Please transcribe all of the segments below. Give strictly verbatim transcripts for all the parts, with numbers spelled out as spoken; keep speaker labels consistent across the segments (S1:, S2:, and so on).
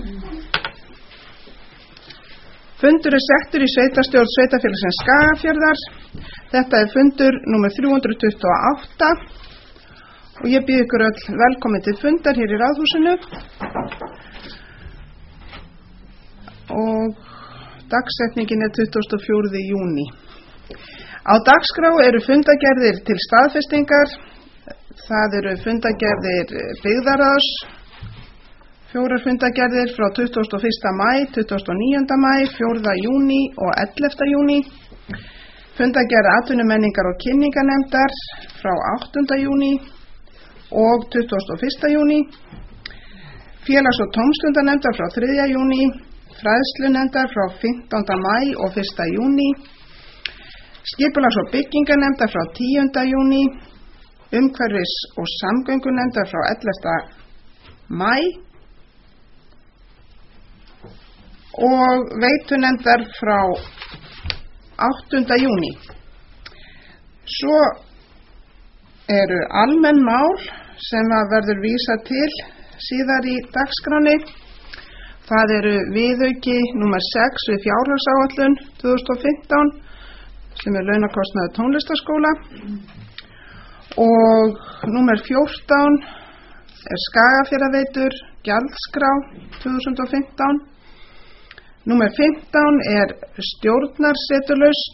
S1: Fundur er settur í sveitastjórn Sveitafélagsins Skagafjarðar. Þetta er fundur númer þrjú hundruð tuttugu og átta og ég býð ykkur öll velkomin til fundar hér í Ráðhúsinu. Og dagsetningin er tuttugasta og fjórða júní. Á dagskrá eru fundagerðir til staðfestingar. Það eru fundagerðir byggðarráðs, fjórar fundagerðir frá tuttugasta og fyrsta maí, tuttugasta og níunda maí, fjórða júní og ellefta júní. Fundagerð atvinnumenningar og kynningarnefndar frá áttunda júní og tuttugasta og fyrsta júní. Félags- og tómstundanefndar frá þriðja júní. Fræðslunefndar frá fimmtánda maí og fyrsta júní. Skipulags- og byggingarnefndar frá tíunda júní. Umhverfis- og samgöngunefndar frá ellefta maí. Og veitunefndar frá áttunda júní. Svo eru almenn mál sem að verður vísað til síðar í dagskráni. Það eru viðauki númer sex við fjárhagsáætlun tvö þúsund og fimmtán sem er launakostnaður tónlistarskóla og númer fjórtán er Skagafjarðarveitur gjaldskrá tvö þúsund og fimmtán. Númer fimmtán er stjórnarsetulaust.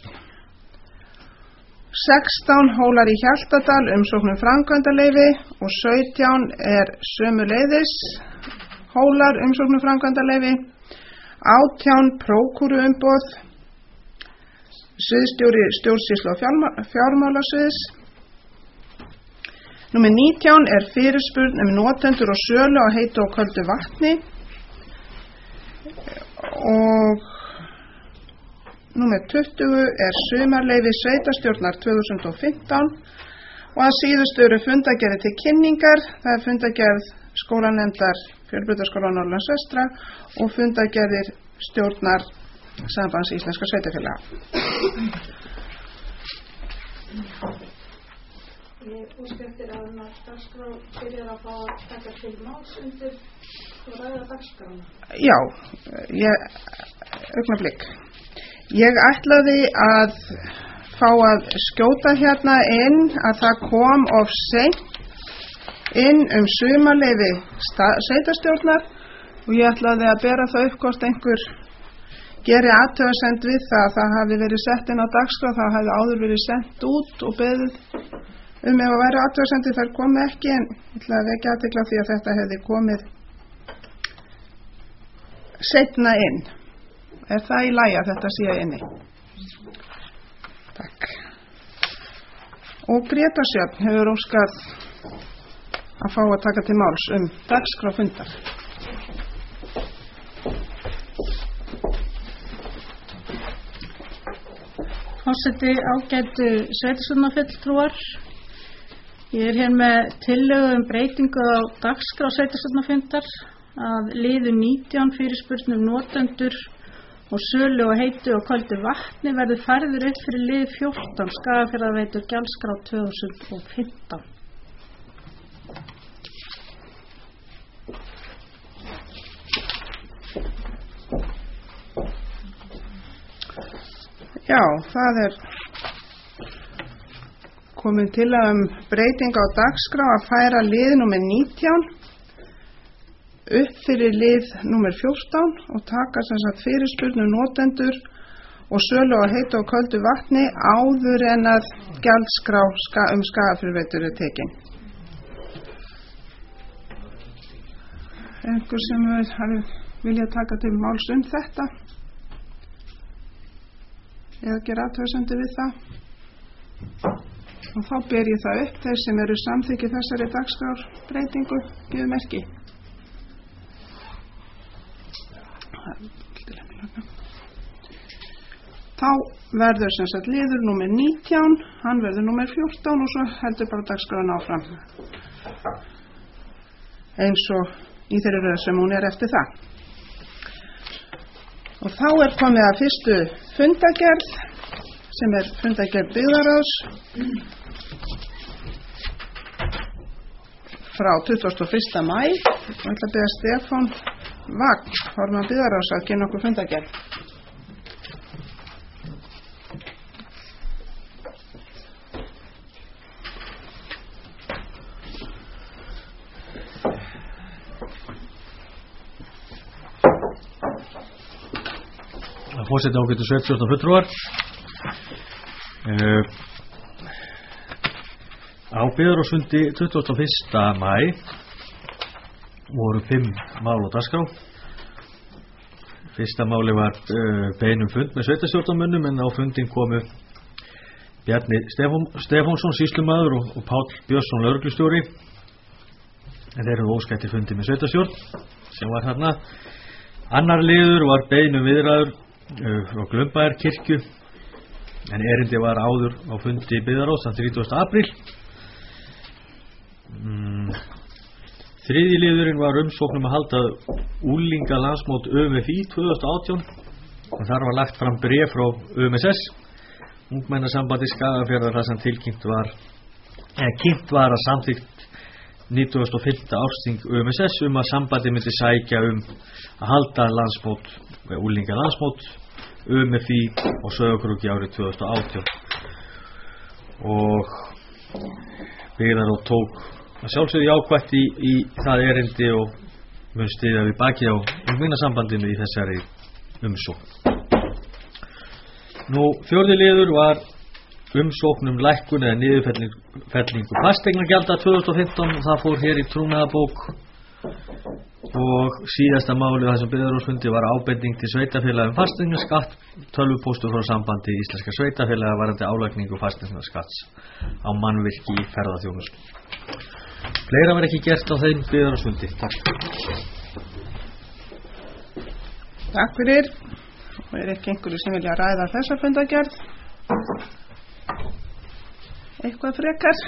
S1: sextán Hólar í Hjaltadal umsóknum framkvæmdaleyfi og sautján er sömuleiðis Hólar umsóknum framkvæmdaleyfi. átján prókúruumboð, sviðsstjóri stjórnsýslu og fjármálasviðs. Númer nítján er fyrirspurn um notendur og sölu á heitu og köldu vatni. Og númer tuttugu er sumarleyfi sveitastjórnar tvö þúsund og fimmtán og að síðustu eru fundagerðir til kynningar. Það er fundagerð skólanefndar Fjölbrautaskóla Norðurlands vestra og fundagerðir stjórnar Sambands íslenskra sveitarfélaga.
S2: Ég óska eftir að dagskrá byrjar að fá að taka til máls undir og ræða dagskrána.
S1: Já, ég, augnablik. Ég ætlaði að fá að skjóta hérna inn að það kom of seint inn um sumarleyfi sveitarstjórnar og ég ætlaði að bera það upp hvort einhver geri athugasemd við það að það hafi verið sett inn á dagskrá, það hafi áður verið sendt út og beðið um ef að væri athugasemdi, þær komi ekki, en ég ætla að vekja athygli á því að þetta hefði komið seinna inn. Er það í lagi að þetta sé inni? Takk. Og Gréta Sjöfn hefur óskað að fá að taka til máls um dagskrá fundar.
S2: Forseti, ágætu sveitarstjórnarfulltrúar. Ég er hér með tillögu um breytingu á dagskrá sveitarstjórnarfundar að liður nítján fyrirspurn um notendur og sölu og heitu og köldu vatni verður færður upp fyrir lið fjórtán Skagafjarðarveitur gjaldskrá tvö þúsund og fimmtán.
S1: Já, það er komin til að um breyting á dagskrá að færa lið númer nítján upp fyrir lið númer fjórtán og taka sem sagt fyrirspurn um notendur og sölu á heitu og köldu vatni áður en að gjaldskrá um Skagafjarðarveitur er tekin. Einhver sem hafi viljað taka til máls um þetta eða gera athugasemdir við það? Og þá ber ég það upp, þeir sem eru samþykkir þessari dagskrárbreytingu gefur merki. Þá verður sem sagt liður númer nítján, hann verður númer fjórtán og svo heldur bara dagskráin áfram eins og í þeirri röð sem hún er eftir það. Og þá er komið að fyrstu fundagerð sem er fundagerð byggðarráðs frá tuttugasta og fyrsta maí. Ég ætla að biðja Stefán Vagn, formann byggðarráðs, að kynna okkur fundargerð.
S3: Forseti ágætu sveitarstjórnar fulltrúar. Uh, á byggðarráðsfundi tuttugasta og fyrsta maí voru fimm mál á dagskrá. Fyrsta máli var uh, beinum fund með sveitarstjórnarmönnum, en á fundin komu Bjarni Stefán, Stefánsson sýslumaður og, og Páll Björnsson lögreglustjóri, en þeir eru óskætti fundi með sveitarstjórn sem var þarna. Annar liður var beinum viðræður frá Glaumbæjarkirkju, en erindi var áður á fundi byggðarráðs þann þrítugasta apríl. Mm. Þriðji liðurinn var umsóknum að halda unglinga landsmót Ö M F I tvö þúsund og átján, og þar var lagt fram bréf frá Ö M S S, Ungmennasambandi Skagafjarðar, þar sem tilkynnt var eða kynnt var að samþykkt nítugasta og fimmta ársþing Ö M S S um að sambandi myndi sækja um að halda landsmót, unglinga landsmót Ö M F I og Sauðárkróki árið tvö þúsund og átján, og byggðarráð tók að sjálfsögðu jákvætt í, í það erindi og mun styðja við bakið á ungmennasambandinu í þessari umsókn. Nú, fjórði liður var umsókn um lækkun eða niðurfellingu fasteignagjalda tvö þúsund og fimmtán, og það fór hér í trúnaðarbók. Og síðasta málið þar sem byggðarráðsfundi var ábending til sveitarfélaga um fasteignaskatt, tölvupóstur frá sambandi íslenska sveitarfélaga varðandi álagningu fasteignaskatts á mannvirki í ferðaþjónustu. Fleira var ekki gert á þeim byggðarráðsfundi. Takk.
S1: Takk fyrir. Og er ekki einhverju sem vilja ræða þessa fundargerð? Eitthvað frekar?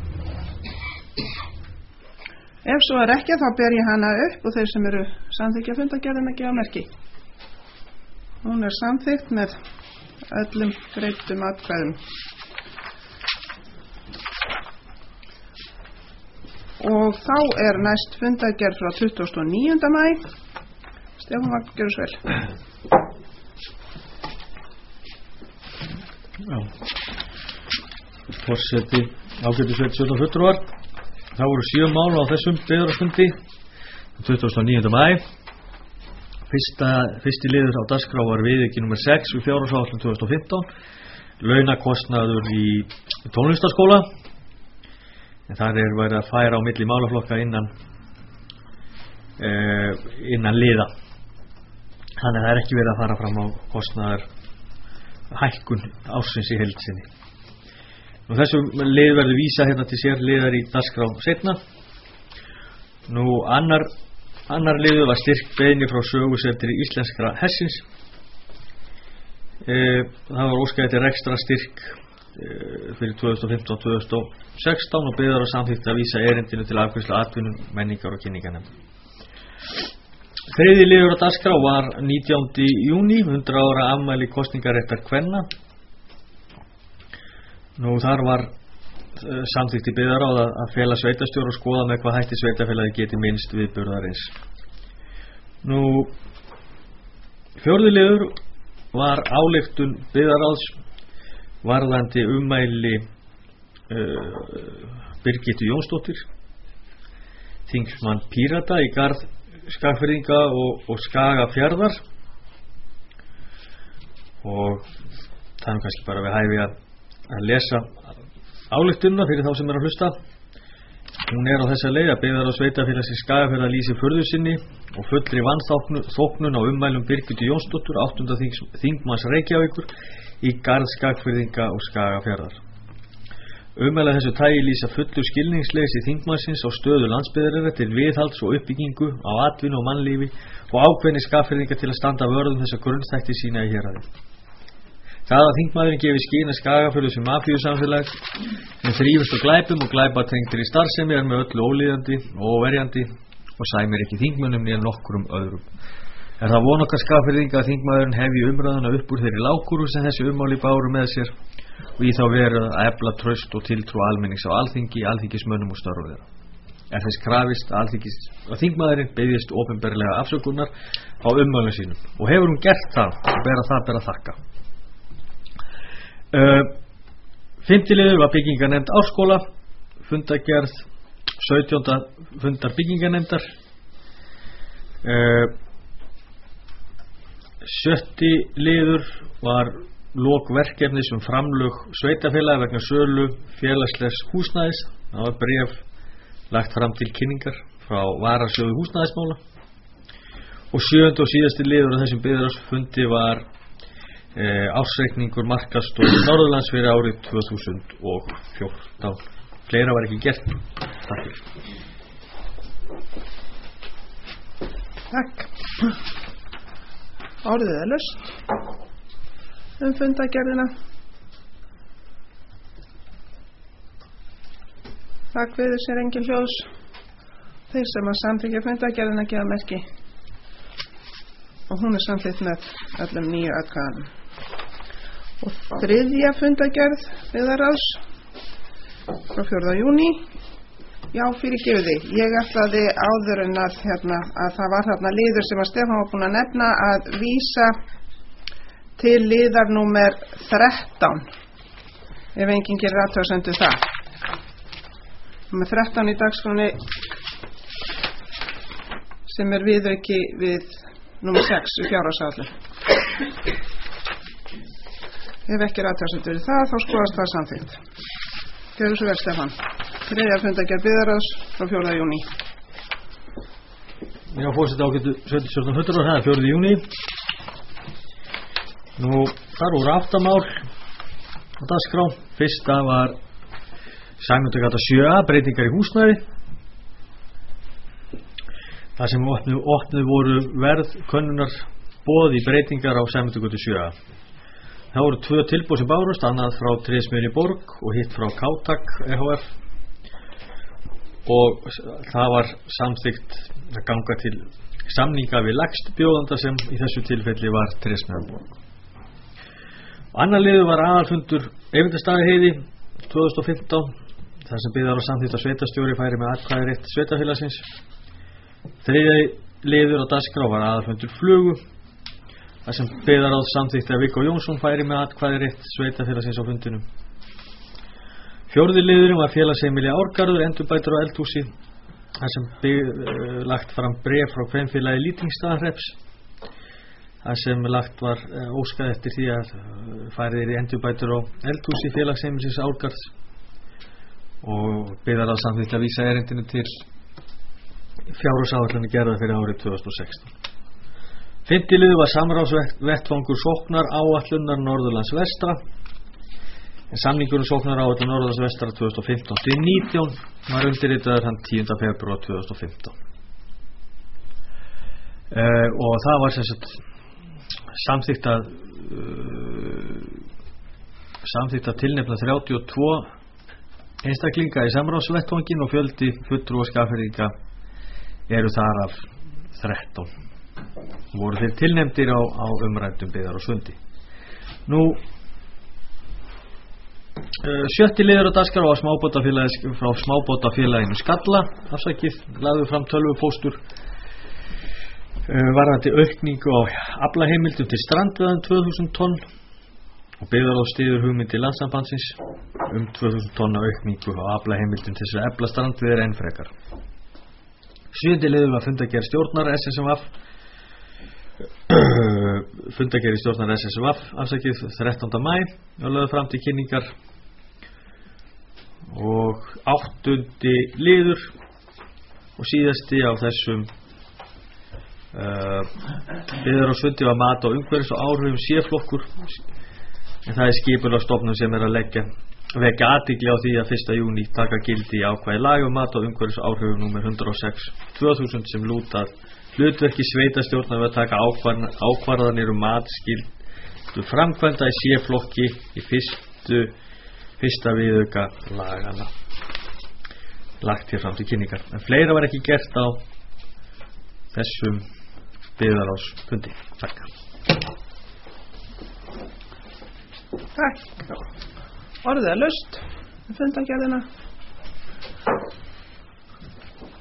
S1: Ef svo er ekki, þá ber ég hana upp og þeir sem eru samþykkja fundargerðina gefa merki. Hún er samþykkt með öllum greiddum atkvæðum. Og þá er næst fundargerð frá tuttugasta og níunda maí. Stefán Vagn, gjörðu svo vel.
S3: Já. Forseti ágætu sveitarstjórnar fulltrúar. Það voru sjö mál á þessum byggðarráðsfundi tuttugasta og níunda maí. Fyrsta, fyrsti liður á dagskrá var viðauki númer sex við fjárhagsáætlun tvö þúsund og fimmtán, launakostnaður í tónlistarskóla. En þar er verið að færa á milli málaflokka innan eh, innan liða. Þannig að það er ekki verið að fara fram á kostnaðar hækkun ársins í heild sinni. Nú, þessum lið verður vísa hérna til sér liðar í dagskrá seinna. Nú, annar annar liður var styrk beiðni frá sögusetri íslenskra hersins. E, það var óskað eftir ekstra styrk e, fyrir tvö þúsund og fimmtán til tvö þúsund og sextán og byggðar á samþykkt að vísa erindinu til afgreiðslu atvinnum, menningar og kynningarnefndar. Þriðji liður á dagskrá var nítjándi júní, hundrað ára afmæli kosningaréttar kvenna. Nú, þar var uh, samþykkt í byggðarráð að, að fela sveitarstjóra og skoða með hvað hætti sveitarfélagi geti minnst viðburðarins. Nú, fjórði liður var ályktun byggðarráðs varðandi ummæli uh, Birgittu Jónsdóttur, þingmann Pírata í garð Skagfirðinga og, og Skagafjarðar, og það er kannski bara við hæfi að, að lesa ályktunina fyrir þá sem er að hlusta. Hún er á þessa leið að byggðarráð sveitarfélags í Skagafjarðar lýsi furðu sinni og fullri vanþóknun á ummælum Birgittu Jónsdóttur, áttunda þingmanns Reykjavíkur í garð Skagfirðinga og Skagafjarðar. Ummæla þessu tagi lýsa fullu skilningsleysi þingmannsins á stöðu landsbyggðarinnar til viðhalds og uppbyggingu á atvinnu og mannlífi og ákveðni Skagfirðinga til að standa vörð um þessa grunnþætti sína í héraði. Það að þingmaðurinn gefi skyn að Skagafjörður sem mafíusamfélag sem þrífust á glæpum og glæpatengdri starfsemi er með öllu ólíðandi og óverjandi og sæmir ekki þingmönnum né nokkrum öðrum. Er það von okkar Skagfirðinga að þingmaðurinn hefji umræðuna upp úr þeirri lágkúru sem þessi ummáli báru með sér og í þá veru að efla traust og tiltrú almennings á alþingi, alþingismönnum og störf þeirra. er þess krafist að Alþingis að þingmaðurinn biðjist opinberlega afsökunar á ummælum sínum og hefur hún gert það og bera það bera þakka. Uh, Fimmti liður var byggingarnefnd Árskóla, fundargerð sautjánda fundar byggingarnefndar. Uh, Sjötti liður var lok verkefnis um framlög sveitarfélaga vegna sölu félagslegs húsnæðis. Það var bréf lagt fram til kynningar frá varasjóði húsnæðismála. Og sjöundi og síðasti liður á þessum byggðarráðsfundi var e, ársreikningur markaðsstofu Norðurlands fyrir árið tvö þúsund og fjórtán. Fleira var ekki gert. Takk fyrir.
S1: Takk. Orðið er laust um fundagerðina. Takk við sér engin hljóðs. Þeir sem að samþykkja fundagerðina gefa merki. Og hún er samþykkt með öllum nýju atkvæðanum. Og þriðja fundagerð byggðarráðs frá fjórða júní. Já, fyrirgefiði. Ég ætlaði áður en að, hérna, að það var þarna liður sem að Stefán var búinn að nefna að vísa til liðar númer þrettán. Ef enginn gerir athugasemd við það. Númer þrettán í dagskránni sem er viðauki við númer sex í fjárhagsáætlun. Ef ekki er athugasemd við það, þá skoðast það samþykkt. Gjörðu svo vel, Stefán. Þriðja fundagerð byggðarráðs frá fjórða júní.
S3: Já, fórseti ágætu sveitarstjórnar fulltrúar, það er fjórða júní. Nú, þar voru átta mál á dagskrá. Fyrsta var Sæmundargata sjö A, breytingar í húsnæði. Það sem opnuð, opnuð voru verð könnunar boð í breytingar á Sæmundargötu sjö A. Það voru tvö tilboð sem bárust, annað frá Tréðsmiðjunni Borg og hitt frá Kátak E H F. Og það var samþykkt að ganga til samninga við lægstu bjóðanda sem í þessu tilfelli var Tréðsmiðjan Borg. Annar liður var aðalfundur Eyvindarstaðaheiði tvö þúsund og fimmtán, þar sem byggðar á samþykkt að sveitarstjóri færi með atkvæðarétt sveitarfélagsins. Þriðji liður á dagskrá var aðalfundur Flugu, þar sem byggðar á samþykkt að Viggo Jónsson færi með atkvæðarétt sveitarfélagsins á fundinum. Fjórði liðurinn var félagsheimili Árgarður, endurbætur á eldhúsi, þar sem bygg, uh, lagt fram bréf frá kvenfélagi Lýtingsstaðahrepps, þar sem lagt var uh, óskað eftir því að uh, færið í endurbætur á eldhúsi félagsheimilisins Árgarðs og byggðar á samþykkt að vísa erindinu til fjárhagsáætlunar gerðar fyrir árið tvö þúsund og sextán. Fimmti liður var samráðsvettvangur sóknar áætlunar Norðurlands vestra. Samningurinn sóknar áætlun Norðurlands vestra tvö þúsund og fimmtán til nítján var undirritaður hann tíunda febrúar tvö þúsund og fimmtán. Uh, og það var sem sagt samþykkt að uh, samþykkt að tilnefna þrjátíu og tvo einstaklinga í samráðsvettvanginn og fjöldi fulltrúa Skagfirðinga eru þar af þrettán. Voru þeir tilnefndir á, á umræddum byggðar og sundi. Nú Uh, sjötti liður á dagskrá var smábátafélagi frá smábátafélaginu Skalla, afsakið, lagðu fram tölvupóstur uh, varðandi aukningu á aflaheimildum til strandveiðum tvö þúsund tonn og byggðar á styður hugmyndi Landssambandsins um tvö þúsund tonna aukningu á aflaheimildum til þess að efla strandveiðar enn frekar. Sjötti liður var fundagerð stjórnar S S V fundagerð í stjórnar S S V afsakið þrettánda maí og lögðu fram til kynningar. Og áttundi liður og síðasti á þessum uh, liður á sundi var mat á umhverfis og áhrifum C-flokkur, en það er skipulagsstofnun sem er að leggja vekja athygli á því að fyrsta júní taka gildi í ákvæði laga um mat á umhverfis og áhrifum númer hundrað og sex tvö þúsund sem lúta hlutverki sveitarstjórnar við að taka ákvarðanir, ákvarðanir um matskyldu framkvæmda í C-flokki í fyrstu fyrsta viðauka lagana lagt hér fram til kynningar, en fleira var ekki gert á þessum byggðarráðsfundi. Takk.
S1: Takk. Orðið er laust um fundagerðina.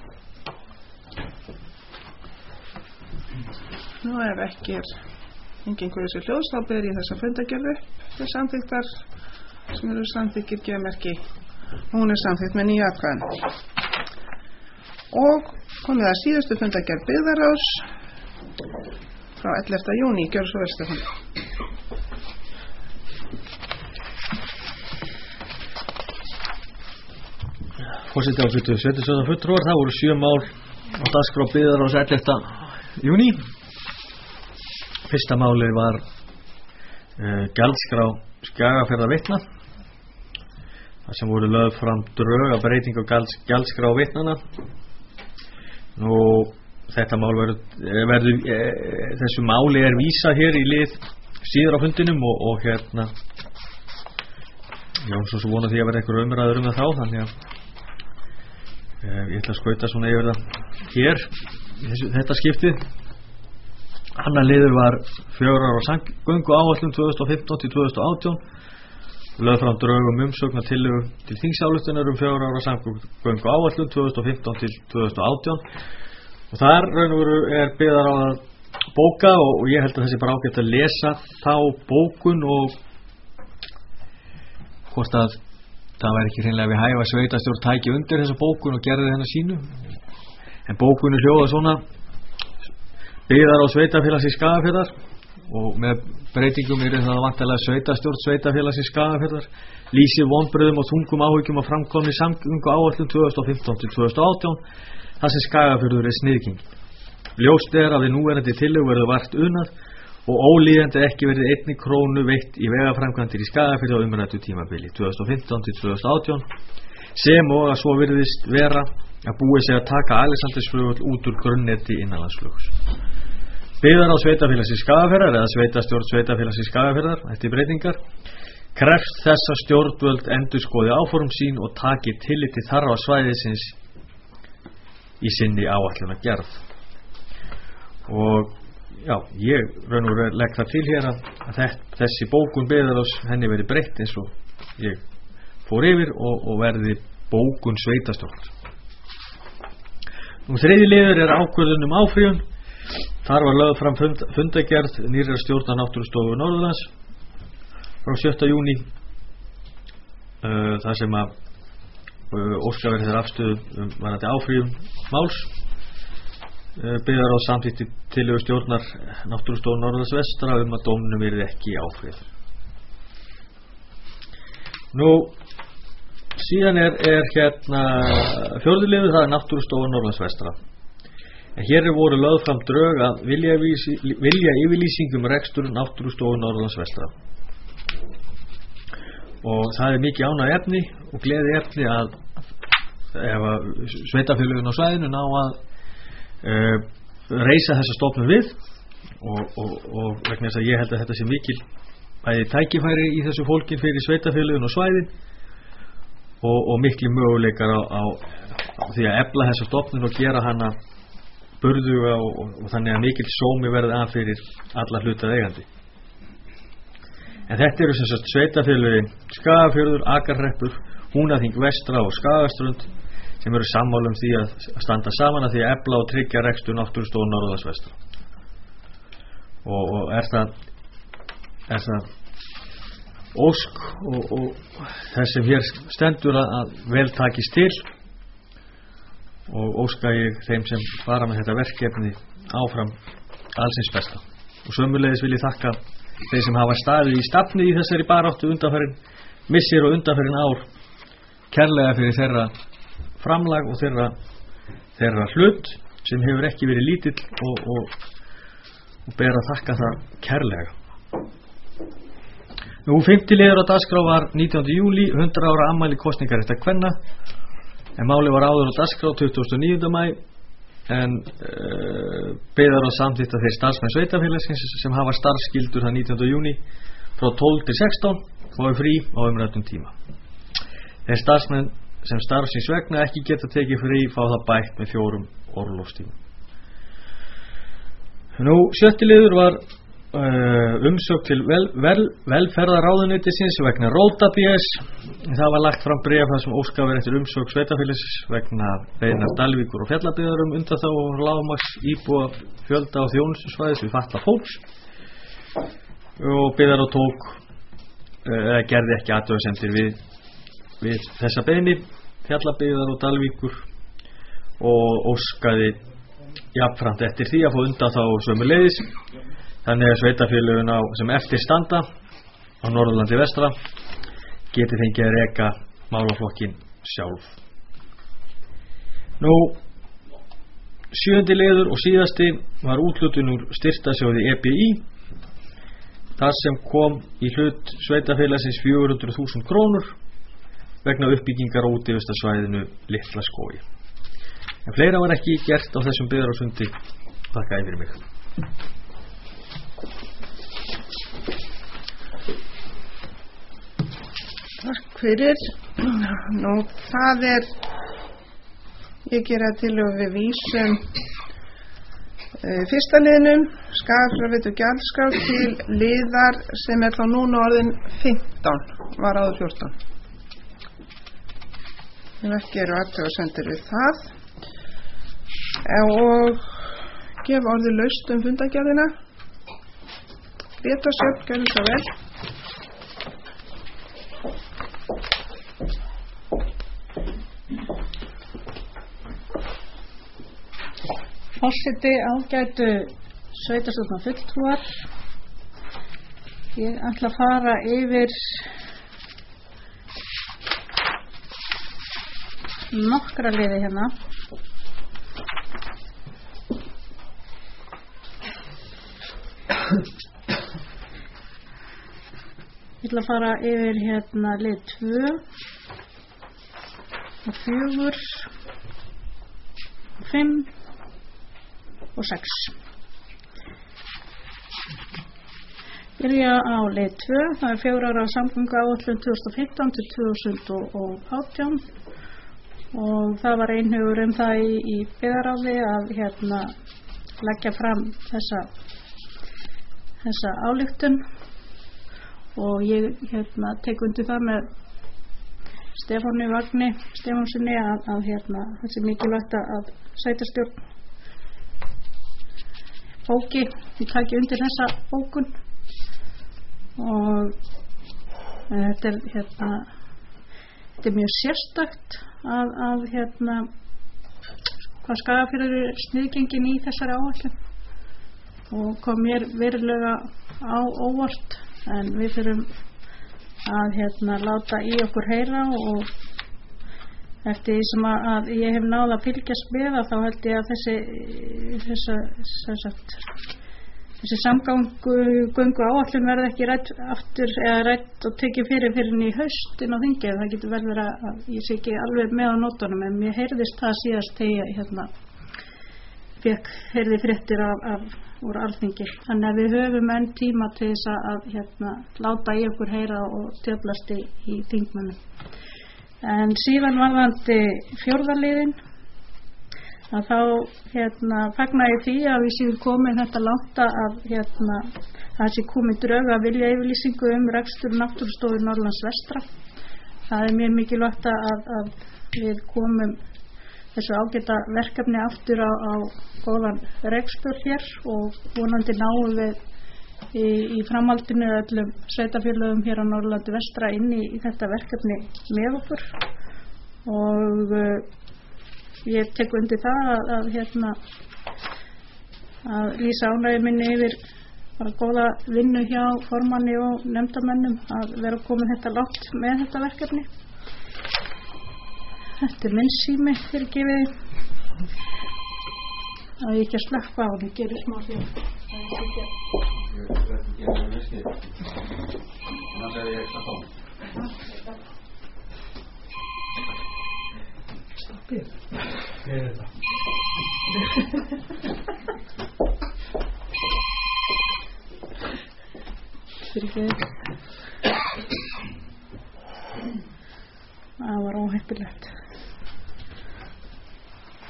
S1: Nú ef ekki er engin hverju sér hljóðs, þá ber ég þessa fundargerð upp til samþykktar sem eru samþykkir geðmerki. Hún er samþykkt með nýju atkvæðum. Og komið að síðustu fundargerð byggðarráðs frá ellefta júní. Gjörðu svo vel, Stefán.
S3: Forseti ákvötu sveitarstjórnar fulltrúar, það voru sjö mál á dagskrá byggðarráðs ellefta júní. Fyrsta málið var uh, gjaldskrá Skagafjarðarvitna, þar sem voru lögð fram drög að breyting á gjalds, gjaldskrá vitnana. Nú, þetta mál verður, verður e, þessu máli er vísað hér í lið síður á fundinum og, og hérna já, svo svo vona því að verða einhver umræður um það þá, þannig að e, ég ætla að skauta svona yfir það hér þessu, þetta skiptið. Annar liður var fjögurra ára samgöngu áætlun tvö þúsund og fimmtán til tvö þúsund og átján, lögð fram drög um umsögn og tillögu til þingsályktunar um fjögurra ára samgöngu áætlun tvö þúsund og fimmtán til tvö þúsund og átján. Og þar raun og veru er byggðar á að bóka og, og ég held að þessi bara ágætt að lesa þá bókun og hvort að það væri ekki hreinlega við hæfa að sveitarstjórn tæki undir þessa bókun og gerði hennar sínu. En bókunu hljóða svona: byggðar á sveitarfélags í Skagafjarðar, og með breytingum er það vantarlega sveitarstjórn sveitarfélags í Skagafjarðar lýsir vonbrigðum og þungum áhyggjum af framkomni samgöngu áætlun tvö þúsund og fimmtán til tvö þúsund og átján. Það sem Skagafjörður er sniðgeng. Ljóst er að við núverandi tillögu verður vart unað og ólíðandi ekki verið einni krónu veitt í vegaframkvæmdir í Skagafirði á umræddu tímabili tvö þúsund og fimmtán til tvö þúsund og átján, sem og að svo virðist vera að búið sig að taka Alexandersflugvöll út úr grunnneti innanlandsflugs. Byggðar á sveitarfélags í Skagafjarðar eða sveitarstjórn sveitarfélags í Skagafjarðar eftir breytingar krefst þess að stjórnvöld endurskoði áform sín og taki tillit til þarfa svæðisins í sinni áætlunargerð. Og já, ég raun og veru legg það til hér að, að þessi bókun byggðarráðs henni verið breytt eins og ég fór yfir og, og verði bókun sveitarstjórn. Nú þriðji liður er ákvörðun um áfrýjun. Þar var lögð fram fund, fundagerð nýrrar stjórnar Náttúrustofu Norðurlands frá sjötta júní uh, þar sem að uh, óskað verið þeirra afstöðu um varðandi áfrýjun máls. uh, byggðar á samþykkt tillögu stjórnar Náttúrustofu Norðurlands vestra um að dómnum verið ekki áfrýjað. Nú síðan er, er hérna fjórði liður, það er Náttúrustofu Norðurlands vestra. En hér er voru lögð fram drög að vilja, vilja yfirlýsingum rekstur Náttúrustofu Norðurlands vestra. Og það er mikið ánægð efni og gleði efni að ef að sveitarfélögin á svæðinu ná að uh, reisa þessa stofnun við og, og, og vegna þess að ég held að þetta sé mikil bæði tækifæri í þessu fólkin fyrir sveitarfélögin á svæðin og, og mikli möguleikar á, á, á því að efla þessa stofnun og gera hana burðuga og, og, og þannig að mikill sómi verði að fyrir alla hlutað eigandi. En þetta eru sem sagt sveitarfélögin Skagafjörður, Akrahreppur, Húnaþing vestra og Skagaströnd sem eru sammála um því að standa saman að því að efla og tryggja rekstur Náttúrustofu Norðurlands vestra. Og, og er það er það ósk og, og þess sem hér stendur að vel takist til og óska ég þeim sem fara með þetta verkefni áfram allsins besta. Og sömuleiðis vil ég þakka þeir sem hafa staðið í stafni í þessari baráttu undanfarin missir og undanfarin ár kærlega fyrir þeirra framlag og þeirra, þeirra hlut sem hefur ekki verið lítill og, og, og ber að þakka það kærlega. Nú fimmti liður á dagskrá var nítjánda júlí, hundrað ára afmæli kosningaréttar kvenna, en máli var áður á dagskrá tuttugasta og níunda maí en uh, byggðar á samþykkt að þeir starfsmenn sveitarfélagsins sem hafa starfsskyldur það nítjánda júní frá tólf til sextán fái frí á umræddum tíma. Þeir starfsmenn sem starfsins vegna ekki geta tekið frí fá það bætt með fjórum orlofstímum. Nú sjötti liður var uh, umsögn til vel, vel, velferðarráðuneytisins vegna rótabés. Það var lagt fram bréf þar sem óskað var eftir umsögn sveitarfélagsins vegna beiðnar Dalvíkur og Fjallabyggðar um undanþágu og lágmarks íbúa fjölda á þjónustusvæðis við fatlað fólks, og byggðar og tók eða uh, gerði ekki athugasemdir við, við þessa beiðni Fjallabyggðar og Dalvíkur og óskaði jafnframt eftir því að fá undanþágu sömuleiðis, þannig að sveitarfélögin á sem eftir standa á Norðurlandi vestra geti fengið að reka málaflokkin sjálf. Nú sjöundi liður og síðasti var úthlutun úr styrktarsjóði E B I, þar sem kom í hlut sveitarfélagsins fjögur hundruð þúsund krónur vegna uppbyggingar á útivistarsvæðinu Litla Skógi. En fleira var ekki gert á þessum byggðarásfundi. Þakkaði fyrir mig.
S1: Takk fyrir. Nú, það er, ég gera tillögu við vísum e, fyrsta liðnum, Skagafjarðarveitu gjaldskrá til liðar sem er þá núna orðin fimmtán, var áður fjórtán. Ef ekki eru athugasemdir við það. Og gef orðið laust um fundagerðina. Greta Sjöfn, gerðu svo vel.
S2: Forseti, ágætu sveitarstjórnarfulltrúar, ég ætla að fara yfir nokkra liði hérna. Ég ætla að fara yfir hérna lið tvö og fjögur og fimm og sex. Byrja á lið tvö, það er fjögurra ára samgönguáætlun tvö þúsund og fimmtán til tvö þúsund og átján og það var einhugur um það í, í byggðarráði að hérna leggja fram þessa þessa ályktun og ég hérna tek undir það með Stefáni Vagni Stefánssoni að, að hérna þessi mikilvægt að sveitarstjórn bóki, ég taki undir þessa bókun og þetta er hérna þetta er mjög sérstakt að, að hérna hvað Skagafjörður er sniðgengin í þessari áætlun og kom mér verulega á óvart, en við þurfum að hérna láta í okkur heyra og eftir því sem að, að ég hef náð að fylgjast með þá held ég að þessi þessi, þessi, þessi samgöngu áætlun verði ekki rætt aftur eða rætt og tekið fyrir fyrir í haust inn á þingið. Það getur vel verið að ég sé ekki alveg með á nótunum, en mér heyrðist það síðast þegar ég hérna fekk heyrði fréttir af, af úr Alþingi. Þannig að við höfum enn tíma til þess að hérna láta í okkur heyra og teflast í, í þingmönnum. En síðan varðandi fjórðaliðin að þá hérna fagna ég því að við séum komin þetta langt að hérna það sé komið drög að vilja yfirlýsingu um rekstur náttúrustofu Norðurlands vestra. Það er mjög mikilvægt að, að við komum þessu ágæta verkefni aftur á, á góðan rekspur hér og vonandi náum við í, í framhaldinu öllum sveitarfélögum hér á Norðurlandi vestra inn í, í þetta verkefni með okkur og uh, ég tek undir það að, að hérna að lýsa ánægju minni yfir bara góða vinnu hjá formanni og nefndarmönnum að vera komin þetta langt með þetta verkefni. Þetta er minn sími fyrir gefið að ég ekki að slökka á hann, ég gerir smá því að það er ekki að stoppið. Hvað er þetta? Fyrir gefið. Það var óheppilegt.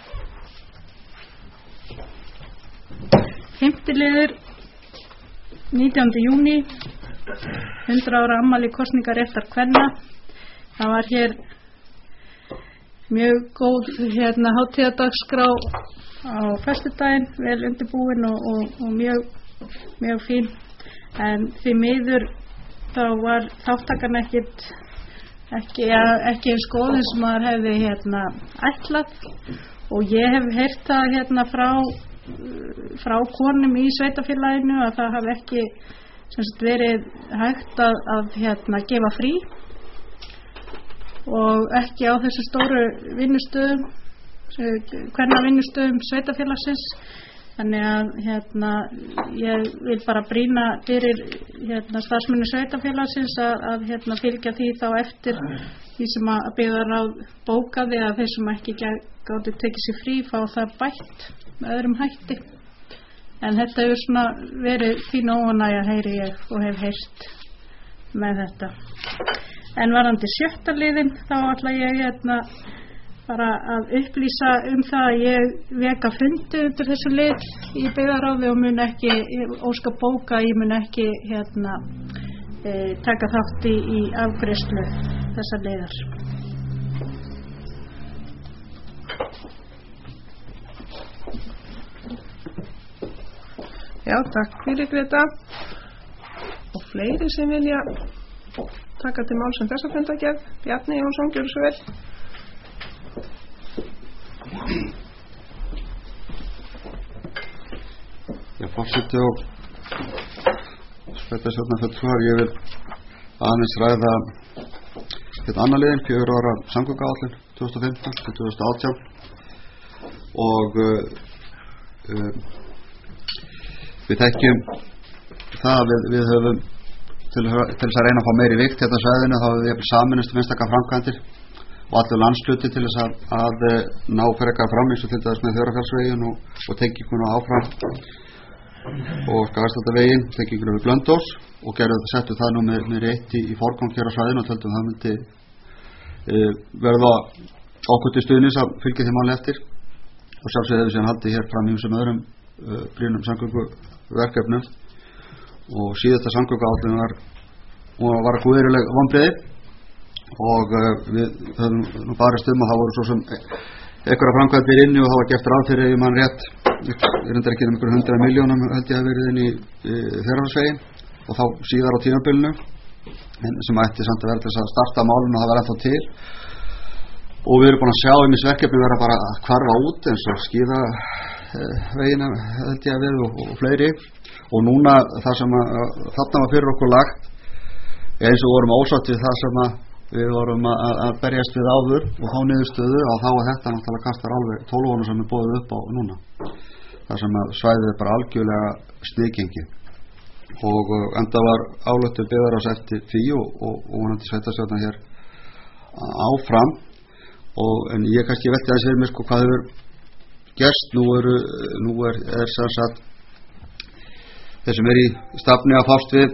S2: Fimmti liður nítjánda júní, hundrað ára afmæli kosningaréttar kvenna. Það var hér mjög góð hérna hátíðardagskrá á föstudaginn, vel undirbúin og, og, og mjög, mjög fín. En því miður þá var þáttakan ekkit ekki, ja, ekki eins góð eins og maður hefði hérna ætlað, og ég hef heyrt það hérna frá frá konum í sveitafélaginu að það hafi ekki sem sagt verið hægt að, að hérna gefa frí, og ekki á þessu stóru vinnustöðum, hvernig vinnustöðum sveitafélagsins. Þannig að hérna ég vil bara brýna fyrir hérna starfsmenn sveitafélagsins að, að hérna fylgja því þá eftir því sem að byggðarráð bókaði, að þeir sem ekki gátu tekið sér frí fá það bætt með öðrum hætti. En þetta hefur svona verið fín óánægja, heyri ég og hef heyrt með þetta. En varðandi sjötta liðin þá ætla ég hérna bara að upplýsa um það að ég veka fundi undir þessu lið í byggðarráði og mun ekki óska bóka, ég mun ekki hérna e, taka þátt í, í afgreiðslu þessar liðar.
S1: Já, takk fyrir Greta. Og fleiri sem vilja taka til máls um þessa fundargerð. Bjarni Jónsson, gjörðu svo vel.
S4: Já, forseti og sveitarstjórnarfulltrúar, ég vil aðeins ræða þetta annar liðin, fjögur ára samgönguáætlun tvö þúsund og fimmtán til tvö þúsund og átján, og uh, uh, við þekkjum það að við, við höfum til, til þess að reyna að fá meiri vikt hérna á svæðinu, þá hefur við saminast um einstakar framkvæmdir og allur landsluti til þess að, að ná frekar fram, eins og til dæmis með Þjóðrafjallsveginn og, og tenginguna áfram og Skagastadaveginn, tenginguna við Blönduós, og gerðu settu það nú með, með rétt í, í forgang hér á svæðinu og töldum það myndi e, verða okkur til stuðnis að fylgja því máli eftir, og sjálfsögðu hefur síðan haldið hér fram í þessum öðrum uh, brýnum samgönguverkefnum, og síðasta samgönguáætlun var, var að góðveruleg vonbrigði, og uh, við höfum nú barist um að það voru svo sem einhverja framkvæmdir inni, og það var gert ráð fyrir, ef mann rétt, ég reyndar ekki um einhverjum hundra miljónum held ég að verið inn í e, Þjóðrafjallsveginn, og þá síðar á tímabilinu, sem ætti samt að vera til þess að starta málun, og það var ennþá til, og við erum búin að sjá um þessu verkefni vera bara að hvarfa út, eins og skíða e, vegina held ég að við og, og fleiri, og núna það sem að, þarna var fyrir okkur lagt, eins og vorum ósátt við það sem að við vorum að, að berjast við áður og þá niðurstöðu, og þá er þetta náttúrulega kastar alveg tólfónu sem er búið upp á núna, þar sem að svæðið er bara algjörlega sniðgengi, og enda var álötu byggðarráðs eftir því og, og, og vonandi sveitarstjórnar hér áfram, og en ég kannski velti aðeins fyrir mér sko hvað hefur gerst. Nú eru nú er, er sem sagt þeir sem er í stafni að fást við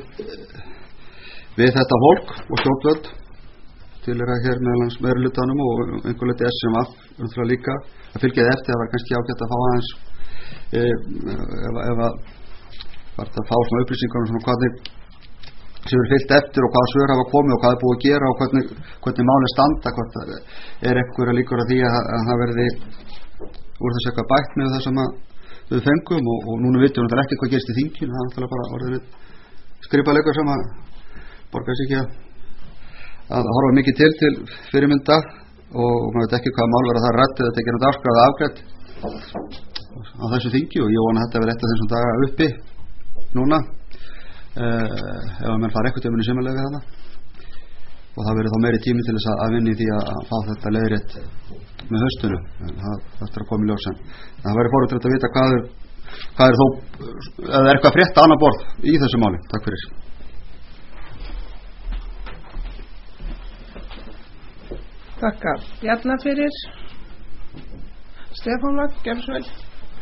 S4: við þetta fólk og stjórnvöld til er að hér meðal hans meirihlutanum og einhver leyti S M F um það líka að fylgja þið eftir. Það var kannski ágætt að fá aðeins e, ef, ef að var það að fá svona upplýsingar um svona hvað þeir sem er fylgt eftir og hvaða svör hafa komið og hvað er búið að gera og hvernig, hvernig málið standa, hvort er einhverja líkur að því að, að það verði úr þess eitthvað bætt með það sem við fengum, og, og núna vitum við ekki hvað gerist í þinginu. Það er náttúrulega bara orðið skrifalegur sem að borgar sig ekki að að horfa mikið til til fyrirmynda, og maður veit ekki hvaða mál verða það rætt eða tekið nátt afskráð afgreitt á þessu þingi, og ég vona að þetta verði eitt af þessum daga uppi núna eh, ef að menn fara eitthvað töminu simulega við þarna, og það verður þá meiri tími til þess að vinni því að fá þetta leiðrétt með haustinu. Það þarf að koma í ljós, en það verður forvitrilegt að vita hvað er, hvað er þó, eða er eitthvað frétta annað borð í þessu máli. Takk fyrir.
S1: Takka Bjarna fyrir. Stefán Vagn, gjörðu svo vel.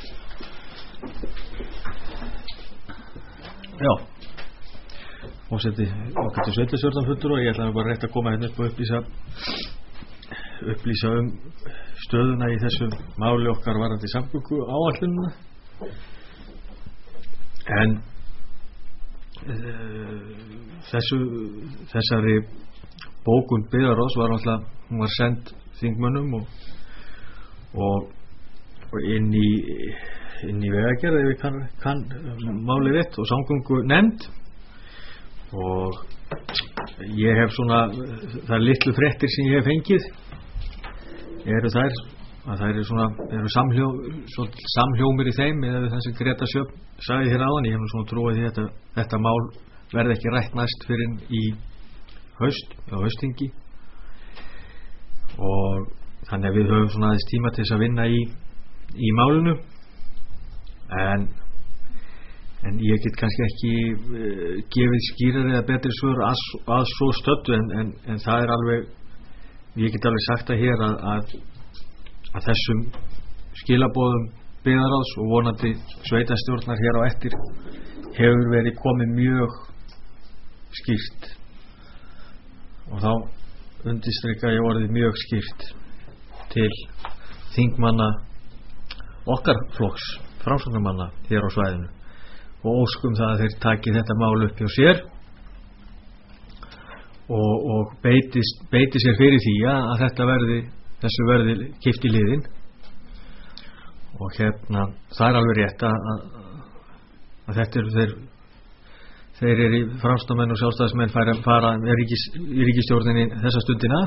S3: Já, ósetti okkur til sveitarstjórnarfundur, og ég ætlaði bara rétt að koma hérna upp og upplýsa upplýsa um stöðuna í þessum máli okkar varðandi samgöngu áætlunina. En þessu þessari bókun byggðarráðs var náttúrulega, hún var send þingmönnum og, og, og inn í inn í vegagerð ef við kann, kann málið rétt og samgöngu nefnd og ég hef svona það er litlu fréttir sem ég hef fengið eru þær að það eru svona eru samhljó, samhljómir í þeim eða það sem Greta Sjöfn sagði hér áðan, ég hef nú svona trúið því þetta, þetta mál verði ekki rætt næst fyrir í haust á haustingi og þannig að við höfum svona aðeins tíma til þess að vinna í, í málinu en en ég get kannski ekki uh, gefið skýrari eða betri svör að, að svo stöddu en, en, en það er alveg ég get alveg sagt að hér að, að, að þessum skilaboðum byggðarráðs og vonandi sveitastjórnar hér á eftir hefur verið komið mjög skýrt og þá undirstrika ég orðið mjög skýrt til þingmanna okkar flokks framsóknarmanna hér á svæðinu og óskum það að þeir taki þetta mál upp hjá sér og, og beiti, beiti sér fyrir því að þetta verði þessu verði kippt í liðin og hérna það er alveg rétt að, að, að þetta er þeir þeir eru framsóknarmenn og sjálfstæðismenn fara, fara í ríkis, ríkisstjórninni þessa stundina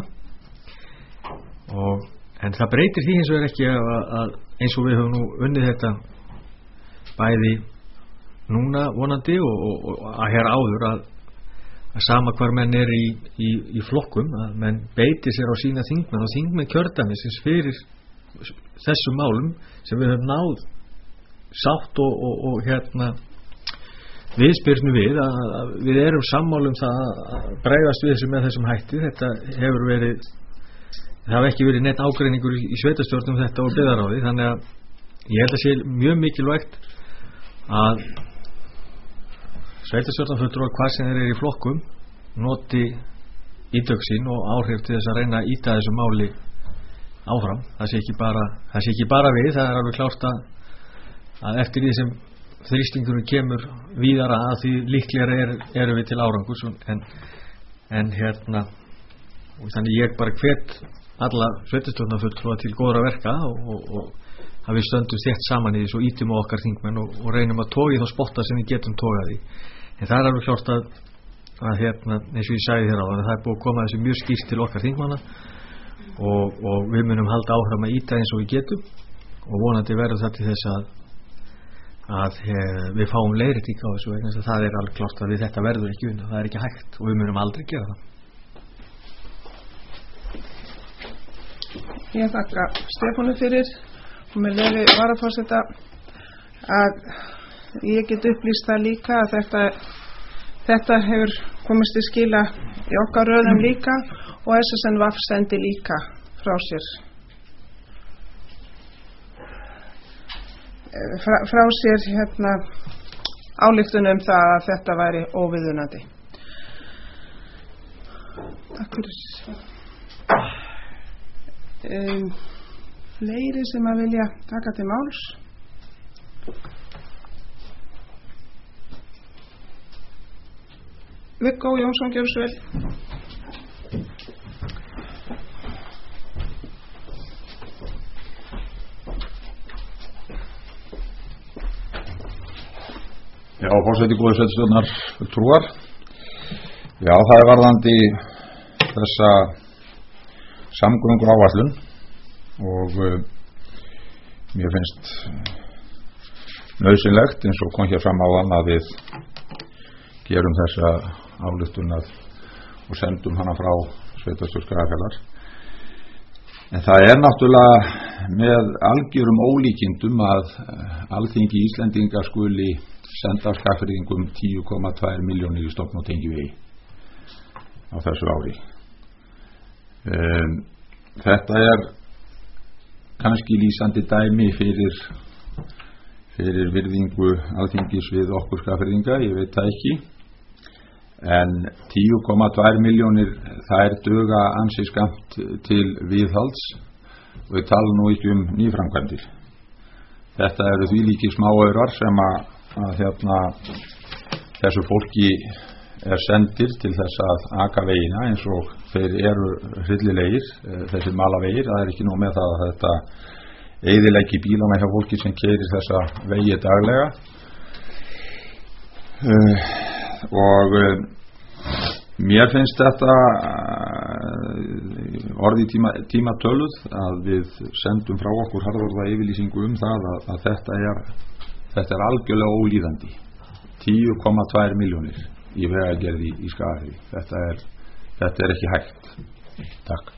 S3: og en það breytir því hins vegar ekki að, að eins og við höfum nú unnið þetta bæði núna vonandi og, og, og að hér áður að, að sama hvar menn er í, í, í flokkum að menn beiti sér á sína þingmenn og þingmenn kjördæmisins fyrir þessum málum sem við höfum náð sátt og, og, og hérna viðspyrnu við að, að við erum sammálum það að bregðast við þessu með þessum hætti þetta hefur verið það hafi ekki verið neitt ágreiningur í, í sveitastjórnum þetta og byggðarráði þannig að ég held að sé mjög mikilvægt að sveitastjórnarfulltrúar hvað sem þeir eru í flokkum noti ítök sín og áhrif til þess að reyna að ýta þessu máli áfram það sé ekki bara, það sé ekki bara við það er alveg klárt að, að eftir því sem þrýstingurum kemur víðara að því líklega er, eru við til árangurs en, en hérna og þannig ég bara hvet alla sveitastjórnarfulltrúa til góðra verka og, og, og að við stöndum þétt saman í þessu og ítum á okkar þingmenn og, og reynum að toga í þá spotta sem við getum togað í en það er alveg klart að, að hérna, eins og ég sagði þér á það er búið að koma þessu mjög skýrt til okkar þingmanna og, og við munum halda áfram að íta eins og við getum og vonandi verður það til þess að að hef, við fáum leiðrétting á þessu vegna þess að það er alveg klart að við þetta verður ekki unna, það er ekki hægt og við munum aldrei gera það.
S1: Ég þakka Stefánu fyrir og með leyfi varaforseta að ég get upplýst það líka að þetta, þetta hefur komist til skila í okkar röðum líka og S S N V A F sendi líka frá sér frá, frá sér hérna ályktunum það að þetta væri óviðunandi. Takk fyrir. Um, fleiri sem að vilja taka til máls Viggo Jónsson gjör svo vel.
S5: Já, forseti góðu sveitastjórnar fulltrúar. Já, það er varðandi þessa samgöngu áætlun og uh, mér finnst nauðsynlegt eins og kom hér fram áðan að við gerum þessa ályktun og sendum hana frá sveitastjórn Skagafjarðar en það er náttúrulega með algjörum ólíkindum að Alþingi Íslendinga skuli senda Skagfirðingum tíu komma tvær milljónir í stofn og tengivegi á þessu ári. Um, þetta er kannski lýsandi dæmi fyrir fyrir virðingu Alþingis við okkur Skagfirðinga, ég veit það ekki en tíu komma tvær milljónir þær duga ansi skamt til viðhalds og við tala nú ekki um nýframkvæmdir. Þetta eru því líki smáaurar sem að, að hérna þessu fólki er sendir til þess að aka vegina eins og þeir eru hryllilegir, þessir malavegir. Það er ekki nóg með það að þetta eyðileggi bílana hjá fólki sem keyrir þessa vegi daglega uh, og uh, mér finnst þetta uh, orði tíma, tíma töluð að við sendum frá okkur harðorða yfirlýsingu um það að, að þetta er þetta er algjörlega ólíðandi. Tíu komma tvær milljónir í vegagerði í Skagafirði. Þetta er þetta er ekki hægt. Takk.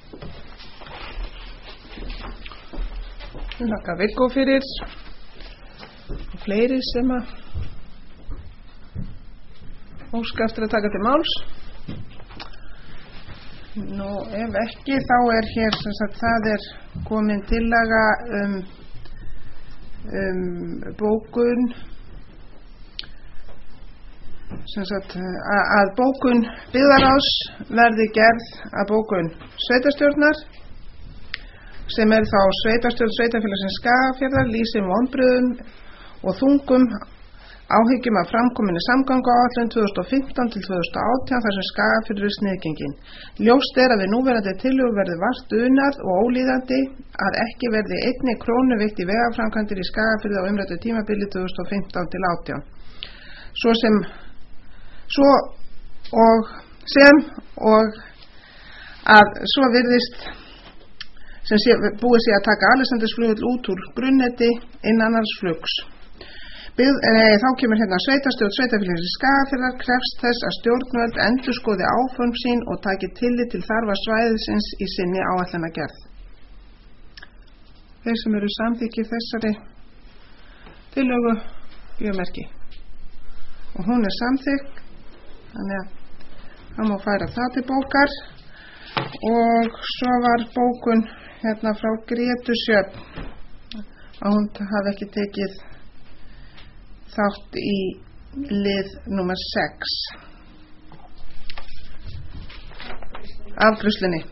S1: Þakka Viggo fyrir og fleiri sem að óska eftir að taka til máls. Nú ef ekki þá er hér sem sagt það er komin tillaga um, um bókun sem sagt að, að bókun byggðaráðs verði gerð að bókun sveitarstjórnar sem er þá sveitarstjórn sveitarfélagsins Skagafjarðar lýsir vonbrigðum og þungum áhyggjum af framkominni samgönguáætlun tvö þúsund og fimmtán til tvö þúsund og átján þar sem Skagafjörður er sniðgengin. Ljóst er að við núverandi tillögu verði vart unað og ólíðandi að ekki verði einni krónu veitt í vegaframkvæmdir í Skagafirði á umræddu tímabili tvö þúsund og fimmtán til átján. Svo sem svo og sem og að svo virðist sem sé, búið sé að taka Alexandersflugvöll út úr grunnneti innanlands flugs. Byggð, eh, þá kemur hérna sveitarstjórn sveitarfélagsins Skagafjarðar krefst þess að stjórnvöld endurskoði áform sín og taki tillit til þarfa svæðisins í sinni áætlanagerð. Þeir sem eru samþykkir þessari tillögu gjöf merki og hún er samþykk, þannig að það má færa það til bókar. Og svo var bókun hérna frá Grétu Sjöfn að hún hafi ekki tekið þátt í lið númer sex afgreiðslunni.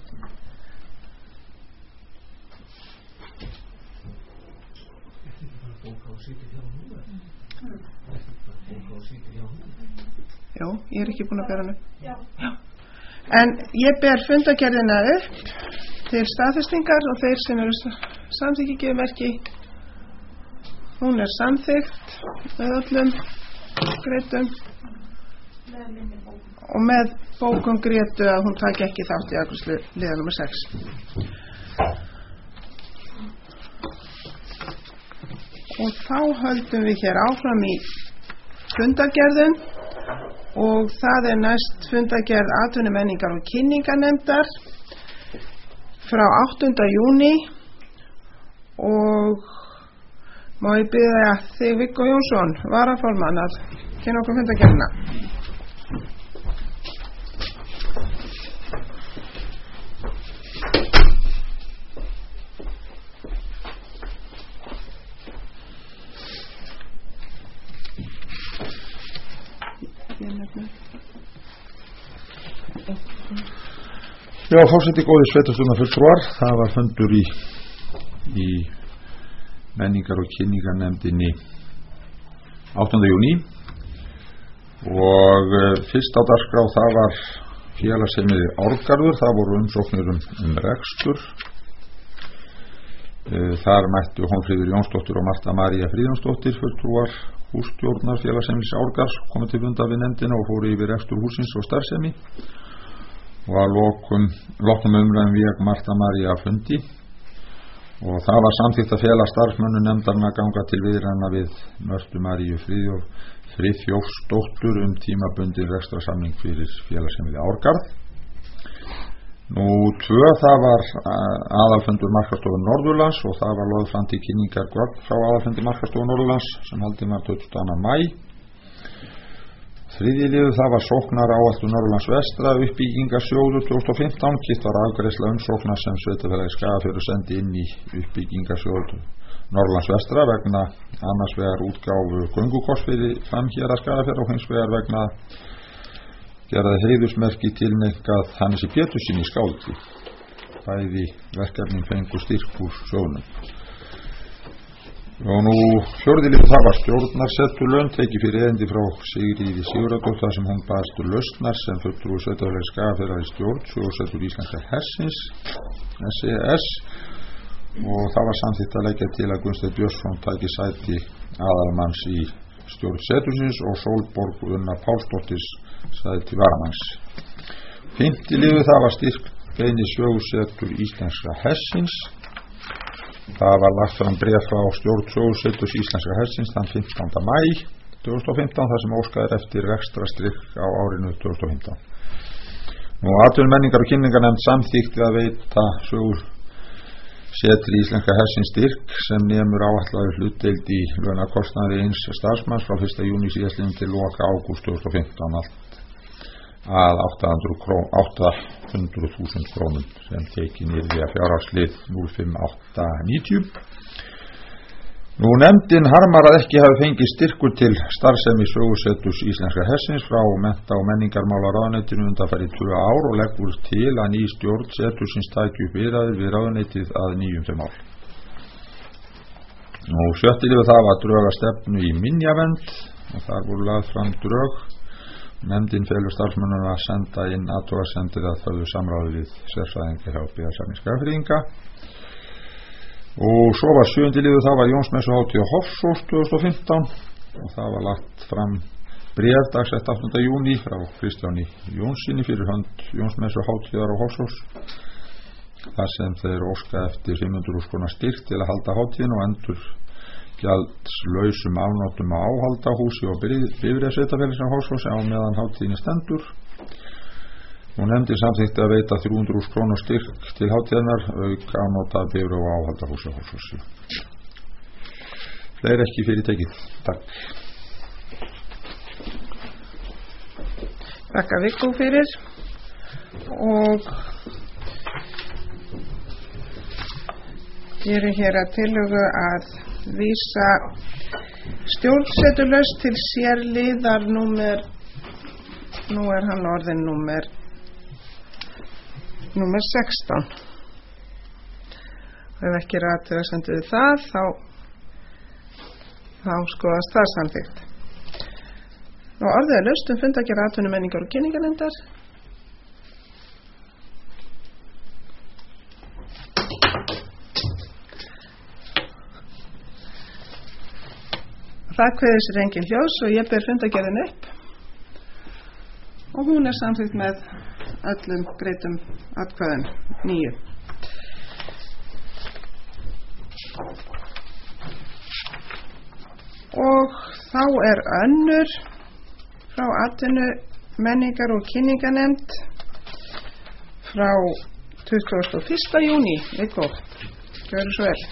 S1: Já, ég er ekki búin að bera hana upp. Já. Já. En ég ber fundagerðina upp til staðfestingar og þeir sem eru samþykki gefa merki. Hún er samþykkt með öllum Grétum og með bókum Grétu að hún taki ekki þátt í afgreiðslu liðar númer sex. Og þá höldum við hér áfram í fundagerðum og það er næst fundagerð atvinnu menningar og kynningarnefndar frá áttunda júní og má ég biðja þig Viggo Jónsson, varaformann að kynna okkur fundagerðina.
S5: Já, forseti góðir sveitarstjórnarfulltrúar, það var fundur í, í menningar og kynningarnefndinni áttunda júní og uh, fyrst á dagskrá það var félagsheimili Árgarður, það voru umsóknir um, um rekstur. Uh, þar mættu Hólmfríður Jónsdóttir og Marta María Fríðjónsdóttir fulltrúar hússtjórnar félagsheimilis Árgarðs komið til fundar við nefndina og fóru yfir rekstur húsins og starfsemi. Og að lokum, lokum umræðum við Marta María fundi og það var samþykkt að fela starfsmönnum nefndarinnar ganga til viðræðna við Mörtu Maríu Friðjófsdóttur um tímabundin rekstrarsamning fyrir félagsheimili Árgarð. Nú tvö það var aðalfundur Markaðsstofu Norðurlands og það var lögð fram til kynningar gögn frá aðalfundi Markaðsstofu Norðurlands sem haldinn var tuttugasta og annan maí. Þriðji liður það var sóknar áætlun Norðurlands vestra uppbyggingarsjóður tvö þúsund og fimmtán, kynnt var afgreiðsla umsóknar sem sveitarfélagið Skagafjörður sendi inn í uppbyggingarsjóð Norðurlands vestra vegna annars vegar útgáfu göngukosts fyrir framhéraða Skagafjarðar og hins vegar vegna gerði heiðursmerki tilnefngað Hannesi Péturssyni skáldi. Bæði verkefnin fengu styrk úr sjóðnum. Og nú fjórði liður það var stjórnarsettur laun tekið fyrir erindi frá Sigríði Sigurðardóttur sem hún baðst lausnar sem fulltrúi sveitarfélags Skagafjarðar í stjórn Sögusettur íslenska hersins S E S og það var samþykkt að leggja til að Gunnsteinn Björnsson tæki sæti aðalmanns í stjórn setursins og Sólborg Unna Pálsdóttir sæti varamanns. Fimmti liður það var styrkbeini Sögusettur íslenska hersins. Það var lagt fram bréf frá stjórn Sögusetturs íslenska hersins þann fimmtánda maí tvö þúsund og fimmtán þar sem óskað er eftir rekstrarstyrk á árinu tvö þúsund og fimmtán. Nú atvinnu menningar og kynningarnefnd samþykkti að veita Sögusettri íslenska hersins styrk sem nemur áætlaður hlutdeild í launakostnaði eins starfsmanns frá fyrsta júní síðastliðnum til loka ágúst tvö þúsund og fimmtán allt að átta hundruð þúsund krónum sem tekin yrði að fjárhagslið núll fimm átta níutíu. Nú nefndin harmar að ekki hafi fengið styrkur til starfsemi Sögusetturs íslenska hersins frá mennta- og menningarmálaráðuneytinu undanfarið tvö ár og leggur til að ný stjórn setursins taki upp viðræður við ráðuneytið að nýjum þeim mál. Nú sjötti liður það var drög að stefnu í minjavernd og þar voru lagð fram drög. Nefndin felur starfsmönnum að senda inn athugasemdir að höfðu samráði við sérfræðinga hjá Byggðasafni Skagfirðinga. Og svo var sjöundi liður það var Jónsmessuhátíð á Hofsós tvö þúsund og fimmtán og það var lagt fram bréf dagsett áttunda júní frá Kristjáni Jónssyni fyrir hönd Jónsmessuhátíðar á Hofsós þar sem þeir óska eftir fimm hundruð þúsund króna styrk til að halda hátíðin og endur gjaldslausum afnotum á áhaldahúsi og bifreiðasveitarfélagsins á Hofsósi á meðan hátíðinni stendur. Hún nefndi samþykkt að veita þrjú hundruð þúsund króna styrk til hátíðarinnar auk afnota af bifreið og áhaldahúsi á Hofsósi. Fleiri ekki fyrir tekið. Takk.
S1: Þakka Viggo fyrir og ég er hér að tillögu að vísa stjórnsetulaust til sérliðar númer nú er hann orðin númer númer sextán ef ekki athugasemd við það þá þá skoðast það samþykkt. Nú orðið er laust um fundargerð atvinnu menningar og kynningarnefndar. Það kveður sér engin hljóðs og ég ber fundargerðin upp og hún er samþykkt með öllum greiddum atkvæðum níu. Og þá er önnur frá atvinnu menningar og kynningarnefnd frá tuttugasta og fyrsta júní. Viggo, gjörðu svo vel.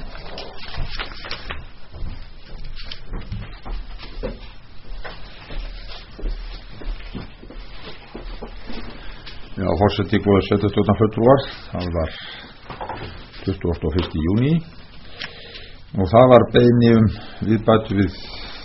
S5: Já, forseti góða sveitarstjórnarfulltrúar, það var tuttugasta og fyrsta júní og það var beiðni um viðbætur við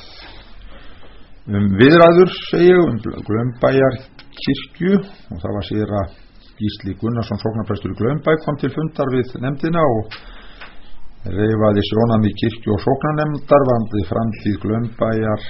S5: um viðræður segja um Glaumbæjarkirkju og það var síðra Gísli Gunnarsson sóknarprestur í Glaumbæ kom til fundar við nefndina og reifaði sjónarmið kirkju og sóknarnefndar varðandi framtíð Glaumbæjar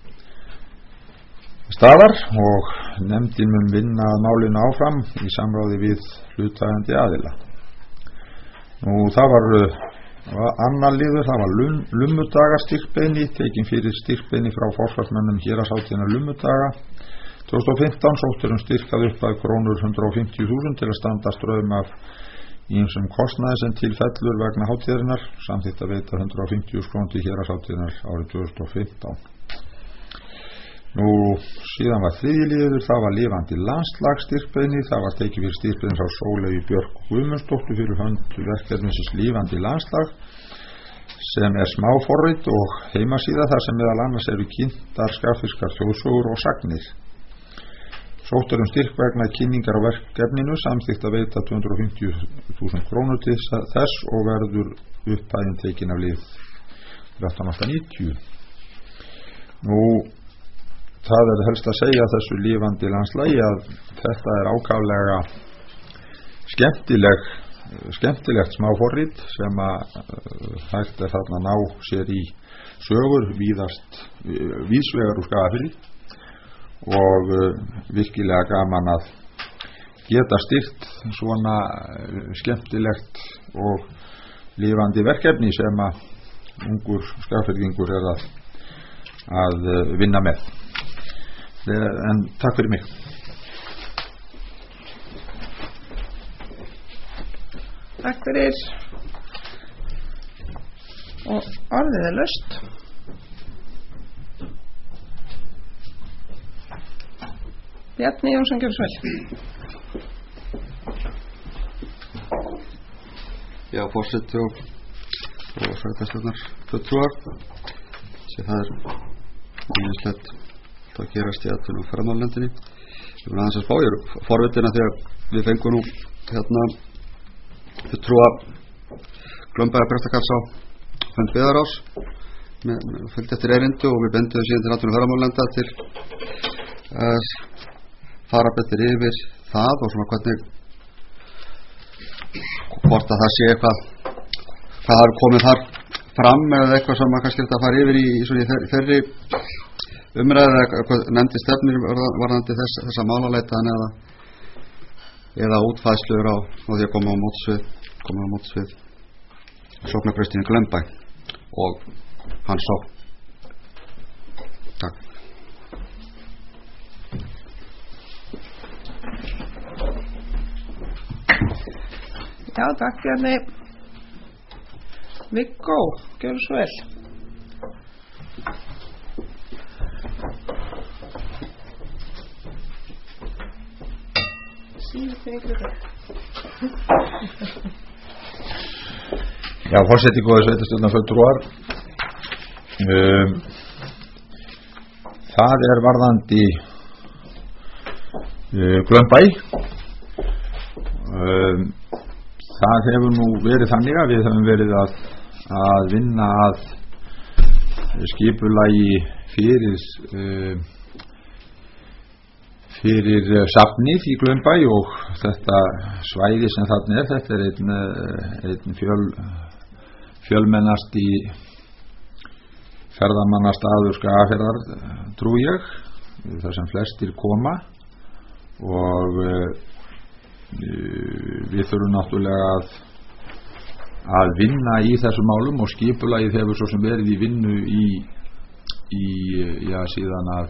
S5: staðar og nefndin mun vinna að málinu áfram í samráði við hluthagjandi aðila. Nú það var annar liður, það var lummudaga styrkbeini tekin fyrir styrkbeini frá forsvarsmönnum héraðshátíðina lummudaga tvö þúsund og fimmtán sóttur um styrkað upp að krónur hundrað og fimmtíu þúsund til að standa straum af ýmsum kostnaði sem til fellur vegna hátíðarinnar samþykkt að veita hundrað og fimmtíu þúsund krónur til héraðshátíðinnar árið tvö þúsund og fimmtán. Nú síðan var þriðji liður, það var lifandi landslag styrkbeini, það var tekið fyrir styrkbeini frá Sóleyju Björk Guðmundsdóttur fyrir hönd verkefnisins lifandi landslag sem er smáforrit og heimasíða þar sem meðal annars eru kynntar skagfirskar þjóðsögur og sagnir. Sótt er um styrk vegna kynningar á verkefninu samþykkt að veita tvö hundruð og fimmtíu þúsund krónur til þess og verður upphæðin tekin af lið þrettán átta níutíu. Nú það er helst að segja þessu lifandi landslagi að þetta er ákaflega skemmtileg skemmtilegt smáforrit sem að hægt er þarna ná sér í sögur víðast víðsvegar úr Skagafirði og virkilega gaman að geta styrkt svona skemmtilegt og lifandi verkefni sem að ungur skagfirðingur er að, að vinna með. En takk fyrir mig.
S1: Takk fyrir. Og orðið er laust. Bjarni Jónsson, gjörðu svo vel.
S4: Já, forseti og, og sveitarstjórnar fulltrúar sem það er ýmislegt að gerast í atvinnu og ferðamálendinni. Ég vil aðeins að spá, ég er forvitin að því að við fengum nú hérna fulltrúa Glömbæra Prestakarls á fund Byggðarráðs með, með fylgd eftir erindu og við benduðum síðan til atvinnu og ferðamálenda til að fara betur yfir það og svona hvernig hvort að það sé eitthvað hvað er komið þar fram eða eitthvað sem maður kannski er að fara yfir í, í svona í þeirri umræðu eða eitthvað nefndi stefnir varðandi þess, þessa málaleitan eða eða útfæslur á, á því að koma á mótsvið koma á mótsvið sóknarprestinni Glömbæ og hans sókn. Takk.
S1: Já, takk Bjarni. Viggo, gjörðu svo vel. Síðu fyrir ykkur.
S5: Já, forseti góðir sveitarstjórnar fulltrúar. Um, það er varðandi uh, Glömbæ. Um, Það hefur nú verið þannig að við höfum verið að, að vinna að skipulagi fyrir uh, fyrir safnið í Glömbæ og þetta svæði sem þarna er, þetta er einn, einn fjöl, fjölmennasti ferðamannastaður Skagafjarðar, trú ég, þar sem flestir koma og uh, við þurfum náttúrulega að, að vinna í þessum málum og skipulagið hefur svo sem verið í vinnu í, í já, síðan að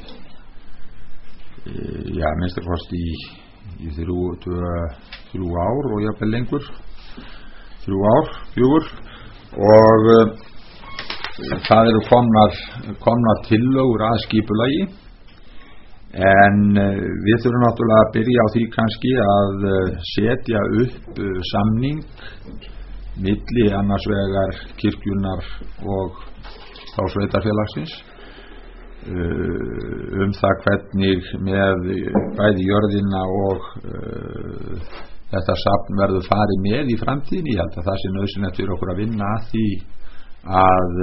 S5: já, minnst að kosti í, í þrjú, tvö, þrjú ár og jafnvel lengur þrjú ár, fjögur og uh, það eru komnar, komnar tillögur að skipulagi. En uh, við þurfum náttúrulega að byrja á því kannski að uh, setja upp uh, samning milli annars vegar kirkjunnar og þá sveitarfélagsins uh, um það hvernig með bæði jörðina og uh, þetta safn verður farið með í framtíðinni. Ég held að það sé nauðsynlegt fyrir okkur að vinna að því að,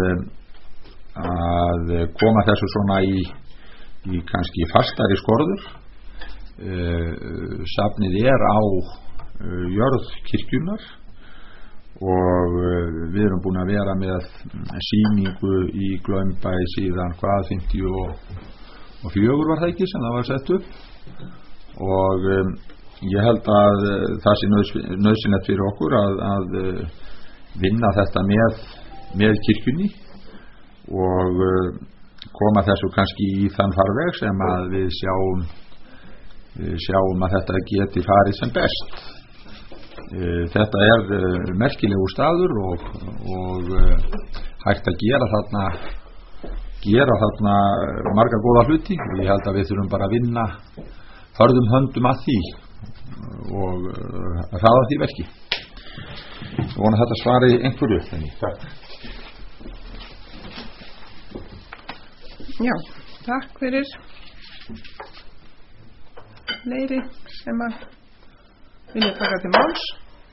S5: að koma þessu svona í í kannski fastari skorður. Uh, safnið er á uh, jörð kirkjunnar og uh, við erum búin að vera með sýningu í Glömbæ síðan hvað fimmtíu og fjögur var það ekki sem það var sett upp og um, ég held að uh, það sé nauðsynlegt fyrir okkur að, að uh, vinna þetta með, með kirkjunni og uh, koma þessu kannski í þann farveg sem að við sjáum við sjáum að þetta geti farið sem best. Þetta er merkilegu staður og, og hægt að gera þarna gera þarna marga góða hluti og ég held að við þurfum bara að vinna hörðum höndum að því og að hraða því verki. Ég vona að þetta svari einhverju. Takk.
S1: Já, takk fyrir. Fleiri sem að vilja taka til máls.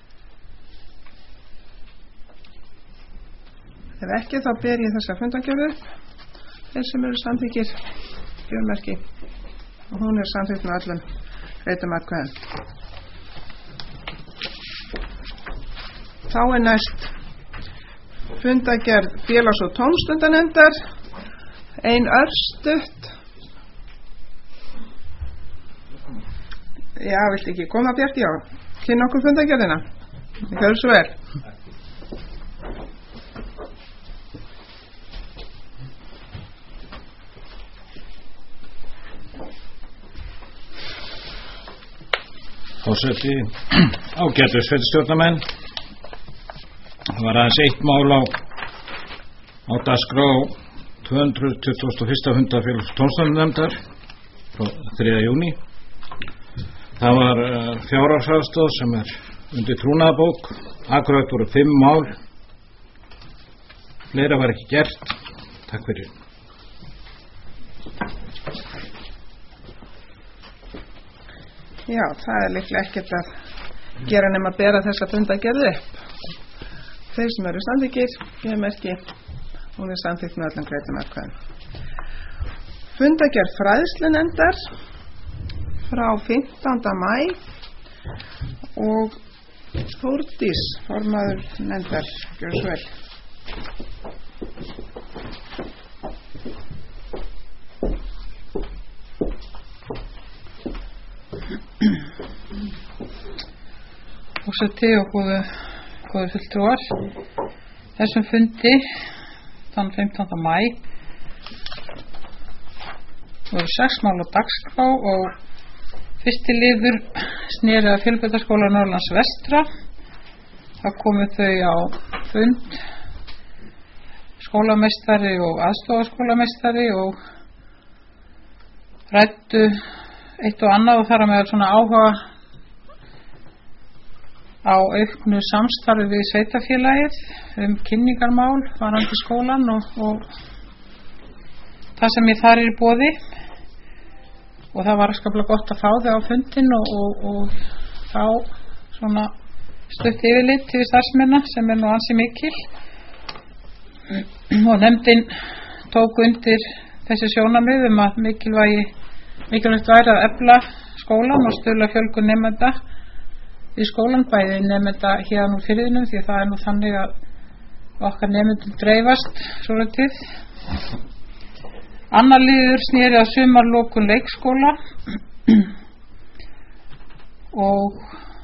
S1: Ef ekki þá ber ég þessa fundargerð upp. Þeir sem eru samþykkir fjölmerki og hún er samþykkt með öllum reitum atkvæðum. Þá er næst fundargerð félags- og tómstundanefndar, ein örstutt. Já, viltu ekki koma, Bjarki, já, kynna okkur fundargerðina. Það er svo vel.
S6: Forseti, ágætu sveitarstjórnarmenn, það var aðeins eitt mál á, á dagskrá tvö hundruð tuttugustu og fyrsta fundar félags- og tómstundanefndar frá þriðja júní. Það var uh, fjárhagsaðstoð sem er undir trúnaðarbók. Akkúrat voru fimm mál, fleira var ekki gert. Takk fyrir.
S1: Já, það er líklega ekkert að gera nema að bera þessa fundargerð upp. Þeir sem eru samþykkir, ég merki, hún er samþykkt með öllum greiddum atkvæðum. Fundargerð fræðslunefndar frá fimmtánda maí og Þórdís, formaður nefndar, gjör svo vel.
S2: Forseti og góðu, góðu fulltrúar, þessum fundi þann fimmtánda maí voru sex mál á dagskrá og fyrsti liður sneri að Fjölbrautaskóla Norðurlands vestra. Það komu þau á fund skólameistari og aðstoðarskólameistari og ræddu eitt og annað og þar að meðal svona áhuga á auknu samstarfi við sveitarfélagið um kynningarmál varðandi skólan og, og það sem ég þar er í boði. Og það var skaplega gott að fá þau á fundin og, og, og fá svona stutt yfirlit til starfsmenna sem er nú ansi mikil. Og nefndin tók undir þessi sjónarmið um að mikilvægi, mikilvægt væri að efla skólan og stuðla fjölgun nemenda í skólan, bæði nemenda hérna úr firðinum því það er nú þannig að okkar nemendum dreifast svolítið. Annar liður sneri að sumarlokun leikskóla og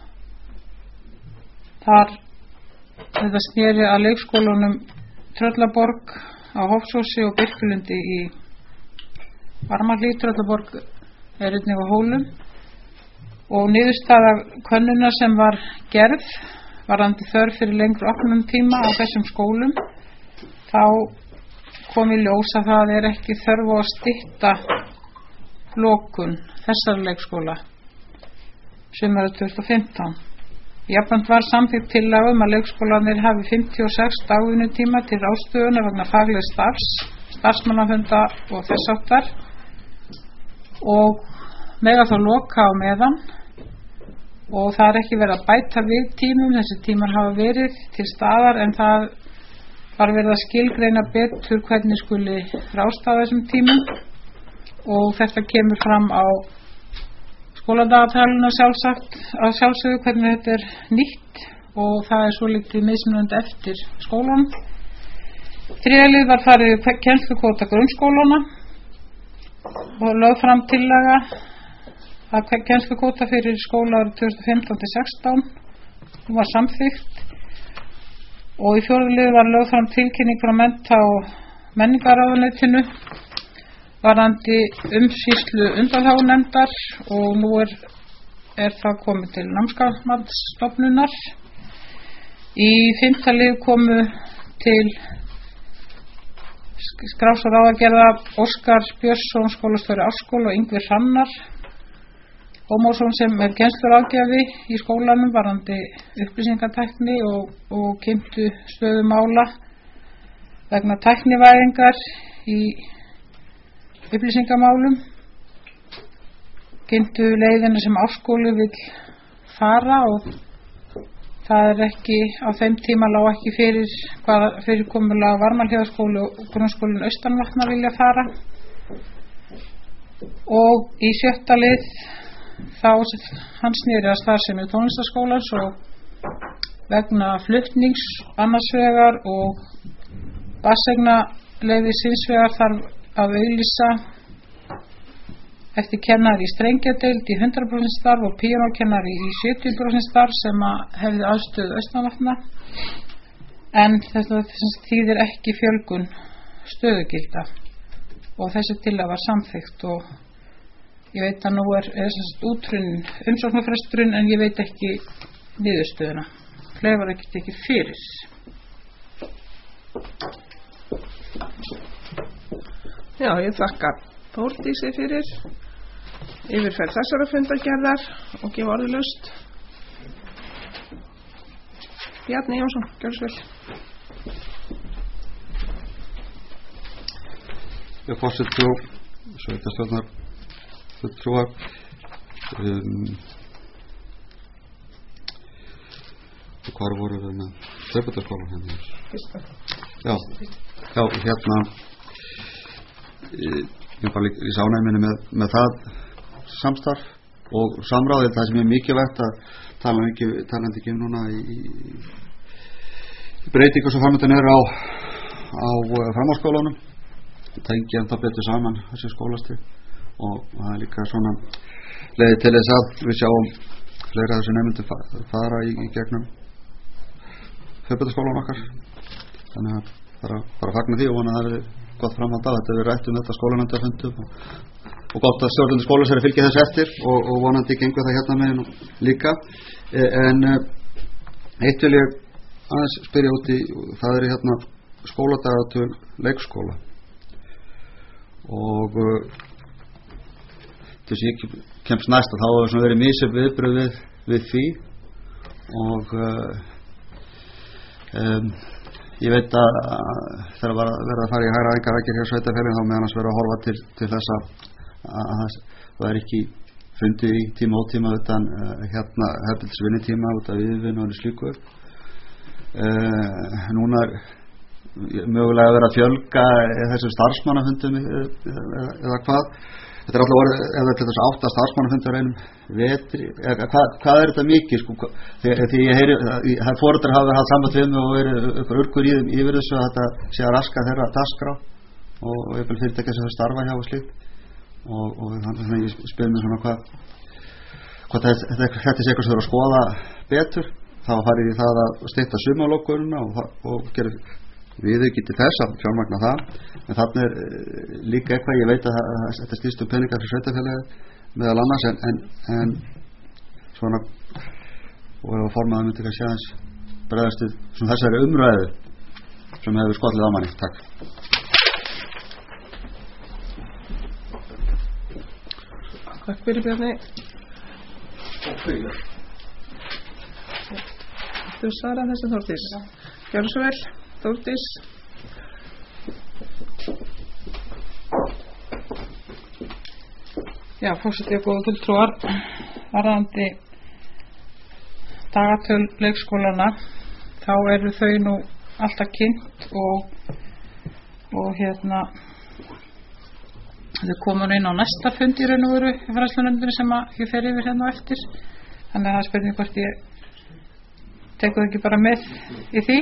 S2: þar þetta sneri að leikskólanum Tröllaborg á Hofsósi og Birkilundi í Varmahlíð. Tröllaborg er einnig á Hólum og niðurstaða könnuna sem var gerð varðandi þörf fyrir lengri opnum tíma á þessum skólum, þá kom í ljós að það er ekki þörf á að stytta lokun þessar leikskóla sumarið tvö þúsund og fimmtán. Jafnframt var samþykkt tillaga um að leikskólanir hafi fimmtíu og sex dagvinnutíma til ráðstöfunar vegna faglegs starfs, starfsmannafunda og þess háttar og mega þá loka á meðan og það er ekki verið að bæta við tímum. Þessi tímar hafa verið til staðar en það var verið að skilgreina betur hvernig skuli ráðstafa þessum tímum og þetta kemur fram á skóladagatalinu sjálfsagt að sjálfsögðu hvernig þetta er nýtt og það er svo litið mismunandi eftir skólan. Þriðja lið var farið í kennslukvóta grunnskólana og lögð fram tillaga að kennslukvóta fyrir skólaárið tvö þúsund og fimmtán til sextán var samþykkt. Og í fjórða lið var lögð fram tilkynning frá mennta- og menningarráðuneytinu varðandi umsýslu undanþágunefndar og nú er, er það komið til námsgagnmatsstofnunar. Í fimmta lið komu til skrás og ráðagerða Óskar Björnsson, skólastjóri Árskóla og Ingvi Hrannar Ómarsson sem er kennsluráðgjafi í skólanum varðandi upplýsingatækni og, og kynntu stöðu mála vegna tæknivæðingar í upplýsingamálum, kynntu leiðina sem Árskóli vill fara og það er ekki, á þeim tíma lá ekki fyrir hvað fyrirkomulag Varmahlíðarskóli og grunnskólinn Austanvatna vilja fara. Og í sjötta lið þá hann sneri að starfsemi tónlistarskólans og vegna flutnings annars vegar og barneignarleyfis hins vegar þarf að auglýsa eftir kennari í strengjadeild í hundrað prósent starf og píanókennari í sjötíu prósent starf sem að hefði aðstöðu Austmanvatna, en þetta þýðir ekki fjölgun stöðugilda og þessi tillaga var samþykkt. Og ég veit að nú er, er útrunnin umsóknarfresturinn, en ég veit ekki niðurstöðuna. Fleiri var ekki tekið fyrir.
S1: Já, ég þakka Þórdísi fyrir yfirferð þessara fundargerðar og gefa orðulaust. Bjarni Jónsson, gjörðu svo vel.
S4: Ég forseti og sveitarstjórnar fulltrúar um, hvar voru við með Sveiputaskólann hérna?
S1: Fyrsta.
S4: Já, já, hérna ég bara líka í sánæminni með, með það samstarf og samráðið. Það sem er mikilvægt að tala ekki, talandi ekki um núna í, í breytingu sem framöndan eru á, á framhaldsskólanum, tengja ennþá betur saman þessi skólastig, og það er líka svona leiði til þess að við sjáum fleira þessu nefndu fara í, í gegnum Sveiputaskólann okkar. Þannig að bara, bara fagna því og vona að það verið gott framhald á. Þetta við rættum þetta skólanefndarfundum og, og gott að stjórnendur skólans er að fylgja þessu eftir og, og vonandi gengur það hérna með líka. En eitt vil ég aðeins spyrja út í, það er hérna skóladagatöl leikskóla og þess að ég kemst næst að þá hefur svona verið misjöfn viðbrögð við, við því og um, ég veit að þegar var að verða að fara í hægra einkavækir hjá sveitarfélaginu þá meðan að vera að horfa til, til þess að, að það er ekki fundið í tíma og tíma utan uh, hérna hefðilsvinni tíma út af yfirvinnu og slíku. Uh, núna er mögulega að vera að fjölga þessum starfsmannafundum eða, eða hvað. Þetta er alltaf orðið, ef þetta er þessu átta starfsmannafundur einum vetri, eða hvað, hvað er þetta mikið, sko, þegar því ég heyri, það foreldrar hafa haft samband við mig og verið ykkur urkur í þeim yfir þessu að þetta sé að raska þeirra dagskrá og, og ykkur fyrirtækja sem það starfa hjá og slíkt og, og þannig að ég spyr mér svona hvað, hvað þetta, þetta, þetta sé eitthvað sem þurfa að skoða betur, þá farið í það að stytta sumarlokununa og, og gera við þau getið þess að fjármagna það, en þarna er líka eitthvað, ég veit að þetta stýrst um peningar fyrir sveitafélagi meðal annars, en, en, en svona og ef að formaður myndi kannski aðeins bregðast við svona þessari umræðu sem hefur skollið á manni. Takk.
S1: Takk fyrir Bjarni. Þú svarað þessu Þórdís. Gjörðu svo vel Þórdís.
S2: Já, forseti og góða fulltrúar, varðandi dagatöl leikskólana, þá eru þau nú alltaf kynnt og, og hérna þau komur inn á næsta fund í raun og veru í fræðslunefndinni sem að ég fer yfir hérna á eftir, þannig að það er spurning hvort ég tekur ekki bara með í því.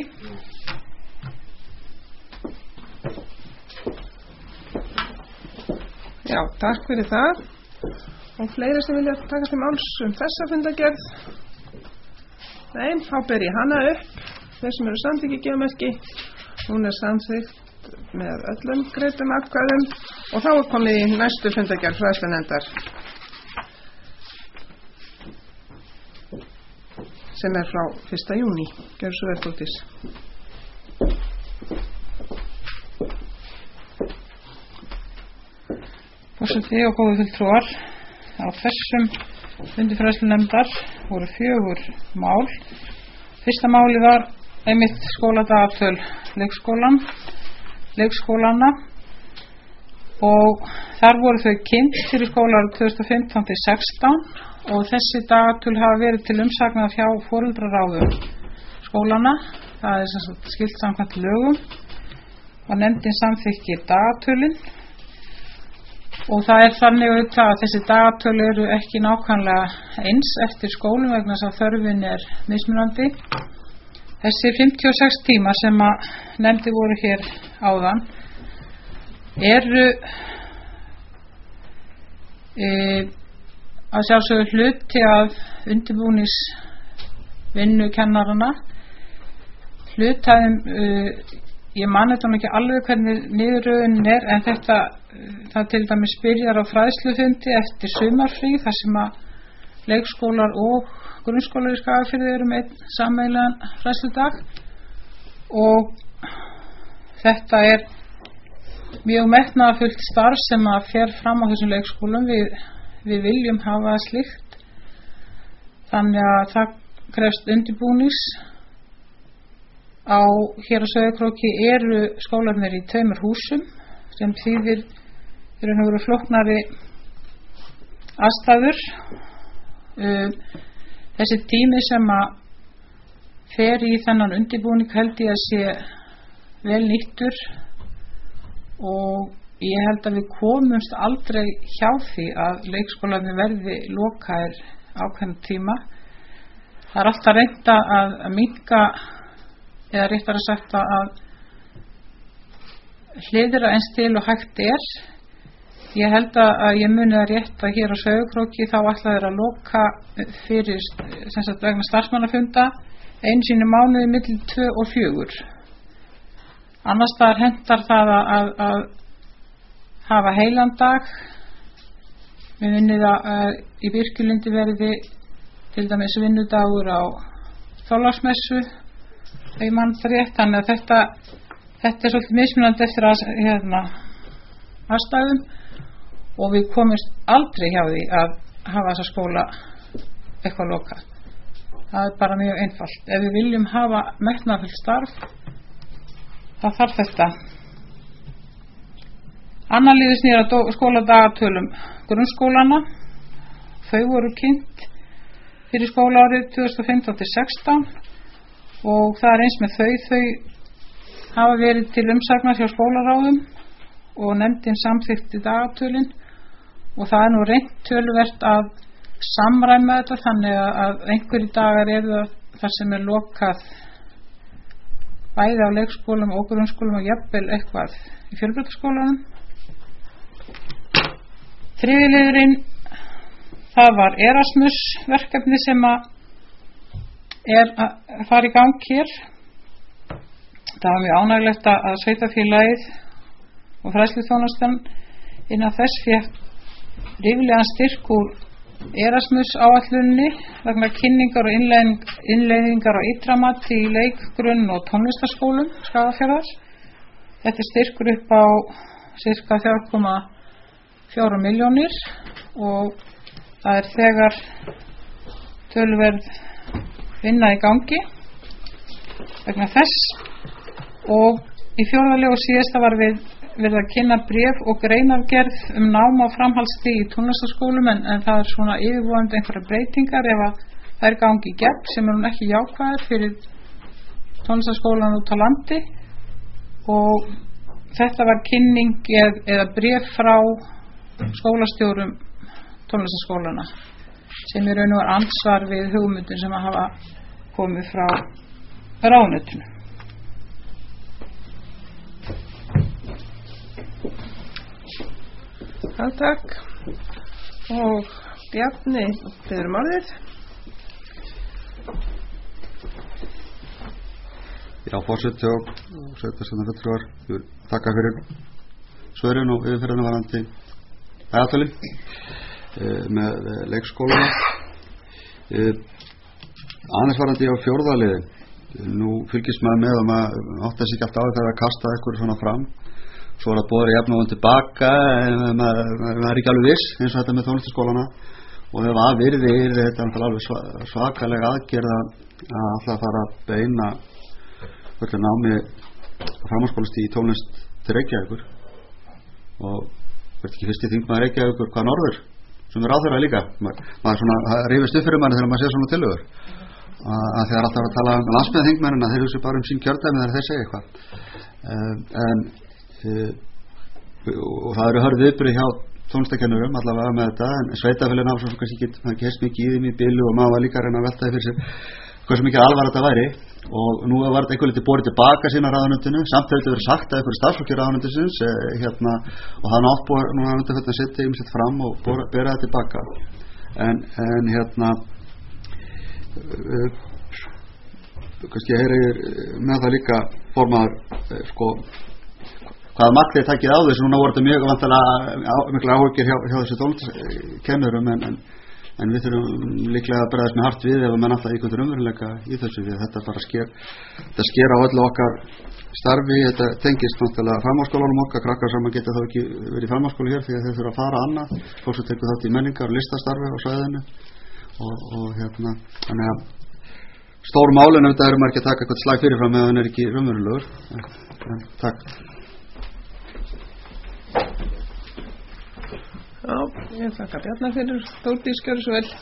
S1: Já, takk fyrir það. Og fleiri sem vilja taka til máls um þessa fundagerð? Nei, þá ber ég hana upp. Þeir sem eru samþykki gefamerki, hún er samþykkt með öllum greiddum atkvæðum og þá er komið í næstu fundagerð fræðslunefndar sem er frá fyrsta júní. Gjörðu svo vel Þórdís.
S2: Forseti og góðu fulltrúar, á þessum fundi fræðslunefndar voru fjögur mál. Fyrsta máli var einmitt skóladagatöl leikskólan, leikskólana og þar voru þau kynnt fyrir skólaár tvö þúsund og fimmtán til sextán og þessi dagatöl hafa verið til umsagnar hjá foreldraráðum skólana. Það er sem sagt skylt samkvæmt lögum og nefndin samþykkir dagatölin. Og það er þannig auðvitað að þessi dagatölu eru ekki nákvæmlega eins eftir skólum vegna þess að þörfin er mismunandi
S7: Þessi fimmtíu og sex tímar sem að nefndi voru hér áðan eru e, að sjálfsögðu hluti af undirbúningsvinnu kennarana. Hlutaðum, e, ég man þetta ekki alveg hvernig niðurröðunin er, en þetta það til dæmis byrjar á fræðslufundi eftir sumarfrí þar sem að leikskólar og grunnskólar í Skagafirði eru með einn sameiginlegan fræðsludag, og þetta er mjög metnaðarfullt starf sem að fer fram á þessum leikskólum. Við, við viljum hafa slíkt, þannig að það krefst undirbúnings. Á hér á Sauðárkróki eru skólarnir í tveimur húsum sem þýðir fyrir að vera flóknari aðstæður. Þessi tími sem að fer í þennan undirbúning held ég að sé vel nýttur, og ég held að við komumst aldrei hjá því að leikskólarnir verði lokaðir ákveðnum tíma. Það er alltaf reynt að, að minnka, eða réttara sagt að hliðra eins til og hægt er. Ég held að ég muni það rétt að hér á Sauðárkróki þá ætla þeir að loka fyrir sem sagt vegna starfsmannafunda einu sinni mánuði milli tvö og fjögur. Annars staðar hentar það að, að, að hafa heilan dag. Við vinnið að í Birkilundi verði til dæmis vinnudagur á Þorláksmessu, ef ég man það rétt, þannig að þetta, þetta er svolítið mismunandi eftir að, hérna, aðstæðum, og við komumst aldrei hjá því að hafa þessa skóla eitthvað lokað. Það er bara mjög einfalt. Ef við viljum hafa metnaðarfullt starf, þá þarf þetta. Annar liður snýr að skóladagatölum grunnskólana. Þau voru kynnt fyrir skólaárið tvö þúsund og fimmtán til sextán, og það er eins með þau. Þau hafa verið til umsagnar hjá skólaráðum og nefndin samþykkti dagatölin, og það er nú reynt töluvert að samræma þetta, þannig að einhverjir dagar eru þar sem er lokað bæði á leikskólum og grunnskólum og jafnvel eitthvað í fjölbrautaskólanum. Þriðji liðurinn, það var Erasmus verkefni sem að er að fara í gang hér. Það var mjög ánægilegt að sveitarfélagið og fræðsluþjónustan innan þess fékk ríflegan styrk úr Erasmus áætluninni vegna kynningar og innleiðing, innleiðingar á ítramati í leik, grunn og tónlistarskólum Skagafjarðar. Þetta er styrkur upp á sirka þrjú komma fjórar milljónir, og það er þegar töluverð vinna í gangi vegna þess. Og í fjórða lið og síðasta var við verið að kynna bréf og greinargerð um nám á framhaldsstigi í tónlistarskólum, en, en það er svona yfirvofandi einhverja breytingar ef að það er gangi í gegn sem er hún ekki jákvæður fyrir tónlistarskólan út á landi. Og þetta var kynning eð, eða bréf frá skólastjórum tónlistarskólana sem í raun og var ansvar við hugmyndin sem að hafa komið frá ráðuneytinu.
S1: Takk. Og Bjarni, þið erum orðið.
S4: Já, forseti og sveitarstjórnarfulltrúar, ég vil þakka fyrir svörin og yfirferðina varðandi dagatölin e, með leikskólana. E, Annars varðandi á fjórða liði. Nú fylgist maður með og maður átti sig ekki alltaf á því að kasta eitthvað svona fram. Svo er það búið að jafna og tilbaka, en maður, maður er ekki alveg viss eins og þetta með tónlistarskólana, og ef að virði er þetta alveg svakalega aðgerð að alltaf fara að beina öllu námi framhaldsskólastigi í tónlist til Reykjavíkur, og verður ekki fyrst í þingmaður Reykjavíkur hvað norður sem er ráðherra líka. maður, maður svona rífist upp fyrir manni þegar maður sér svona tillögur, að þegar alltaf er að tala um landsbyggðarþingmennina, þeir hugsa bara um sín kjördæmi þegar þeir segja eitthvað, en og það eru hörð viðbrigði hjá tónlistakennurum allavega með þetta, en sveitafélagin á svo kannski ekki, það ekki heist mikið í þeim í bílu, og maður var líka að reyna að velta því fyrir sér hversu mikið alvar þetta væri, og nú var þetta einhver litið borið tilbaka sína ráðuneytinu, samt hefur þetta verið sagt að einhverju starfsfólki ráðuneytisins eh, hérna, og það er náttúrulega nú að þetta að setja um sitt fram og bora, bera það tilbaka en, en hérna uh, kannski heyri með það líka formaður uh, sko hvaða makt þeir takkið á þessu. Núna voru þetta mjög vantilega mikla áhyggjur hjá, hjá þessu tónlistarkennurum en, en, en við þurfum líklega að bregðast með hart við ef menn alltaf einhvern raunveruleika í þessu, því þetta bara sker þetta sker á öllu okkar starfi. Þetta tengist náttúrulega framhaldsskólanum okkar, krakkar sem að geta þá ekki verið í framhaldsskóla hér því að þeir þurfa að fara annað, fólk sem tekur þátt í menningar og listastarfi á svæðinu og, og hérna þannig að stór málin auðvitað erum ekki að taka eitthvað slag fyrirfram ef hann er ekki raunverulegur en, en takk.
S1: Já, ég þakka Bjarna fyrir, Þórdís, gjörðu svo vel.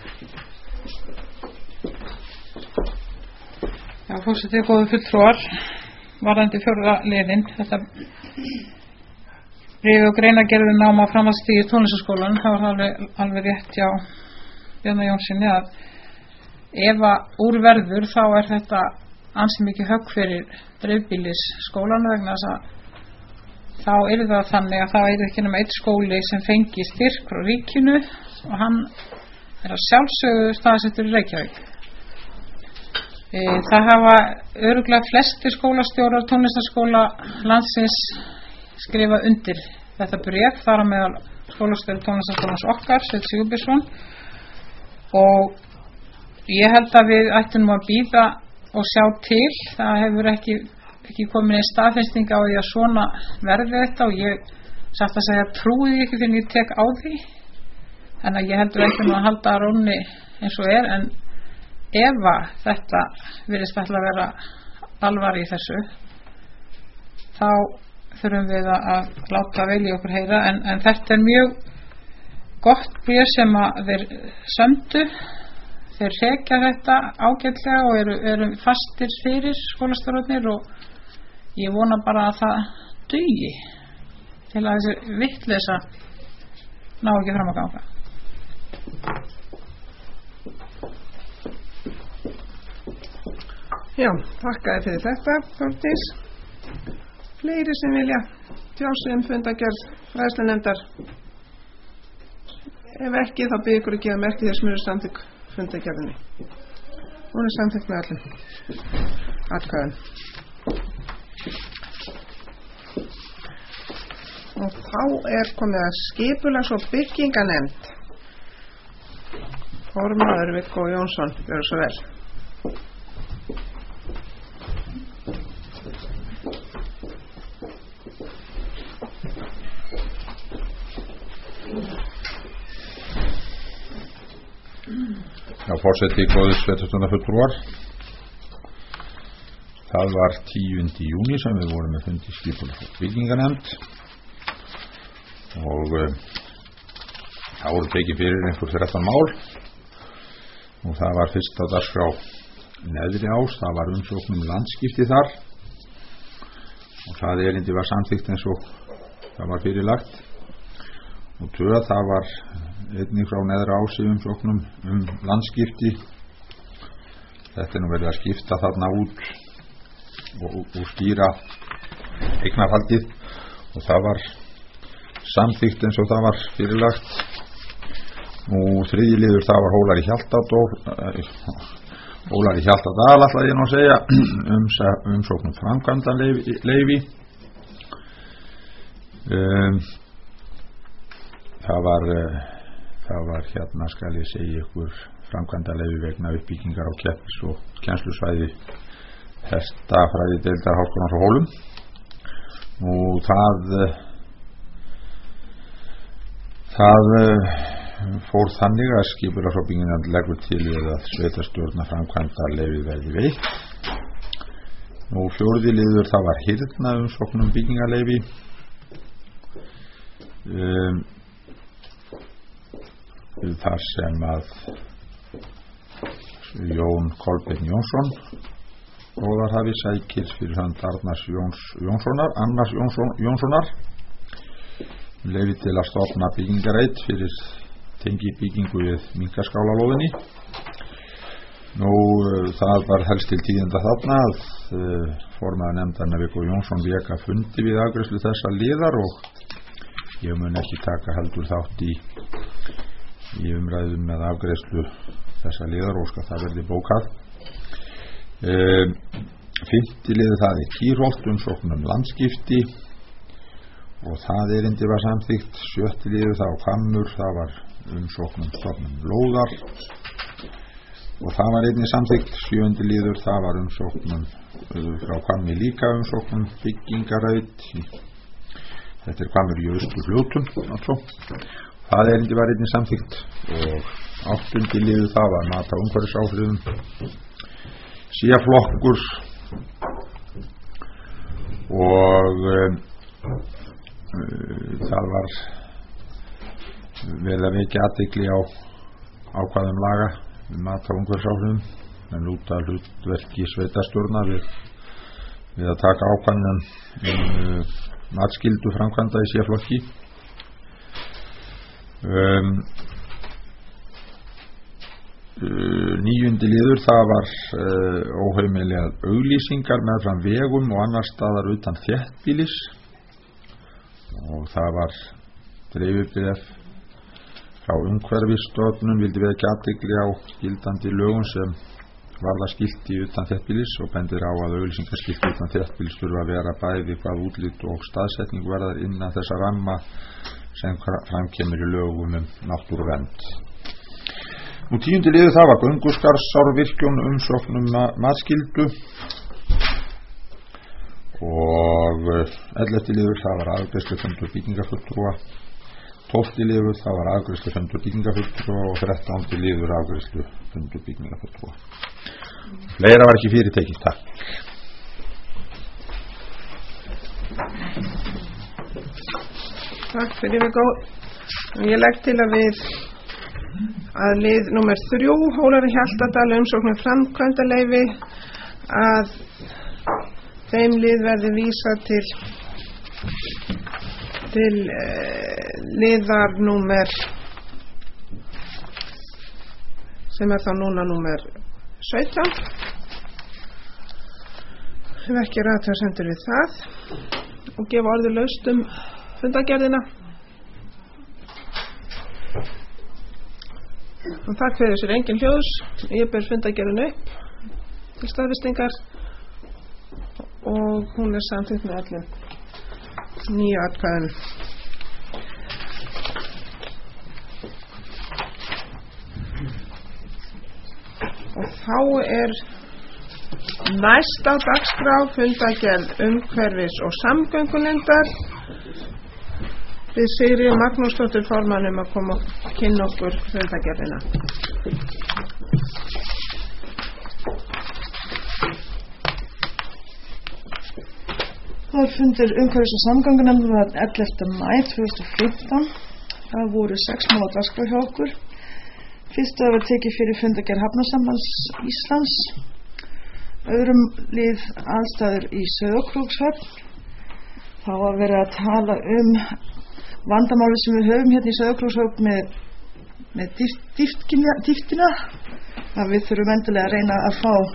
S7: Já, fórsetið góðu fulltrúar, varðandi fjórða liðinn, þetta bréfi og greinagerðin náma framhaldsstigi í tónlistarskólan, það var alveg, alveg rétt hjá Bjarna Jónssoni að ef að úr verður þá er þetta ansi mikið högg fyrir dreifbýlisskólan vegna þess að þá er það þannig að það er ekki nema eitt skóli sem fengi styrk frá ríkinu og hann er að sjálfsögðu staðsettur í Reykjavík. E, það hafa örugglega flestir skólastjórar tónlistarskóla landsins skrifað undir þetta bréf, þar á meðal skólastjóri tónlistarskólans okkar, Sveinn Sigurbjörnsson, og ég held að við ættum að bíða og sjá til. Það hefur ekki ekki komin einn staðfesting á því að svona verði þetta og ég satt að segja trúi ekki fyrir ég tek á því en að ég heldur ekki að halda rónni eins og er en ef að þetta virðist alltaf að vera alvar í þessu þá þurfum við að láta vel í okkur heyra en, en þetta er mjög gott bréf sem að þeir sömdu. Þeir rekja þetta ágætlega og eru, eru fastir fyrir skólastjórarnir og ég vona bara að það dugi til að þessi vitleysa ná ekki fram að ganga.
S1: Já, þakka þér fyrir þetta, Þórdís. Fleiri sem vilja tjá sig um fundargerð fræðslunefndar. Ef ekki þá bið ykkur að gefa merki þess mjög samþykk fundargerðinni. Hún er samþykk með allum atkvæðum. Og þá er komið að skipulags- og bygginganefnd. Formaður Viggo Jónsson, gjörðu svo vel.
S5: Já, forseti góðir sveitarstjórnarfulltrúar. Það var tíundi júní sem við vorum með fundi skipulags- og bygginganefnd og um, það voru tekið fyrir einhver þrettán mál og það var fyrst á dagskrá neðri ás, það var umsókn um landskipti þar og það erindi var samþykkt eins og það var fyrirlagt og tvö það var einnig frá neðri ási umsóknum um landskipti. Þetta er nú verið að skipta þarna út og, og skýra eignarhaldið og það var samþykkt eins og það var fyrirlagt. Nú þriðji liður það var Hólar í Hjaltadal Hólar í Hjaltadal ætla ég nú að segja um umsóknum framkvæmdaleyfi. Um, það var það var hérna skal ég segja ykkur framkvæmdaleyfi vegna uppbyggingar á keppnis- og kennslusvæði hestafræði deildar Háskólans á Hólum og það það fór þannig að skipulags- og bygginganefnd leggur til við að sveitarstjórna framkvæmdaleyfi verði veitt. Nú fjórði liður það var hirðna umsókn um byggingarleyfi. um, þar sem að Jón Kolbeinn Jónsson Róðarhafi sækir fyrir hönd Arnars Jóns, Jónssonar Annars Jónsson, Jónssonar leyfi til að stofna byggingareit fyrir tengi byggingu við Minkaskálalóðinni Nú, það var helst til tíðinda þarna að uh, formaður nefndarinnar Viggo Jónsson vék að fundi við afgreiðslu þessa liðar og ég mun ekki taka heldur þátt í, í umræðum með afgreiðslu þessa liðar og skal það verði bókað. Uh, Fimmti liður það er Kýrholt, umsókn um landskipti og það erindi var samþykkt. Sjötti liður það á Hvammur, það var umsókn um stofnun lóðar og það var einnig samþykkt. Sjöundi liður það var umsóknum uh, frá Hvammi líka umsóknum byggingarætt. Þetta er Hvammur í Austurfljótum altså. Það erindi var einnig samþykkt og áttundi liður það var mat á umhverfisáhrifum. Síaflokkur og um, uh, það var verið að vekja athygli á ákvæðum laga um mat á umhverfisáhrifum en lúta hlutverki sveitarstjórna við, við að taka ákvæðum um uh, matskyldu framkvæmda í síaflokki. um, uh, Níundi liður það var uh, óheimilegar auglýsingar meðfram vegum og annar staðar utan þéttbýlis og það var dreifibréf frá umhverfisstofnun vildi vekja athygli á gildandi lögum sem varða skilti utan þéttbýlis og bendir á að auglýsingaskilti utan þéttbýlis þurfa að vera bæði hvað útlit og staðsetning verðar innan þessa ramma sem framkemur í lögum um náttúruvernd. Nú tíundi liður það var Gönguskarðsárvirkjun umsókn um matskyldu og ellefti liður það var afgreiðslufundur byggingarfulltrúa. Tólfti liður það var afgreiðslufundur byggingarfulltrúa og þrettándi liður afgreiðslufundur byggingarfulltrúa. Fleira var ekki fyrirtekið. Takk.
S1: Takk fyrir Viggo. Ég legg til að við að lið númer þrjú Hólar í Hjaltadal umsóknum framkvæmdaleyfi að þeim lið verði vísað til til uh, liðar númer sem er þá núna númer sautján. Hef ekki athugasemdir við það og gefa orðið laust um fundargerðina. Og það kveður sér engin hljóðs. Ég ber fundargerðinu upp til staðfestingar og hún er samþykkt með öllum nýju atkvæðum. Og þá er næst á dagskrá fundargerð umhverfis og samgöngunefndar. Við Sigríður Magnúsdóttur formann um að koma og kynna okkur fundargerðina. Það var fundur umhverfis og samgöngunefndar ellefta maí tvö þúsund og fimmtán. Það voru sex mál á dagskrá hjá okkur. Fyrst að var tekið fyrir fundargerð Hafnasambands Íslands. Öðrum lið aðstæður í Sauðárkrókshöfn. Þá var verið að tala um vandamáli sem við höfum hérna í Sauðárkrókshöfn með, með dýftina, dýftina. Að við þurfum endilega að reyna að fá,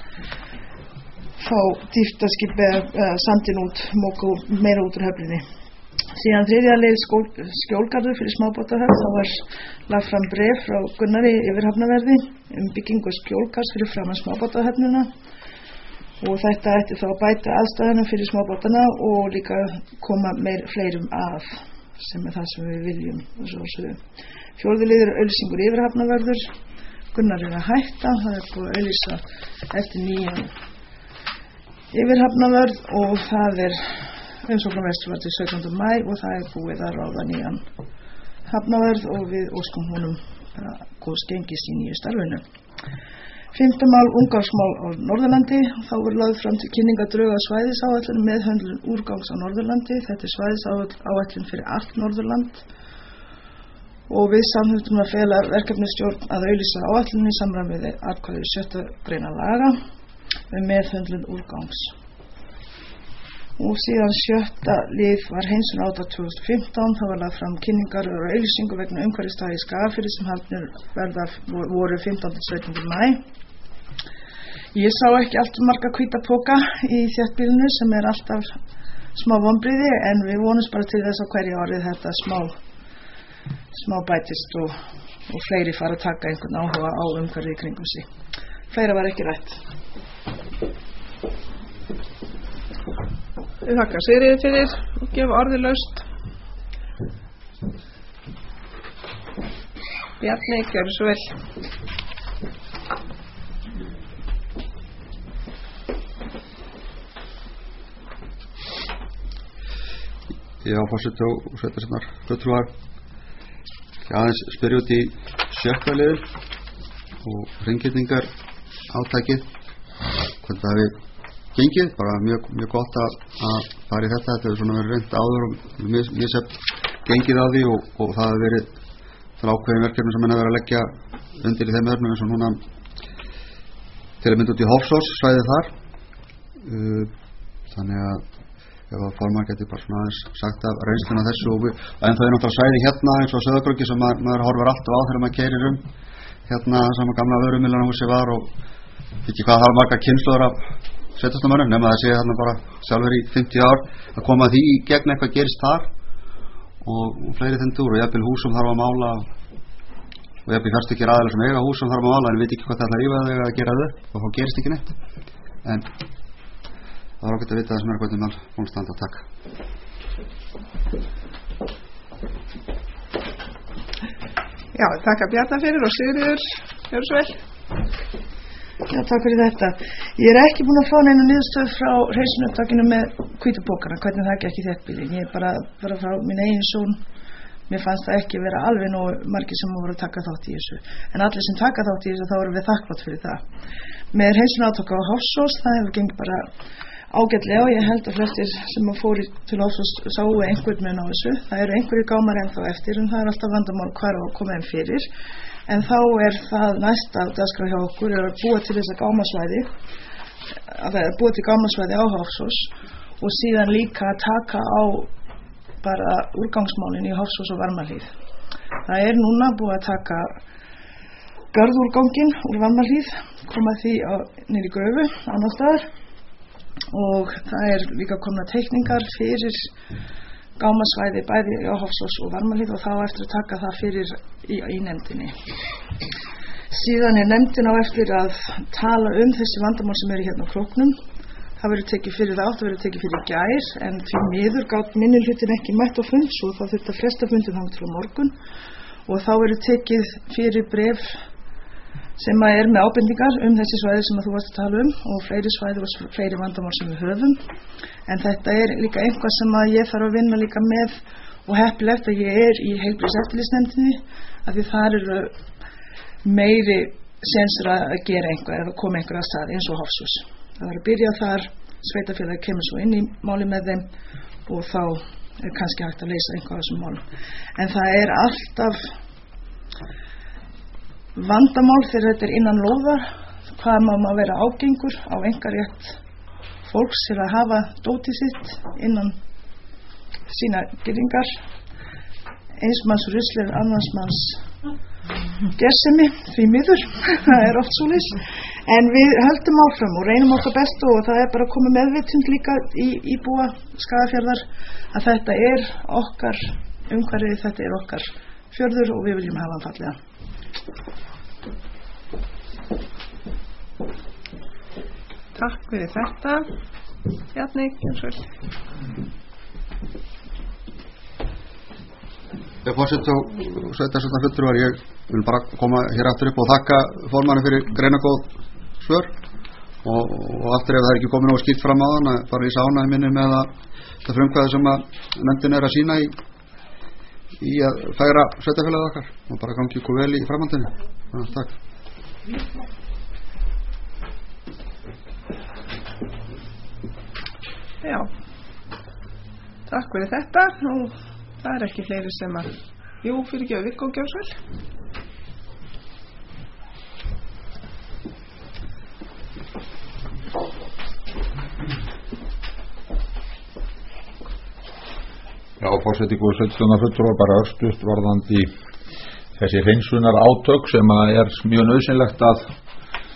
S1: fá dýftaskip eða sandin út, móka meira út úr höfninni. Síðan þriðja leið skól, skjólgarður fyrir smábátahöfn. Það var lagt fram bréf frá Gunnari yfirhafnaverði um byggingu skjólgarðs fyrir framan smábátahöfnina. Og þetta ætti þá að bæta aðstæðuna fyrir smábátana og líka koma meir fleirum að, sem er það sem við viljum. Fjórði liður er auglýsingur yfirhafnaverður. Gunnar er að hætta, það er búið að auglýsa eftir nýjan yfirhafnaverð og það er umsóknarfrestur var til sautjánda maí og það er búið að ráða nýjan hafnaverð og við óskum honum góðs gengis í nýju starfinu. Fimmta mál úrgangsmál á Norðurlandi. Þá voru lögð fram til kynningadrög að svæðisáætlun með höndlun úrgangs á Norðurlandi. Þetta er svæðisáætlun fyrir allt Norðurland og við samþykktum að fela verkefnisstjórn að auglýsa áætlunni í samræmi við atkvæði sjöttu greina laga með meðhöndlun úrgangs. Og síðan sjötta lið var hreinsun átak tvö þúsund og fimmtán. Það var lagt fram kynningar og auglýsingu vegna umhverfisdaga í Skagafirði sem haldnir verða voru fimmtánda til sautjánda maí. Ég sá ekki alltaf marga hvíta póka í þéttbýlinu sem er alltaf smá vonbrigði, en við vonumst bara til þess að hverju árið þetta smá, smá bætist og, og fleiri fara að taka einhvern áhuga á umhverfið í kringum sig. Fleira var ekki rætt. Við þakka Sigríði fyrir og gefa orðið laust. Bjarni, gjörðu svo vel.
S4: Já, forseti og sveitarstjórnar fulltrúar. Ég aðeins spyrja út í sjötta liðin og hringirningar átakið. Hvernig það hefur gengið, bara mjög, mjög gott að, að fara í þetta. Þetta hefur svona verið reynd áður og mjög mis, gengið á því og, og það hefur verið það ákveðin verkefni sem henni hefur verið að leggja undir í þeim örnum eins og núna til að mynda út í Hofsós svæðið þar. Uh, þannig að ef að formar geti bara svona aðeins sagt af reynsluna þessu og, við, og en það er náttúrulega svæði hérna eins og Söðagruggi sem maður, maður horfir alltaf á þegar maður keyrir um hérna sama gamla vörumillanahúsi var og ekki hvað það er marga kynslóður af sveitarstjórnarmönnum nema það sé þarna bara sjálfur í fimmtíu ár að koma því í gegn eitthvað gerist þar og, og fleiri þinn túr og jafnvel húsum þarf að mála og jafnvel fyrst ekki aðeins sem eiga húsum þarf að mála en veit ekki hvað það ætla að rífa þau að gera þau og þá gerist ekki neitt en það var ágætt að vita það sem er hvernig maður búin að standa að taka.
S1: Já, þakka Bjarna fyrir og Sigríður, gjörðu svo vel. Já, takk fyrir þetta. Ég er ekki búin að fá neina niðurstöðu frá hreinsunarupptakinu með hvítu pókana, hvernig það gekk í þéttbýli. Ég er bara, bara frá mín eigin són. Mér fannst það ekki vera alveg nóg margir sem voru að taka þátt í þessu. En allir sem taka þátt í þessu, þá voru við þakklátt fyrir það. Með hreinsunarátaka á Hofsós, það hefur gengið bara ágætlega og ég held að flestir sem fóru til Hofsós sáu einhvern mun á þessu. Það eru einhverjir gámar ennþá eftir en það er alltaf vandamál hvar á að koma þeim fyrir. En þá er það næsta dagskrá hjá okkur er að búa til þessa gámasvæði, að búa til gámasvæði á Hofsós og síðan líka að taka á bara úrgangsmálin í Hofsós og Varmahlíð. Það er núna búið að taka garðúrganginn úr Varmahlíð, koma því á, niður í Gröfu, annar staðar og það er líka komna teikningar fyrir gámasvæði bæði á Hofsós og Varmahlíð og þá eftir að taka það fyrir í, í nefndinni. Síðan er nefndin á eftir að tala um þessi vandamál sem eru hérna á Króknum. Það verður tekið fyrir það átt, það verður tekið fyrir gær en því miður gátt minnihlutin ekki mætt á fund svo þá þurfti að fresta fundum þangað til á morgun og þá verður tekið fyrir bréf sem er með ábendingar um þessi svæði sem að þú varst að tala um og fleiri svæði og fleiri vandamál sem við höfum en þetta er líka einhvað sem að ég þarf að vinna líka með og heppilegt að ég er í heilbrigðiseftirlitsnefndinni af því þar eru meiri sensur að gera einhvað eða koma einhver að stað eins og Hofsós. Það var að byrja þar, sveitarfélagi kemur svo inn í máli með þeim og þá er kannski hægt að leysa einhvað af þessum málum. En það er alltaf vandamál þegar þetta er innan lóðar, hvað má maður vera ágengur á einkarétt fólks til að hafa dótið sitt innan sína girðingar. Eins manns rusl er annars manns gersemi, því miður, það er oft svoleiðis. En við höldum áfram og reynum okkar bestu og það er bara komið meðvitund líka í íbúa Skagafjarðar að þetta er okkar umhverfið, þetta er okkar fjörður og við viljum hafa hann fallega. Takk fyrir þetta. Bjarni, kjörnsvöld.
S4: Ég fórsett og sveitarstjórnar fulltrúar, ég vil bara koma hér aftur upp og þakka formanni fyrir greinagóð svör og, og aftur ef það er ekki komið nógu skýrt fram á þann að fara í sánaði minni með að það frumkvæði sem að nefndin er að sína í, í að færa sveitarfélagið okkar og bara gangi ykkur vel í framhaldinu. Þannig, takk.
S1: Já, takk fyrir þetta og það er ekki fleiri sem að jú, fyrir ekki að Viggo Gjörsvel.
S5: Já, forseti góð sveitarstjórnar fulltrúar, bara örstutt varðandi þessi hreinsunar átök sem að er mjög nauðsynlegt að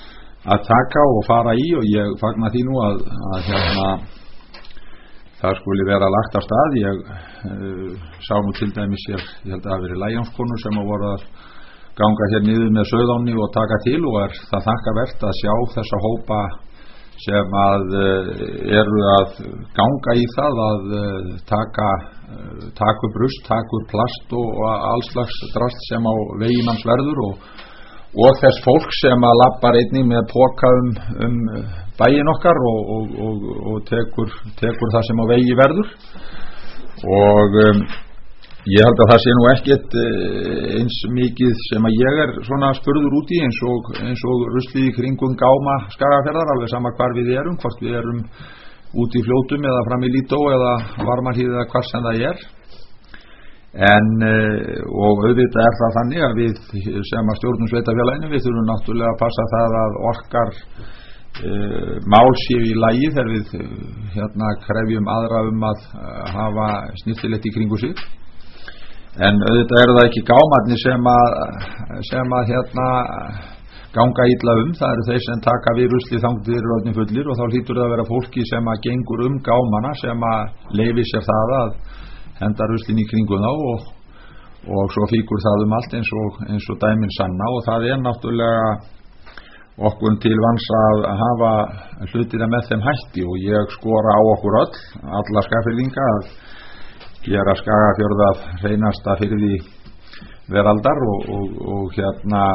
S5: að taka og fara í, og ég fagna því nú að, að hérna það skuli vera lagt af stað. Ég uh, sá nú til dæmis hér, ég held að það hafi verið Lægjánskonur sem að voru að ganga hér niður með Sauðánni og taka til, og er það þakkavert að sjá þessa hópa sem að uh, eru að ganga í það að uh, taka uh, taka upp rusl, taka upp plast og, og allslags drast sem á vegi manns verður, og, og þess fólk sem að lappar einnig með poka um, um bæinn okkar og, og, og, og tekur, tekur það sem á vegi verður. Og um, ég held að það sé nú ekkert eins mikið sem að ég er svona spurður út í eins og, eins og ruslið í kringum gáma Skagafjarðar, alveg sama hvar við erum, hvort við erum út í Fljótum eða fram í Lító eða Varmahlíð eða hvar sem það er. En og auðvitað er það þannig að við sem að stjórnum sveitarfélaginu, við þurfum náttúrulega að passa það að okkar Uh, mál séu í lagi þegar við uh, hérna krefjum aðra um að uh, hafa snyrtilegt í kringu sig, en auðvitað eru það ekki gámarnir sem að sem að hérna ganga illa um, það eru þeir sem taka við rusli þangað þeir eru orðnir fullir, og þá hlýtur það að vera fólki sem að gengur um gámana sem að leyfi sér það að henda ruslin í kringu þá, og, og svo fíkur það um allt eins og, eins og dæmin sanna, og það er náttúrulega okkur til vans að hafa hlutina með þeim hætti, og ég skora á okkur öll, alla Skagfirðinga, að gera Skagafjörð að hreinasta firði veraldar, og, og, og hérna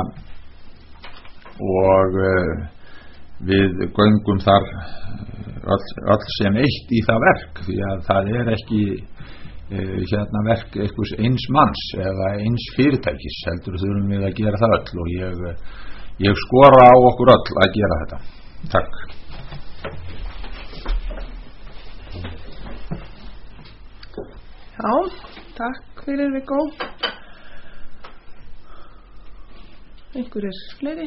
S5: og uh, við göngum þar öll, öll sem eitt í það verk, því að það er ekki uh, hérna verk einhvers eins manns eða eins fyrirtækis, heldur þurfum við að gera það öll, og ég Ég skora á okkur öll að gera þetta. Takk.
S1: Já, takk fyrir Viggo. Einhverjir fleiri?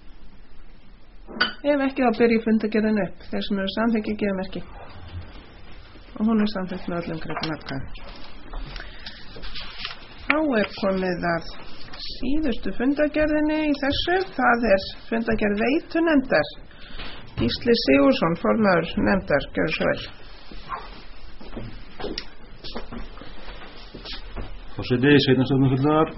S1: Ef ekki þá byrja fundargerðin upp. Þeir sem eru samþykki gefa merki. Og hún er samþykkt með öllum greiðum atkvæðum. Þá er komið að síðustu fundargerðinni í þessu. Það er fundargerð veitunefndar. Gísli Sigurðsson, formaður nefndar, gjörðu svo vel.
S8: Forseti, sveitarstjórnarfulltrúar.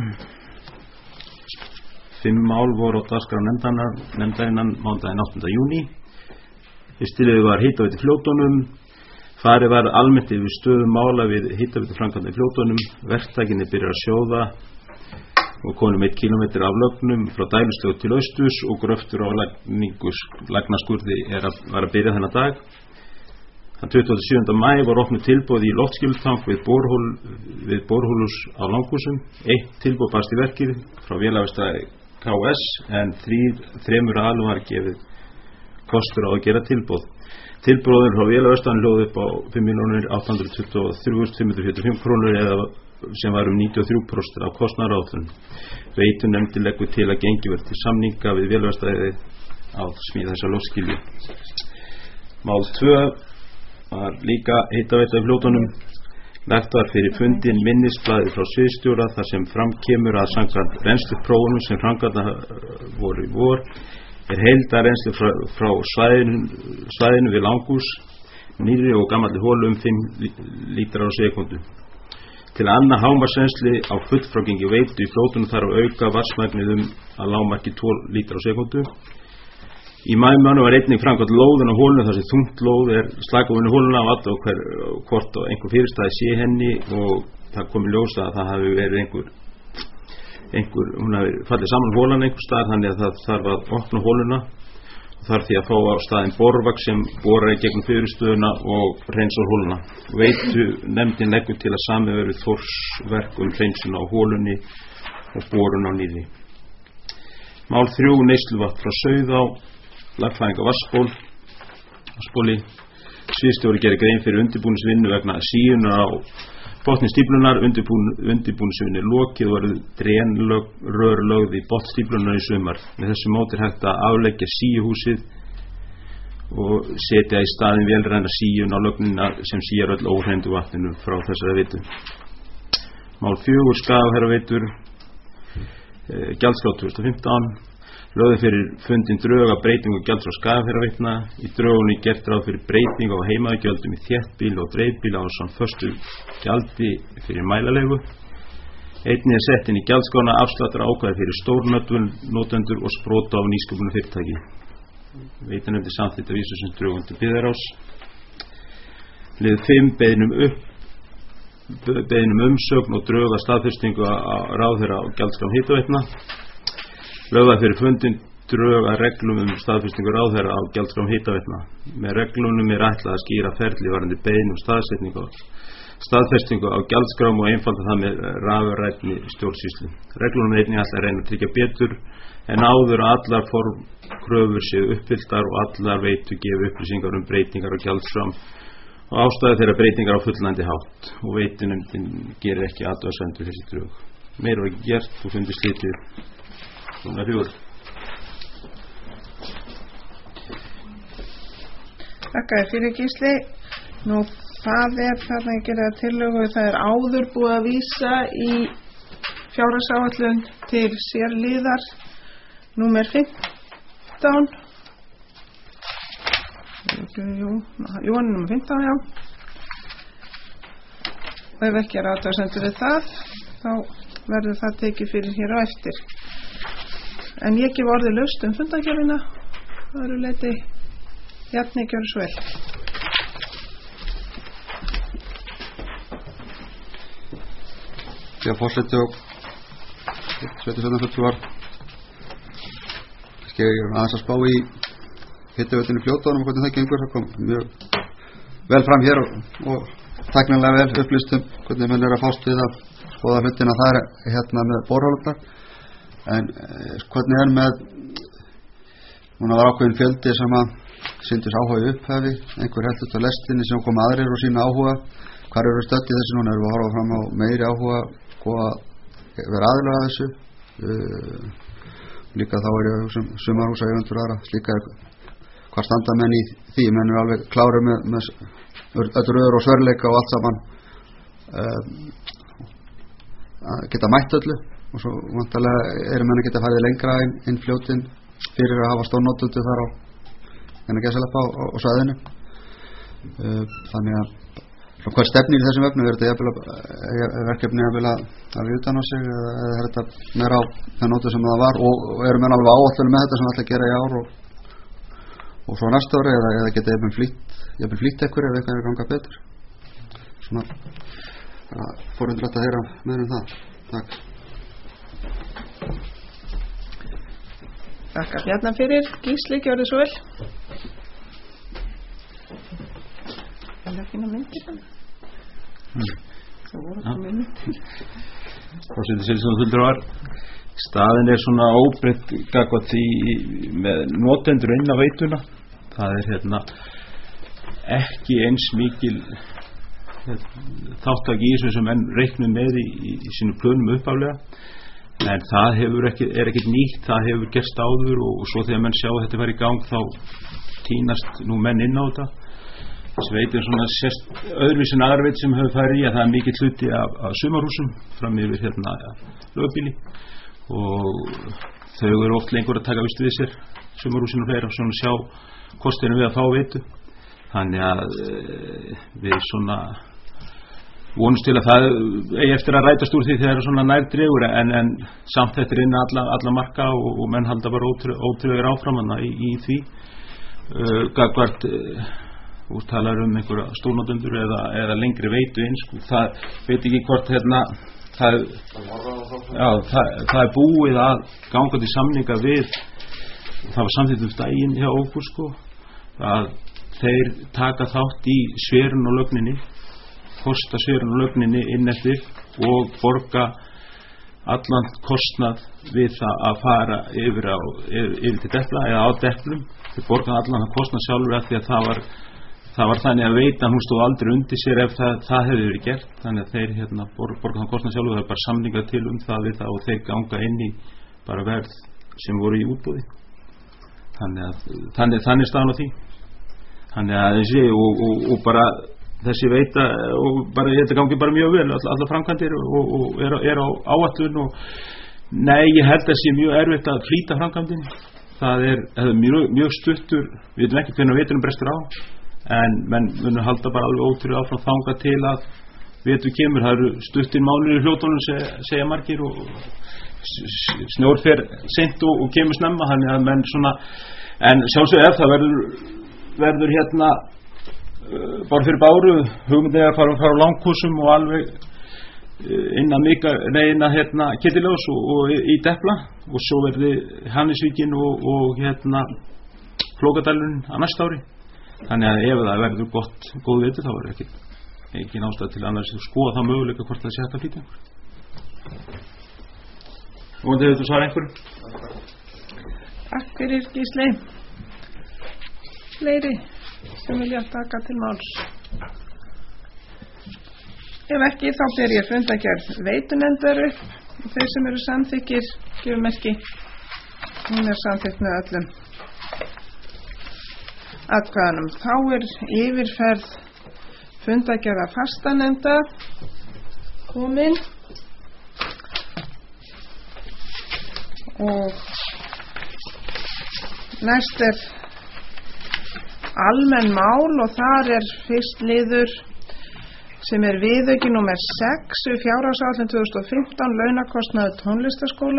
S8: Fimm mál voru á dagskrá nefndarinnar, nefndarinnar mánudaginn áttunda júní. Fyrstilega var hitaveitu Fljótunum. Farið var almennt yfir stöðu mála við hitaveitu framkvæmda í Fljótunum. Verktakinni byrjar að sjóða og konum eitt kílómetri af lögnum frá Dælustöð til austurs, og gröftur á lagnaskurði er að, var að byrja þennan dag. Þann tuttugasta og sjöunda maí var opnuð tilboð í loftskýlutank við, borhól, við borhólus á Langhúsum. Eitt tilboð barst í verkið frá vélaverkstæði K S, en þrír, þremur aðilum var gefið kostur á að gera tilboð. Tilboðin frá vélaverkstæðinu hljóð upp á fimm milljónir átta hundruð tuttugu og þrjú þúsund fimm hundruð fjörutíu og fimm krónur, eða sem var um níutíu og þrjú prósent af kostnaðaráætlun. Veitunefndin leggur til að gengi verði til samninga við vélaverkstæði á smíða þessa loftskýlu. Mál tvö var líka hitaveita í Fljótunum. Lagt var fyrir fundin minnisblaði frá sviðsstjóra þar sem fram kemur að samkvæmt reynsluprófunum sem framkvæmda voru í vor er heildarreynslu frá, frá svæðinu, svæðinu við Langhús, nýrri og gamalli hólu um fimm lítrar á sekundu. Til að annað hámarksreynslu á fullfrágengi veitu í Fljótunum þarf að auka vatnsmagnið um að lágmarki tólf lítrar á sekundu. Í maímánuði var einnig framkvæmt lóðin á hólunum þar sem þungt lóð er slakofinu hóluna á alla og hver, hvort og einhver fyrirstæði sé henni, og það kom í ljós að það hafi verið einhver, einhver hún hafi fallið saman hólan einhver stað, þannig að það þarf að opna hóluna og þarf því að fá á staðinn borvak sem borar í gegnum fyrirstöðuna og hreinsar hóluna. Veitu nefndin leggur til að samið verið Þórsverk um hreinsun á hólunni og borun á nýrri. Mál þrjú, neysluvatn frá Sauðá, lagfæðing á vatnsból, vatnsbóli. Sviðsstjóri gerir grein fyrir undirbúningsvinnu vegna síunar á botni stíflunar. Undirbúningsvinnu er lokið og verður drenrör lögð í botnstíflunar í sumar. Með þessu móti er hægt að afleggja síuhúsið og setja í staðinn vélræna síun á lögnina sem síar öll óhreindu vatninu frá þessari veitu. Mál fjögur, Skagafjarðarveitur, e, gjaldskrá tvö þúsund og fimmtán. Lögðu fyrir fundin drög að breytingu gjalds á Skagafjarðarveitna. Í drögunni gert ráð fyrir breytingu á heimaðgjöldum í þéttbýli og dreifbýli ásamt föstu gjaldi fyrir mælaleigu. Einnig er sett inn í gjaldskrána afsláttur ákvæði fyrir stórnotendur og sprota á nýsköpunarfyrirtæki. Veitanefndin samþykkti að vísa sem drögum til byggðarráðs. Lið fimm beiðnum upp beiðnum umsögn og drög að staðfestingu á ráðherra á gjaldskrám Hitaveitna. Lögða fyrir fundin drög að reglum um staðfestingu ráðherra á gjaldskrám Hitaveitna. Með reglunum er ætlað að skýra ferli varðandi beiðnum staðsetningu staðfestingu á gjaldskrám og einfalda það með rafrænni stjórnsýslu. Reglunum er einnig ætlað að reyna að tryggja betur en áður að allar formkröfur séu uppfylltar og allar veitu gefi upplýsingar um breytingar á gjaldskrám og ástæðu þeirra breytingar á fullnægjandi hátt og veitunefndin gerir ekki athugasemd við þessi drög. Meira var ekki gert og fundi slitið svona fjór.
S1: Þakka þér fyrir, Gísli. Nú, það er þarna að gera tillögu, það er áður búið að vísa í fjárhagsáætlun til sérliðar númer fimmtán. Jú, jú, númer fimmtán, já. Og ef ekki er athugasemdir við það, þá verður það tekið fyrir hér á eftir. En ég gef orðið laust um fundargerðina. Það eru leiti Bjarni, gjörðu svo vel.
S4: Þegar forseti og sveitarstjórnarfulltrúar kannski ég aðeins að spá í Hitaveitinu Fljótánum og hvernig það gengur. Það kom mjög vel fram hér og, og tæknilega vel upplýst um hvernig menn er að fást við að skoða hlutina þar hérna með borholurnar. En eh, hvernig er með núna var ákveðin fjöldi sem að sýndist áhuga í upphafi, einhver heldur til lestinni sem kom aðrir og sína áhuga. Hvar eru stödd í þessu núna? Erum við að horfa fram á meiri áhuga og að vera aðilega að þessu? Uh, líka þá er ég sem sumarhúsa eigendur aðra, slíka hvað standa menn í því, menn er alveg klárir með, með öll röður og svörleika og allt saman uh, að geta mætt öllu og svo vantarlega eru menn að geta farið lengra inn, inn Fljótin fyrir að hafa stórnotendur þar á en að gæsa lappa á, á, á svæðinu. Uh, þannig að hvað stefnir í þessum vefnum? Er þetta verkefni að við utan á sig eða er þetta meira á það nótu sem það var og, og eru menn alveg áætlun með þetta sem það ætla að gera í ár og, og svo næsta ári eða, eða geta ég byrjum flýtt ekkur ef eitthvað er ganga betur? Svona fórundrætt að heyra meður um það. Takk.
S1: Þakka Bjarnar fyrir. Gísli, gjörðu svo vel. Það er fína myndir þannig. Það voru komið myndir.
S8: Forseti Seldsson staðin er svona óbreytt gagnvart því með notendur inn á veituna. Það er hérna ekki eins mikil þáttak í þessu sem enn reiknum með í, í, í sínu plönum uppaflega. En það hefur ekki, er ekkert nýtt, það hefur gerst áður og, og svo þegar menn sjá þetta fara í gang þá tínast nú menn inn á þetta. Þessi veit er svona sérst öðruvísin aðra veit sem hefur farið í að það er mikill hluti af, af sumarhúsum fram yfir hérna lögbýli og þau eru oft lengur að taka vistu við sér sumarhúsin og fleira og svona sjá kostinu við að fá veitu. Þannig að e, við svona vonumst til að það eigi eftir að rætast úr því þegar það er svona nær dregur en, en samt þetta er inn alla, alla marka og, og menn halda bara ótrúlega áframanna í, í því uh, gagvart uh, úr talar um einhverja stórnotendur eða, eða lengri veitu eins sko. Það veit ekki hvort hérna það, já, það, það er búið að ganga til samninga við það var samþykkt um daginn hjá okkur sko að þeir taka þátt í sverun og lögninni kosta sverun og lögninni inn eftir og borga allan kostnað við það að fara yfir, á, yfir, yfir til depla eða á deplum þeir borga allan kostnað sjálfur af því að það var, það var þannig að veita hún stóð aldrei undir sér ef það, það hefði verið gert þannig að þeir hérna, borga, borga þann kostnað sjálfur það er bara samninga til um það við það og þeir ganga inn í bara verð sem voru í útboði þannig að þannig, þannig staðan á því þannig að þessi og, og, og bara þessi veita og bara þetta gangi bara mjög vel all, allar framkvæmdir og, og er, er á áætlun og Nei, ég held að sé mjög erfitt að flýta framkvæmdinni. Það er, það er mjög, mjög stuttur, við veitum ekki hvernig veturinn brestur á, en menn munum halda bara alveg ótrúlega áfram þangað til að vetur kemur. Það eru stuttir mánuðir í fljótunum, segja, segja margir, og snjór fer seint og, og kemur snemma, þannig að menn svona, en sjálfsög ef það verður, verður hérna uh, bara fyrir báru, hugmyndið að fara, fara á langkúsum og alveg innan mika reyna hérna Kettiljós og, og í Depla, og svo verði Hannesvíkin og, og hérna Flókadalurinn á næsta ári. Þannig að ef það verður gott góð vetur þá verður ekki ekki ástæða til annars að skoða það möguleika hvort það sé hægt að flytja einhver. Og þegar þú svarar einhverjum.
S1: Takk fyrir, Gísli. Fleiri sem vilja taka til máls. Ef ekki, þá ber ég fundargerð veitunefndar upp og þeir sem eru samþykkir gefur merki. Hún er samþykkt með öllum atkvæðanum. Þá er yfirferð fundargerða fastanefnda komin og næst er almenn mál og þar er fyrst liður sem er viðauki númer sex við fjárhagsáætlun tvö þúsund og fimmtán launakostnaður tónlistarskóla.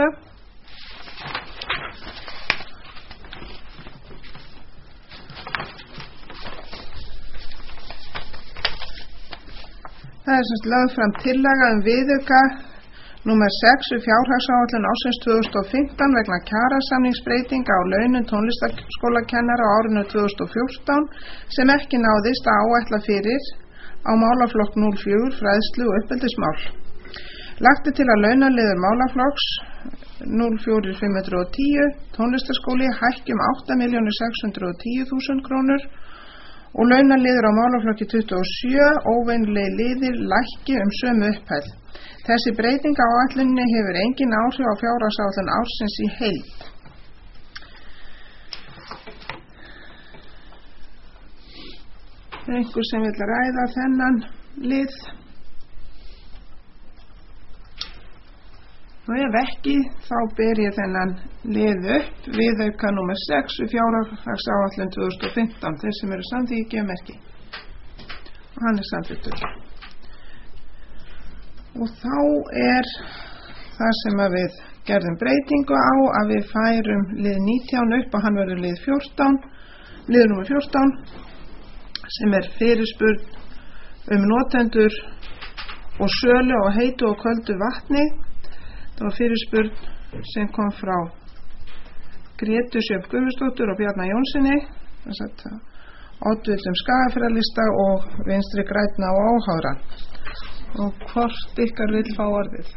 S1: Það er semst lögð fram tillaga um viðauka númer sex við fjárhagsáætlun ársins tvö þúsund og fimmtán vegna kjarasamningsbreytinga á launum tónlistarskólakennara á árinu tvö þúsund og fjórtán sem ekki náðist að áætla fyrir á málaflokk núll fjögur fræðslu og uppeldismál. Lagt er til að launaliður málaflokks núll fjögur fimm eitt núll tónlistarskóli hækki um átta milljónir sex hundruð og tíu þúsund krónur og launaliður á málaflokki tuttugu og sjö óvenjulegi liðir lækki um sömu upphæð. Þessi breyting á áætluninni hefur engin áhrif á fjárhagsáætlun ársins í heild. Einhver sem vil ræða þennan lið? Og ef ekki, þá ber ég þennan lið upp viðauka númer sex við fjárhagsáætlun tvö þúsund og fimmtán. Þeir sem eru samþykkir gefa merki. Og hann er samþykktur. Og þá er það sem að við gerðum breytingu á að við færum lið nítján upp og hann verður lið fjórtán, lið númer fjórtán. Sem er fyrirspurn um notendur og sölu og heitu og köldu vatni. Það var fyrirspurn sem kom frá Grétu Sjöfn Guðmundsdóttur og Bjarna Jónssoni, þess að oddvitum Skagafjarðarlista og Vinstri grænna og óháðra. Og hvort ykkar vill fá orðið?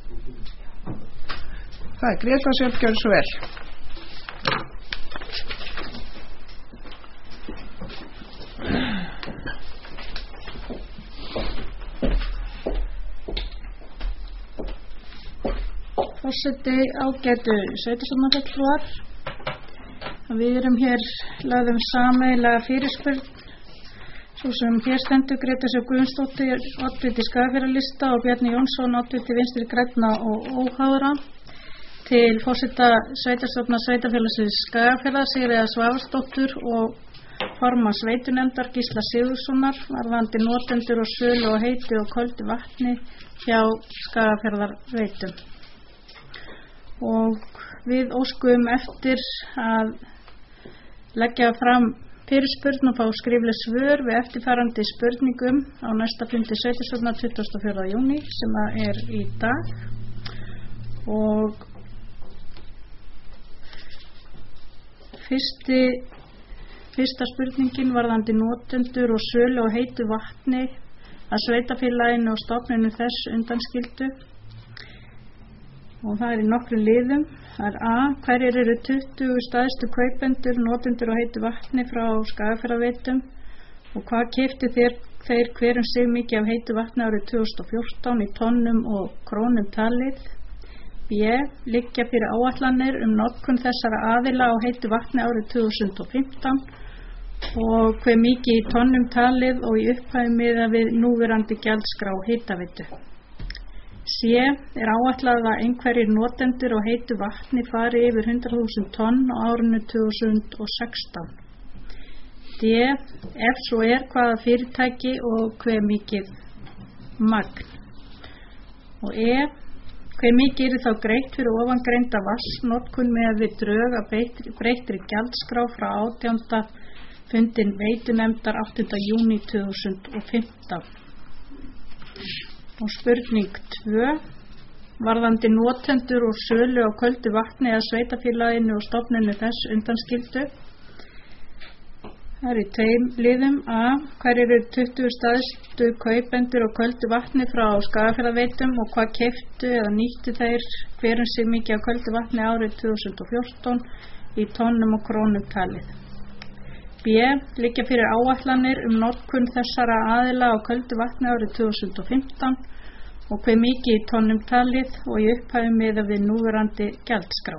S1: Það er Gréta Sjöfn, gjörðu svo vel.
S2: Forseti, ágætu sveitarstjórnarfulltrúar. Við erum hér lagðum sameiginlega fyrirspurn svo sem hér stendur Gréta Sjöfn Guðmundsdóttir, oddviti Skagafjarðarlista og Bjarni Jónsson, oddviti Vinstri grænna og óháðra til forseta sveitarstjórnar sveitarfélagsins Skagafjarðar Sigríðar Svavarsdóttur og formanns veitunefndar Gísla Sigurðssonar varðandi notendur og sölu og heitu og köldu vatni hjá Skagafjarðarveitum. Og við óskum eftir að leggja fram fyrirspurn og fá skrifleg svör við eftirfarandi spurningum á næsta fundi sveitarstjórnar tuttugasta og fjórða júní sem er í dag. Og fyrsti Fyrsta spurningin varðandi notendur og sölu og heitu vatni að sveitarfélaginu og stofninu þess undanskildu. Og það er í nokkrum liðum. Það er A. Hverjir eru tuttugu stærstu kaupendur, notendur og heitu vatni frá Skagafjarðarveitum og hvað keyptu þeir, þeir hverjum sig mikið af heitu vatni árið tvö þúsund og fjórtán í tonnum og krónum talið. B. Liggja fyrir áætlanir um notkun þessara aðila á heitu vatni árið tvö þúsund og fimmtán og hve mikið í tonnum talið og í upphæð miðað við núverandi gjaldskrá hitaveitu. C. C. Er áætlað að einhverjir notendur á heitu vatni fari yfir hundrað þúsund tonn á árinu tvö þúsund og sextán. D. Ef svo er, hvaða fyrirtæki og hve mikið magn. Og E. Hve mikið er þá greitt fyrir ofangreinda vatnsnotkun með við drög að breyttri gjaldskrá frá átjánda fundin veitunefndar áttunda júní tvö þúsund og fimmtán. Og spurning tvö. Varðandi notendur og sölu á köldu vatni eða sveitafélaginu og stofninu þess undanskildu. Það er í tveim liðum. A. Hver eru tuttugu stærstu kaupendur á köldu vatni frá Skagafjarðarveitum og hvað keyptu eða nýttu þeir hver um sig mikið á köldu vatni árið tvö þúsund og fjórtán í tonnum og krónum talið. B. Liggja fyrir áætlanir um notkun þessara aðila á köldu vatni árið tvö þúsund og fimmtán og hve mikið í tonnum talið og í upphæfi miðað við núverandi gjaldskrá.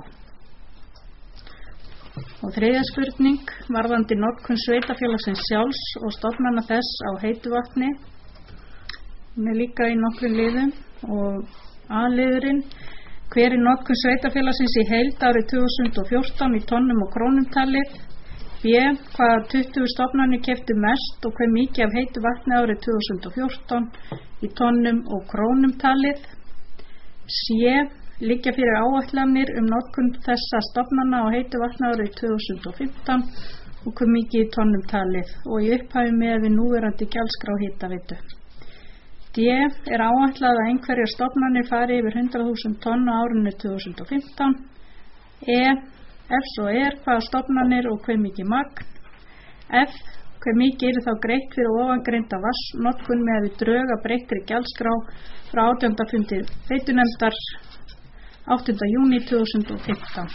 S2: Og þriðja spurning, varðandi notkun sveitafélagsins sjálfs og stofnana þess á heitu vatni. Hún er líka í nokkrum liðum og A-liðurinn. Hver er notkun sveitafélagsins í heild árið tvö þúsund og fjórtán í tonnum og krónum talið? B. Hvaða tuttugu stofnanir keyptu mest og hve mikið af heitu vatni árið tvö þúsund og fjórtán í tonnum og krónum talið? C. Liggja fyrir áætlanir um notkun þessa stofnana á heitu vatni árið tvö þúsund og fimmtán og hve mikið í tonnum talið og í upphæfi með við núverandi gjaldskrá hitaveitu. D. Er áætlað að einhverjar stofnanir fari yfir hundrað þúsund tonn á árinu tvö þúsund og fimmtán. E. Ef svo er, hvaða stofnanir og hve mikið magn. F. Hve mikið eru þá greitt fyrir ofangreinda vatnsnotkun með við drög að breyttri gjaldskrá frá átjánda fundi veitunefndar áttunda júní tvö þúsund og fimmtán.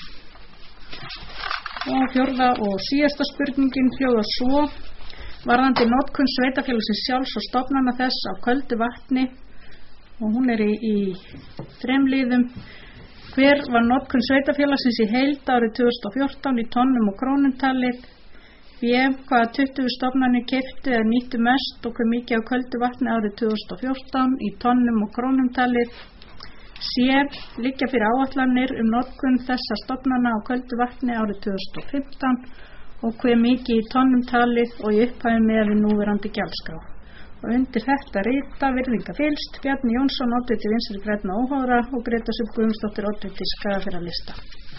S2: Og fjórða og síðasta spurningin hljóðar svo. Varðandi notkun sveitafélagsins sjálfs og stofnana þess á köldu vatni, og hún er í, í þrem liðum. Hver var notkun sveitafélagsins í heild árið tvö þúsund og fjórtán í tonnum og krónum talið? B. Hvaða tuttugu stofnanir keyptu eða nýttu mest og hve mikið á köldu vatni árið tvö þúsund og fjórtán í tonnum og krónum talið? C. Liggja fyrir áætlanir um notkun þessa stofnana á köldu vatni árið tvö þúsund og fimmtán og hve mikið í tonnum talið og í upphæfi með við núverandi gjaldskrá. Og undir þetta rita virðinga fylst Bjarni Jónsson, oddviti Vinstri grænna óháðra og Gréta Sif Guðmundsdóttir, oddviti Skagafjarðarlista.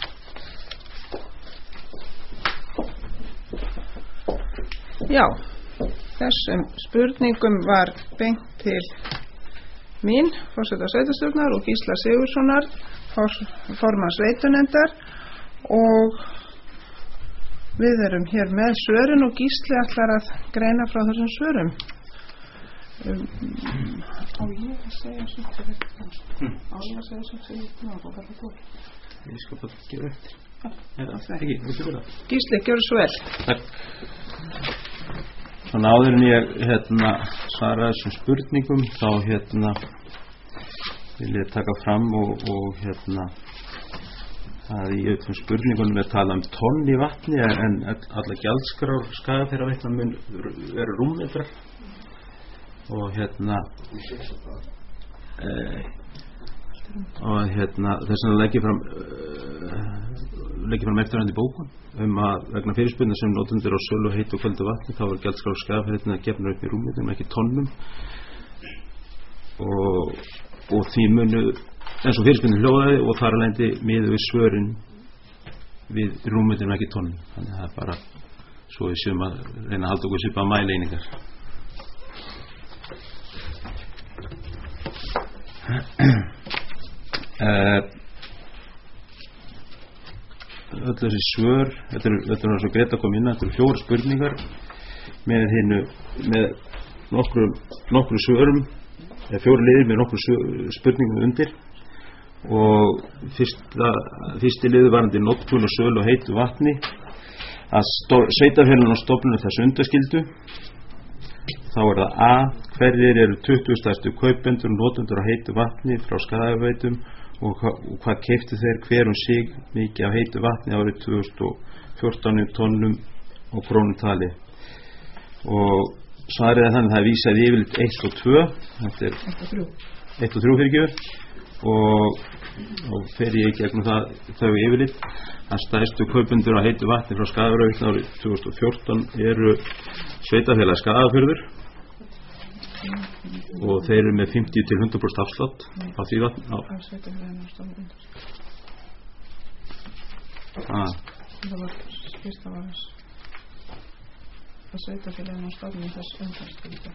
S1: Já, þessum spurningum var beint til mín, forseta sveitarstjórnar, og Gísla Sigurðssonar, formanns veitunefndar, og við erum hér með svörin og Gísli ætlar að greina frá þessum svörum. Um, á ég að segja svo til þetta? Á ég að segja svo til þetta?
S8: Ég skal bara gera eftir. Eða, ekki, viltu vera?
S1: Gísli, gjörðu svo vel.
S8: Takk. Svona áður en ég hérna svara þessum spurningum, þá hérna vil ég taka fram og, og hérna að í öllum spurningunum er talað um tonn í vatni, en alla gjaldskrár Skagafjarðarveitna mun vera rúmmetrar. Og hérna e, og hérna þess að leggja fram e, leggja fram eftirfarandi bókun um að vegna fyrirspurninga sem notendur á sölu heitu og köldu vatni, þá var gjaldskrár Skagafjarðarveitna gefnar upp í rúmmetrum, ekki tonnum, og, og því munu eins og fyrirspurning hljóðaði og þar að lendi miðað við svörin við rúmmetrum, ekki tonnum. Þannig að það er bara svo við séum að reyna að halda okkur svipað mæleiningar. Uh, öll þessi svör, þetta er það svo Greta kom inn, þetta eru fjórar spurningar með hinnu með nokkru, nokkru svörum eða fjórar liðir með nokkru spurningum undir, og fyrsta, fyrsti liður varandi notkun og sölu og heitu vatni að sveitafélaginu og stofnunum þess undaskildu. Þá er það A. Hverjir eru tuttugu stærstu kaupendur og notendur á heitu vatni frá Skagafjarðarveitum og, hva, og hvað keyptu þeir hver um sig mikið af heitu vatni árið tvö þúsund og fjórtán í tonnum og krónum tali. Og svarið er þannig að það er vísað yfirleitt eitt og tvö, þetta er eitt og þrjú fyrir og, og fer ég gegnum það þau yfirlit. Að stærstu kaupendur á heitu vatni frá Skagafirði árið tvö þúsund og fjórtán eru Sveitarfélag Skagafjörður og þeir eru með fimmtíu til hundrað prósent afslátt á því vatni. Á ah.
S1: Það var skýrsta var þess að Sveitarfélaginu á stofnun þess umhverfisskyldu.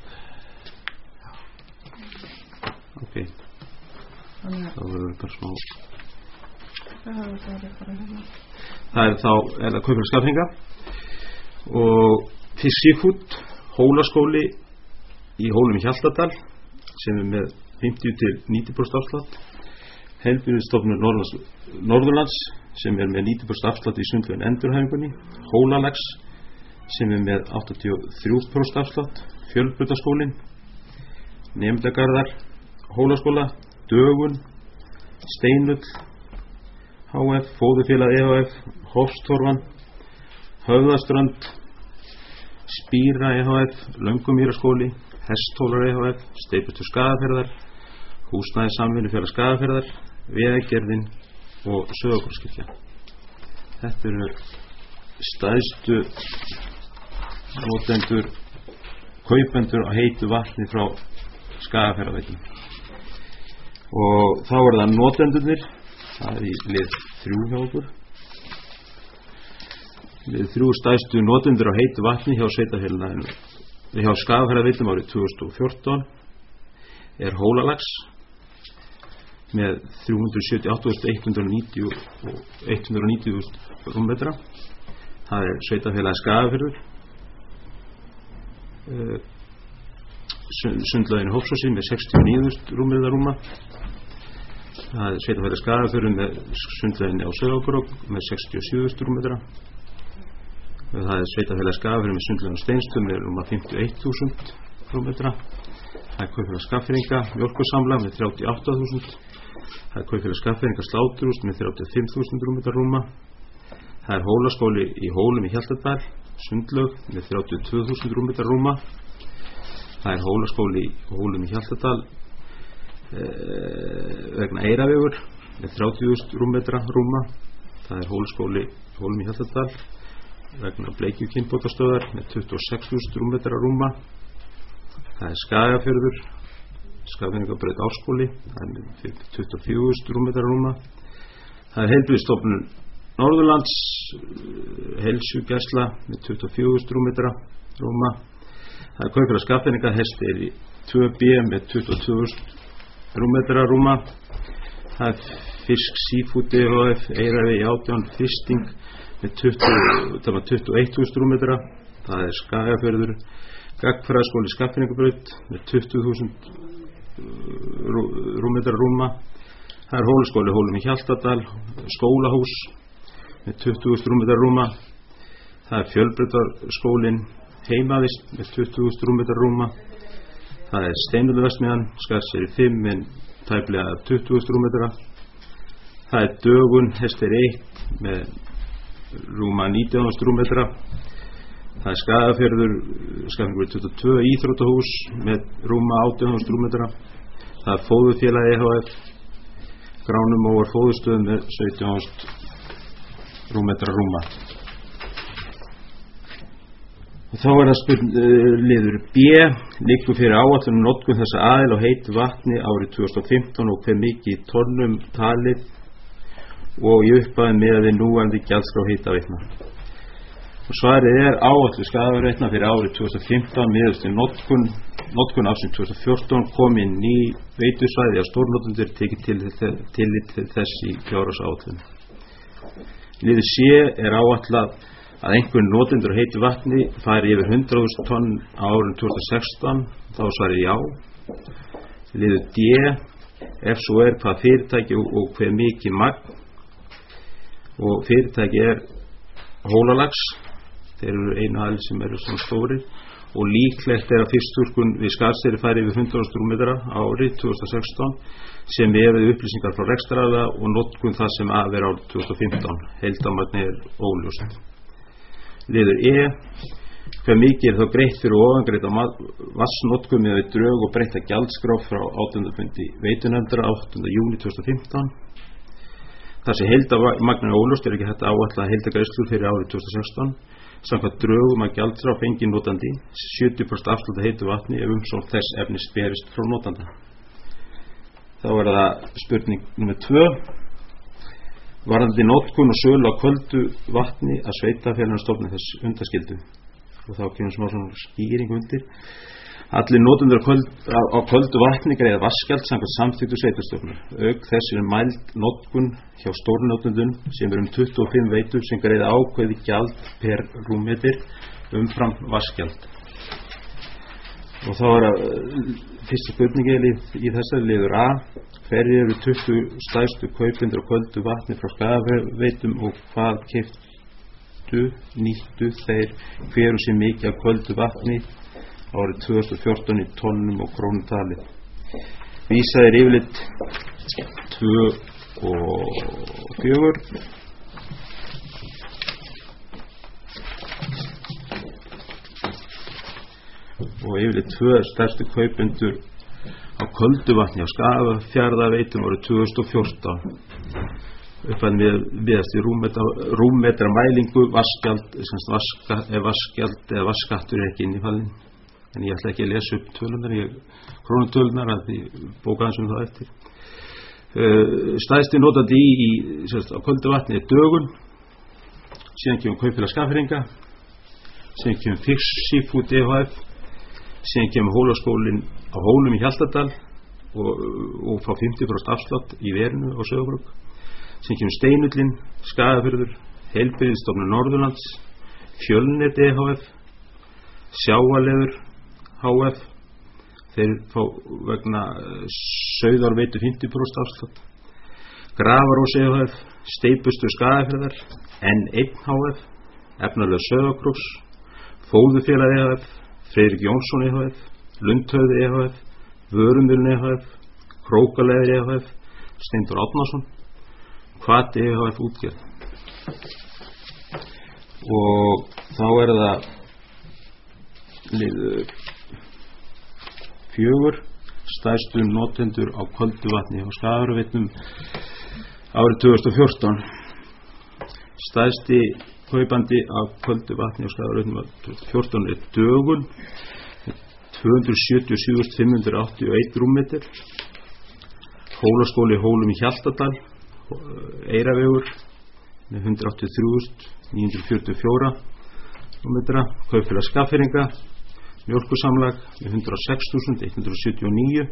S8: Ok, þá verður þetta smá.
S1: Það er það bara hérna.
S8: Það er þá er það Kaupfélag Skagfirðinga og Fisk Seafood Hólaskóli í Hólum í Hjaltadal sem er með fimmtíu til níutíu prósent afslátt. Heilbrigðisstofnun Norðurlands sem er með níutíu prósent afslátt í sundlaugin Endurhæfingunni. Hólalax sem er með áttatíu og þrjú prósent afslátt. Fjölbrautaskólinn, Nemendagarðar Hólaskóla, Dögun, Steinull H F, Fóðurfélag E H F, Hofstorfan, Höfðaströnd, Spíra E H F, Löngumýraskóli, Hesthólar E H F, Steyputur Skagafjarðar, Húsnæðissamvinnufélag Skagafjarðar, Vegagerðin og Sauðárkrókskirkja. Þetta eru stærstu notendur, kaupendur á heitu vatni frá Skagafjarðarveitum. Og þá er það notendurnir, það er í lið þrjú hjá okkur. Lið þrjú stærstu notendur á heitu vatni hjá sveitarfélaginu, hjá Skagafjarðarveitum árið tvö þúsund og fjórtán er Hólalax með þrjú hundruð sjötíu og átta þúsund hundrað og níutíu þúsund rúmmetra. Það er sveitarfélagið Skagafjörður, uh, sundlaugin Hofsósi með sextíu og níu þúsund rúmmetra rúma. Það er sveitarfélagið Skagafjörður með sundlaugin á Sauðárkrók með sextíu og sjö þúsund rúmmetra. Það er sveitarfélagið Skagafjörður með sundlaugin Steinstöð með rúma fimmtíu og eitt þúsund rúmmetra. Það er Kaupfélag Skagfirðinga Mjólkursamla með þrjátíu og átta þúsund. Það er Kaupfélag Skagfirðinga Sláturhús með þrjátíu og fimm þúsund rúmmetra rúma. Það er Hólaskóli í Hólum í Hjaltadal, Sundlaug með þrjátíu og tvö þúsund rúmmetra rúma. Það er Hólaskóli í Hólum í Hjaltadal eh, vegna Eiravegur með þrjátíu þúsund rúmmetra rúma. Það er Hólaskóli í Hólum í Hjaltadal vegna Bleikjukynbótastöðar með tuttugu og sex þúsund rúmmetra rúma. Það er Skagafjörður, Skagfirðingabraut Árskóli, það er með tuttugu og fjögur þúsund rúmmetra rúma. Það er Heilbrigðisstofnun Norðurlands, Heilsugæsla með tuttugu og fjögur þúsund rúmmetra rúma. Það er Kaupfélag Skagfirðinga Hesteyri tvö B með tuttugu og tvö þúsund rúmmetra rúma. Það er Fisk Seafood E H F, Eyravegi átján, Fisting með tuttugu og eitt þúsund rúmmetra. Það er Skagafjörður, Gagnfræðaskóli Skagfirðingabraut með tuttugu þúsund rúmmetra rúma. Það er Hólaskóli Hólum í Hjaltadal, Skólahús með tuttugu þúsund rúmmetra rúma. Það er Fjölbrautaskólinn Heimavist með tuttugu þúsund rúmmetra rúma. Það er Steinulluverksmiðjan Skarðseyri fimm með tæplega tuttugu þúsund rúmmetra. Það er Dögun Hesteyri eitt með rúma nítján þúsund rúmmetra. Það er Skagafjörður, Skagafjörður tuttugu og tvö íþróttahús með rúma átján þúsund rúmmetra. Það er Fóðurfélag E H F, Gránumóar Fóðurstöð með sautján þúsund rúmmetra rúma. Og þá er það spurn, uh, liður B, liggur fyrir áætlun um notkun þessa aðila á heitu vatni árið tvö þúsund og fimmtán og hve mikið í tonnum talið og í upphafi miðað við núverandi gjaldskrá hitaveitna. Og svarið er áætluð Skagafjarðarveitna fyrir árið tvö þúsund og fimmtán miðast við notkun, notkun ársins tvö þúsund og fjórtán kom inn ný veitusvæði á stórnotendur tekið til, til, til þess í fjárhagsáætlun. Liður C er áætlað að einhvern notendur á heitu vatni fari yfir hundrað þúsund tonn á árinu tvö þúsund og sextán, þá svarið já. Liður D, ef svo er hvað fyrirtæki og, og hver mikið magn, og fyrirtæki er Hólalax, þeir eru einu aðili sem eru svona stórir, og líklegt er að fisktúrkun við Skarðseyri færi yfir hundrað þúsund rúmmetra árið tvö þúsund og sextán sem er við upplýsingar frá rekstraraðila og notkun það sem að vera árið tvö þúsund og fimmtán. Heildarmagn er óljóst. Liður E, hve mikið er þá greitt fyrir ofangreidda vatnsnotkun miðað við drög og breytta gjaldskrá frá átjánda fundi veitunefndar áttunda júní tvö þúsund og fimmtán. Þar sem heildarmagn er óljóst er ekki hægt að áætla heildargreiðslur fyrir árið tvö þúsund og sextán. Samkvæmt drögum að gjaldskrá fengi notandi sjötíu prósent afslátt af heitu vatni ef umsókn þess efnis berist frá notanda. Þá er það spurning númer tvö. Varðandi notkun og sölu á köldu vatni að sveitarfélögin stofni þess undanskildu. Og þá kemur smá svona skýring undir. Allir notendur á, köld, á, á köldu vatni greiða vatnsgjald samkvæmt samþykktu sveitarstjórnar. Auk þess er mæld notkun hjá stórnotendum sem er um tuttugu og fimm veitur sem greiða ákveði gjald per rúmmetur umfram vatnsgjald. Og þá er að fyrsta spurningi í þessari liður A. Hverjir eru tuttugu stærstu kaupendur á köldu vatni frá Skagaveitum og hvað keyptu, nýttu þeir hverju sem mikið af köldu vatni árið tvö þúsund og fjórtán í tonnum og krónutali. Vísað er yfirleitt tvö og fjögur. Og yfirleitt tvö stærstu kaupendur á köldu vatni á Skagafjarðarveitum árið tvö þúsund og fjórtán. Uppfæðin við viðast í rúmmetra mælingu, vaskgjald, vaska, vaskgjald eða vaskskattur er ekki inn í fallin. En ég ætla ekki að lesa upp tölunar, ég krónutölunar að því bóka hans um það eftir. Uh, Stæðsti notandi í, í sérst, á köldu vatni er Dögun, síðan kemur Kaupfélag Skagfirðinga, síðan kemur Fix Seafood E H F, síðan kemur Hólaskólinn á Hólum í Hjaltadal og, og fá fimmtíu prósent afslátt í Verinu og Sauðárkrók. Síðan kemur Steinullinn, Skagafjörður, Heilbrigðisstofnun Norðurlands, Fjölnet E H F, Sjávarleður H F, þeir fá vegna Sauðárveitu fimmtíu prósent afslátt. Grafarós E H F, Steypustöð Skagafjarðar, N einn H F, Efnalög Sauðárkróks, Fóðufélag E H F, Friðrik Jónsson E H F, Lundhöfði E H F, Vörumvélin E H F, Krókaleður E H F, Steindór Árnason, Hvati E H F útgerð. Og þá er það liður fjögur, stærstu notendur á köldu vatni á Skagafjarðarveitum árið tvö þúsund og fjórtán. Stærsti kaupandi af köldu vatni á Skagafjarðarveitum tvö þúsund og fjórtán er Dögun, tvö hundruð sjötíu og sjö þúsund fimm hundruð áttatíu og einn rúmmetur. Hólaskóli Hólum í Hjaltadal, Eiravegur með hundrað áttatíu og þrjú þúsund níu hundruð fjörutíu og fjögur rúmmetra. Kaupfélag Skagfirðinga, Mjólkursamlag með hundrað og sex þúsund hundrað sjötíu og níu.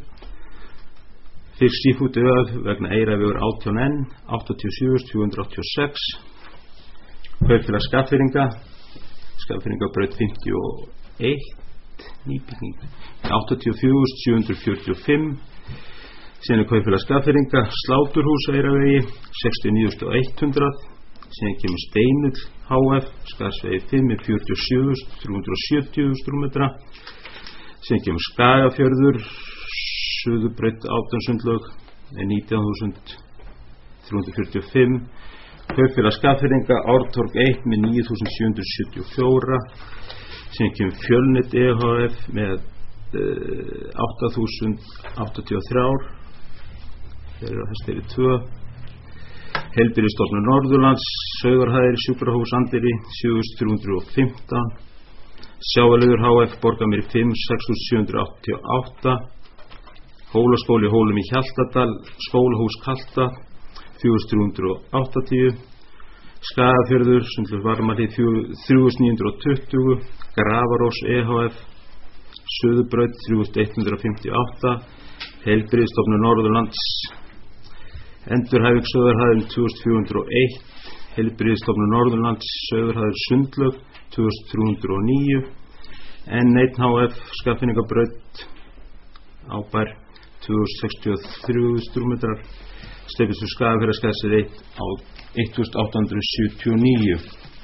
S8: Fix Seafood E H F vegna Eiravegur átján N áttatíu og sjö þúsund fjögur hundruð áttatíu og sex. Kaupfélag Skagfirðinga, Skagfirðingabraut fimmtíu og eitt nýbygging áttatíu og fjögur þúsund sjö hundruð fjörutíu og fimm. Síðan er Kaupfélag Skagfirðinga, Sláturhús á Eyravegi sextíu og níu þúsund hundrað. Síðan kemur Steinull H F, Skarðsvegi fimm með fjörutíu og sjö þúsund þrjú hundruð og sjötíu þúsund rúmmetra. Síðan kemur Skagafjörður, Suðurbraut átján sundlaug með nítján þúsund þrjú hundruð fjörutíu og fimm. Kaupfélag Skagfirðinga, Ártorg eitt með níu þúsund sjö hundruð sjötíu og fjögur. Síðan kemur Fjölnet E H F með uh, átta þúsund áttatíu og þrjú. Þeir eru þessi eru tvö. Heilbrigðisstofnun Norðurlands, Sauðárhæðir, Sjúkrahús Andeyri sjö þúsund þrjú hundruð og fimmtán. Sjávarleður H F, Borgarmýri fimm sex þúsund sjö hundruð áttatíu og átta. Hólaskóli Hólum í Hjaltadal, Skólahús Kalta fjögur þúsund þrjú hundruð og áttatíu. Skagafjörður, Sundlaug Varmahlíð þrjú þúsund níu hundruð og tuttugu. Grafarós E H F, Suðurbraut þrjú þúsund hundrað fimmtíu og átta. Heilbrigðisstofnun Norðurlands, Endurhæfing Sauðárhæðin tvö þúsund fjögur hundruð og eitt. Heilbrigðisstofnun Norðurlands, Sauðárhæðir Sundlaug tvö þúsund þrjú hundruð og níu. N einn H F, Skagfirðingabraut Ábær tvö þúsund sextíu og þrjú þúsund rúmmetrar. Steypustöð Skagafjarðarskarðsvegur eitt á þrettán þúsund átta hundruð sjötíu og níu.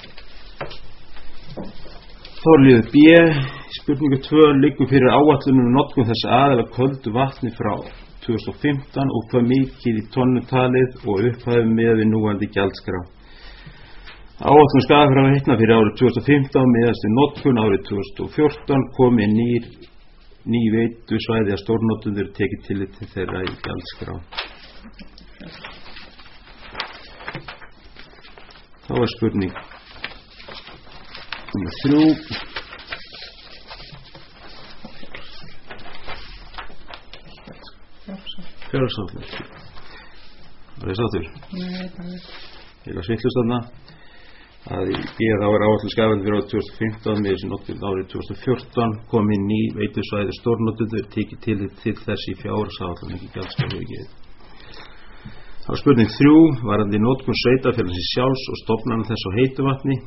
S8: Þorliður B. Spurningu tvö, liggur fyrir áætlunum um notkun þess aðila köldu vatni frá tvö þúsund og fimmtán og hvað mikið í tonnu talið og upphæðum miðað við núverandi gjaldskrá. Áætlun Skagafjarðarveitna fyrir árið tvö þúsund og fimmtán miðast við notkun árið tvö þúsund og fjórtán komi nýr ný veitusvæði að stórnotendur tekið tillit til þeirra í gjaldskrá. Þá er spurning nummer þrjú. Fjárhagsáætlun. Var þið sáttur?
S7: Nei,
S8: Ég var svittlust þarna að ég þá er áætlun Skagafjarðar fyrir árið tvö þúsund og fimmtán með þessi notkun árið tvö þúsund og fjórtán komi ný veitusvæði stórnotendur tekið tillit til þess í fjárhagsáætlun ekki gjaldskrá vikið. Það var spurning þrjú varðandi notkun sveitarfélagsins sjálfs og stofnana þess á heitu vatni.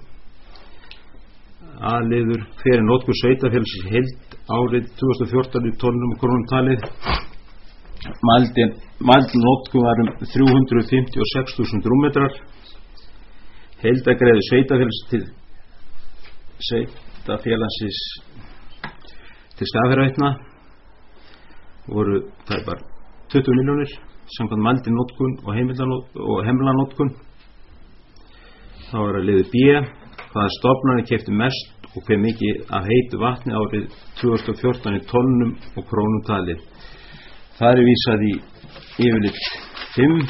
S8: A-liður hver er notkun sveitarfélagsins í heild árið tvö þúsund og fjórtán í tonnum og krónum talið. Mældin mældin notkun var um þrjú hundruð fimmtíu og sex þúsund rúmmetrar. Heildagreiði sveitarfélagsins til sveitarfélagsins til Skagafjarðarveitna voru tæpar tuttugu milljónir samkvæmt mældin notkun og heimilanótkun. Þá er að liður B hvaða stofnanir keyptu mest og hve mikið af heitu vatni árið tvö þúsund og fjórtán í tonnum og krónum talið. Það er vísað í yfirlit fimm.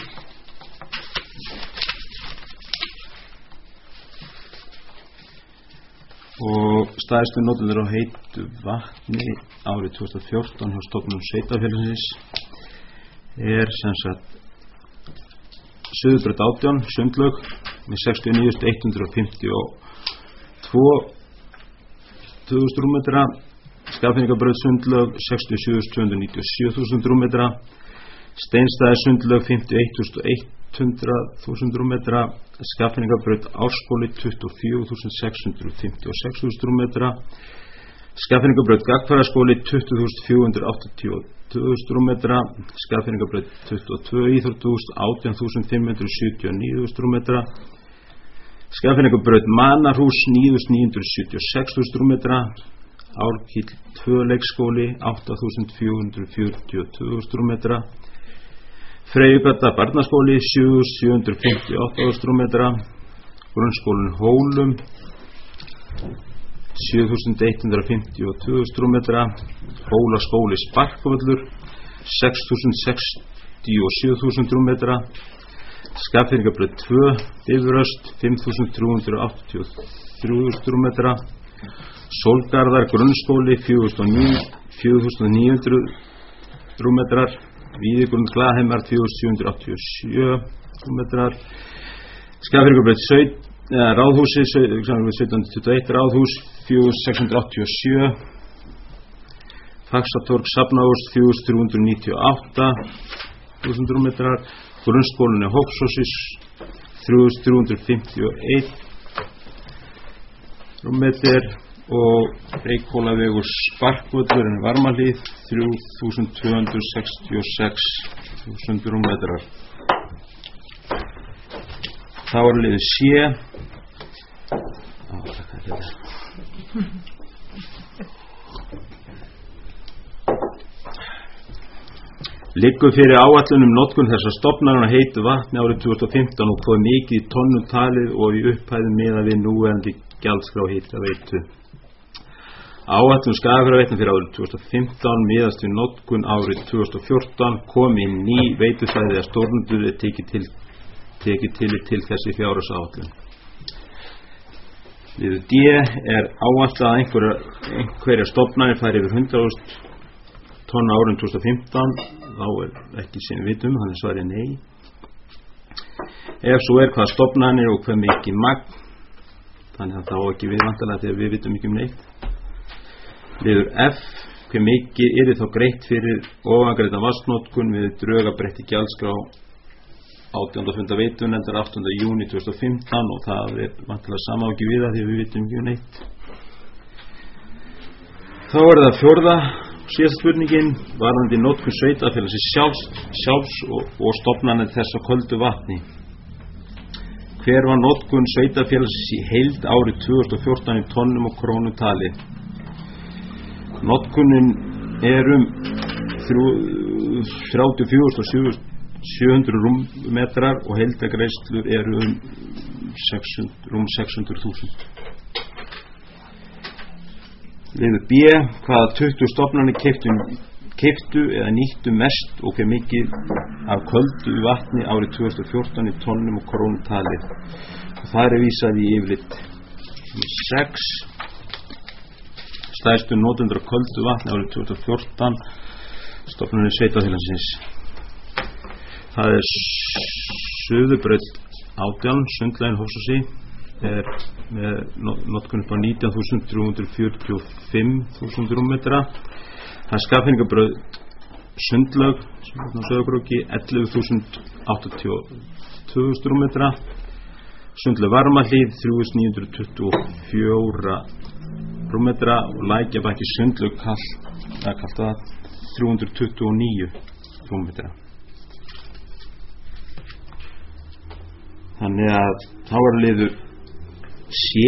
S8: Og stærstu notendur á heitu vatni árið tvö þúsund og fjórtán hjá stofnunum sveitarfélagsins er sem sagt Suðurbraut átján Sundlaug með sextíu og níu þúsund hundrað fimmtíu og tvö rúmmetra, Skagfirðingabraut Sundlaug sextíu og sjö þúsund tvö hundruð níutíu og sjö þúsund rúmmetra, Steinstaðir Sundlaug fimmtíu og eitt þúsund hundrað rúmmetra, Skagfirðingabraut Árskóli tuttugu og fjögur þúsund sex hundruð fimmtíu og sex þúsund rúmmetra, Skagfirðingabraut Gagnfræðaskóli tuttugu þúsund fjögur hundruð áttatíu og tvö þúsund rúmmetra, Skagfirðingabraut tuttugu og tvö Íþróttahús átján þúsund fimm hundruð sjötíu og níu þúsund rúmmetra, Skagfirðingabraut Manarhús níu þúsund níu hundruð sjötíu og sex þúsund rúmmetra, Árkíll tvö leikskóli átta þúsund fjögur hundruð fjörutíu og tvö þúsund rúmmetra, Freyjugata barnaskóli sjö þúsund sjö hundruð fimmtíu og átta þúsund rúmmetra, Grunnskólinn Hólum sjö þúsund hundrað fimmtíu og tvö þúsund rúmmetra, Hólaskóli Sparkvöllur sex þúsund sextíu og sjö þúsund rúmmetra, Skagfirðingabraut tvö Bifröst fimm þúsund þrjú hundruð áttatíu og þrjú þúsund rúmmetra, Sólgarðar Grunnskóli fjögur þúsund níu hundruð rúmmetrar, Víðigrund Glaðheimar fjögur þúsund sjö hundruð áttatíu og sjö rúmmetrar, Skagfirðingabraut sautján Ráðhúsi sautján tuttugu og eitt Ráðhús fjögur þúsund sex hundruð áttatíu og sjö, Faxatorg Safnahús fjögur þúsund þrjú hundruð níutíu og átta þúsund rúmmetrar, Grunnskólinn Hópsósis þrjú þúsund þrjú hundruð fimmtíu og einn rúmmetrar og Reykhólavegur Sparkvöllur en Varmahlíð þrjú þúsund tvö hundruð sextíu og sex þúsund rúmmetrar. Þá er liður C. Á, hvað er þetta? Liggur fyrir áætlun um notkun þessar stofnana á heitu vatni árið tvö þúsund og fimmtán og hvað mikið í tonnum talið og í upphæðum miðað við núverandi gjaldskrá hitaveitu. Áætlun Skagafjarðarveitna fyrir árið tvö þúsund og fimmtán miðast við notkun árið tvö þúsund og fjórtán komi ný veitusvæði að stórnotendur er tekið til tekið tillit til þessi fjárhagsáætlun. Liður D er áætlað að einhverja, einhverja stofnanir fari yfir hundrað þúsund tonna árið tvö þúsund og fimmtán, þá er ekki sem við vitum, þannig svarið nei. Ef svo er hvað stofnanir og hvað mikið magn, þannig að þá ekki við vantarlega þegar við vitum ekki um neitt. Liður F, hve mikið er þá greitt fyrir ofangreinda vatnsnotkun við drögabretti gjaldskrá átjánda funda veitunefndar áttunda júní tvö þúsund og fimmtán og það er vantilega sama ekki við það því við vitum ekki neitt. Þá er það fjórða síðast spurningin varðandi notkun sveitarfélagsins sjálfs, sjálfs og, og stofnanir þess á köldu vatni. Hver var notkun sveitarfélagsins í heild árið tvö þúsund og fjórtán í tonnum og krónum tali? Notkunin er um þrjátíu og fjögur þúsund sjö hundruð rúmmetrar og heildagreiðslur eru um rúm sex hundruð þúsund. Liður B, hvaða tuttugu stofnanir keyptu, keyptu eða nýttu mest og hve mikið af köldu vatni árið tvö þúsund og fjórtán í tonnum og krónutalið. Það er vísað í yfirlit sex. Stærstu notendur af köldu vatni árið tvö þúsund og fjórtán, stofnanir sveitarfélagsins. Það er Suðurbraut átján, Sundlaugin Hofsósi, er með notkun upp á nítján þúsund þrjú hundruð fjörutíu og fimm þúsund rúmmetra. Það er Skagfirðingabraut Sundlaug, sem er á Sauðárkróki, ellefu þúsund áttatíu og tvö þúsund rúmmetra. Sundlaug Varmahlíð, þrjú þúsund níu hundruð tuttugu og fjögur rúmmetra og Lækjabakki Sundlaug kall, eða kallt það, þrjú hundruð tuttugu og níu rúmmetra. Þannig að þá er liður C,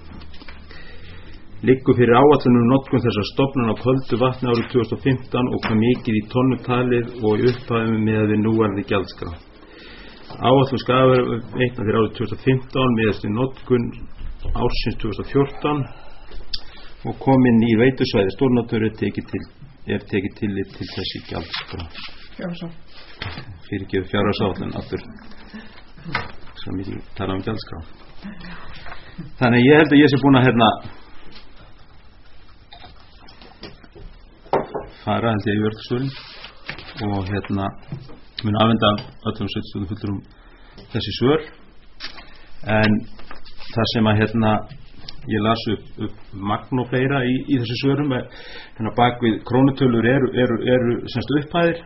S8: liggur fyrir áætlunum notkun þessar stofnana á köldu vatni árið tvö þúsund og fimmtán og hvað mikið í tonnutalið og í upphæðum með við núverandi gjaldskrá. Áætlun Skagafjarðarveitna fyrir árið tvö þúsund og fimmtán miðast við notkun ársins tvö þúsund og fjórtán og komin í veitusvæði Stórnáttur er tekið til, er tekið tillit til þessi gjaldskrá.
S1: Fjárhagsáætlun.
S8: Fyrirgefðu fjárhagsáætlun aftur. Sem ég tala um gjaldskrá. Þannig ég held að ég sé búin að hérna fara held ég í vörðstólinn og hérna mun afhenda öllum sveitarstjórnum fulltrúum þessi svör, en það sem að hérna ég las upp, upp magn og fleira í, í þessu svörum, hérna bak við krónutölur eru, eru, eru semst upphæðir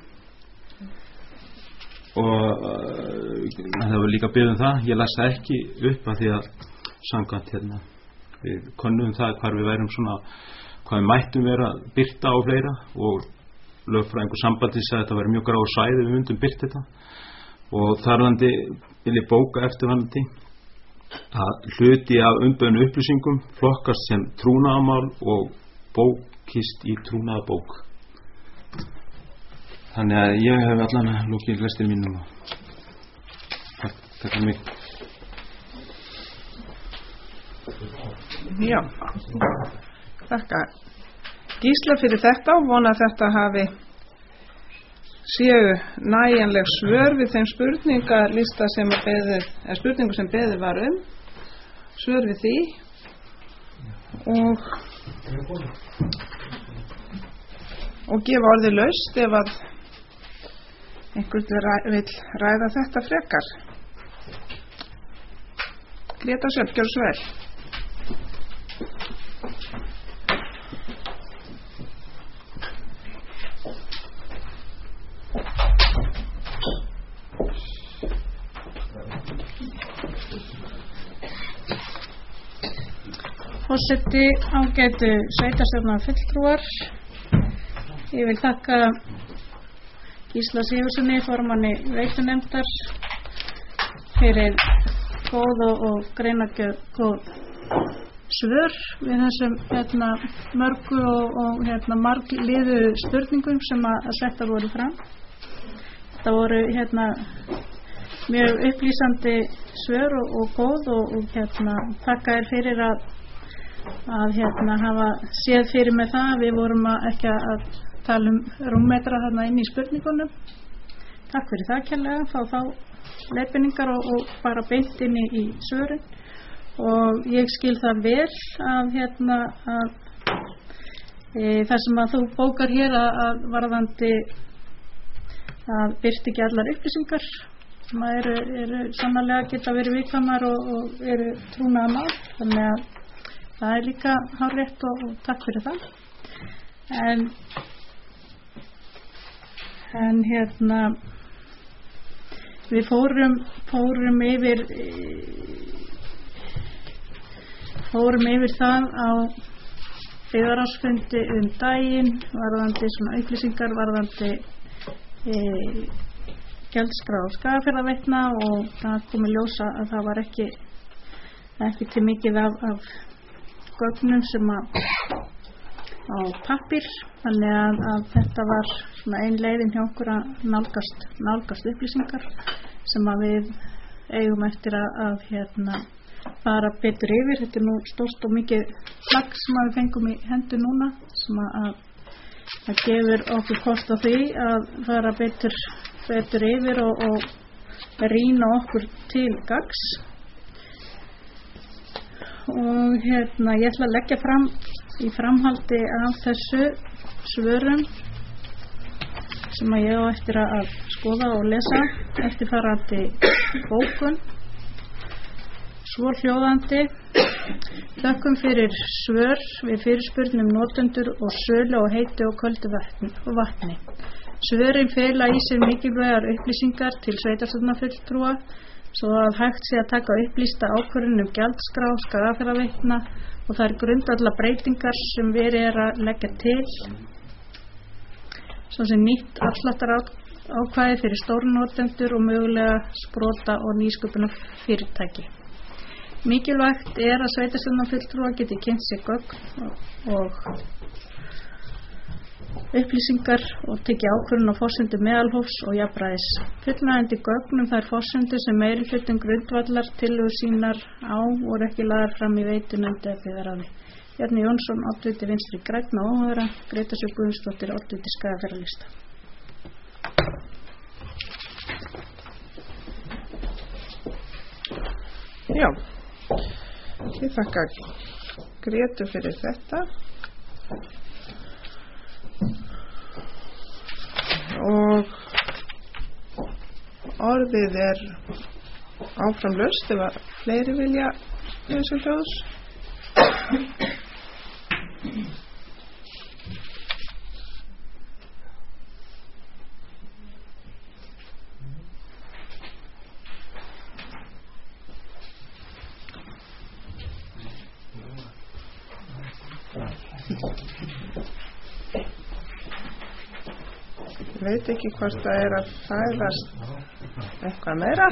S8: og uh, það var líka beðið um það. Ég las það ekki upp af því að samkvæmt hérna við konnuðum það hvar við værum svona, hvað við mættum vera birta og fleira, og lögfræðingur sambandið sagði að þetta væri mjög gráð svæði við myndum byrta þetta, og þarlandi vil ég bóka eftirvænandi að hluti af umböðnu upplýsingum flokkast sem trúnaðarmál og bókist í trúnaðarbók. Þannig að ég hef allan að lókið lestir mínum og takk, takk fyrir mig.
S1: Já, þakka Gísla fyrir þetta og vona að þetta hafi séu nægjanleg svör við þeim spurningalista sem að beðið, eða spurningu sem beðið var um, svör við því og og gefa orðið laust ef að einhvern vil ræða þetta frekar. Gréta Sjöfn, gjörðu svo vel.
S2: Forseti, ágætu sveitarstjórnar fulltrúar, ég vil þakka Gísla Sigurðssyni, formanni veitunefndar, fyrir góð og, og greinargjöf góð svör við þessum hérna, mörgu og, og hérna, margliðu spurningum sem að, að settar voru fram. Það voru hérna, mjög upplýsandi svör og, og góð og, og hérna, þakka þér fyrir að að hérna hafa séð fyrir með það að við vorum að ekki að tala um rúmmetra þarna inn í spurningunum. Takk fyrir það kærlega, fá þá leiðbeiningar og, og bara beint inn í, í svörin, og ég skil það vel að hérna að e, það sem að þú bókar hér að, að varðandi að birti ekki allar upplýsingar sem að eru, eru sannarlega geta verið viðkvæmar og, og eru trúnaðarmál, þannig að það er líka hárrétt og, og takk fyrir það. En, en hérna, við fórum, fórum yfir, fórum yfir það á byggðarráðsfundi um daginn, varðandi svona upplýsingar, varðandi e, gjaldskrá og Skagafjarðarveitna, og það kom í ljósa að það var ekki, ekki til mikið af, af gögnum sem að á pappír, þannig að, að þetta var svona ein leiðin hjá okkur að nálgast, nálgast upplýsingar sem að við eigum eftir að, að hérna, fara betur yfir. Þetta er nú stórt og mikið plagg sem við fengum í hendur núna sem að það gefur okkur kost á því að fara betur, betur yfir og, og rýna okkur til gagns. Og hérna ég ætla að leggja fram í framhaldi af þessu svörum sem að ég á eftir að skoða og lesa eftirfarandi bókun. Svo hljóðandi: Þökkum fyrir svör við fyrirspurnum notendur og sölu á heitu og köldu vatni. Svörin fela í sér mikilvægar upplýsingar til sveitarstjórnarfulltrúa svo að hægt sé að taka upplýsta ákvörðun um gjaldskrá Skagafjarðarveitna og það er grundvallar breytingar sem verið er að leggja til, svo sem nýtt afsláttar ákvæði fyrir stórnotendur og mögulega sprota og nýsköpunar fyrirtæki. Mikilvægt er að sveitarstjórnarfulltrúar geti kynnt sér gögn og upplýsingar og tekið ákvörðun á forsendum meðalhófs og jafnræðis. Fullnægjandi gögn um þær forsendur sem meirihlutinn grundvallar tillögur sínar á voru ekki lagðar fram í veitunefnd eða byggðarráði. Bjarni Jónsson, oddviti Vinstri grænna og óháðra, Gréta Sjöfn Guðmundsdóttir, oddviti Skagafjarðarlista.
S1: Já, ég þakka Grétu fyrir þetta og orðið er áfram laust ef að fleiri vilja þessu hljóðs. Ég veit ekki hvort það er að fæðast eitthvað meira.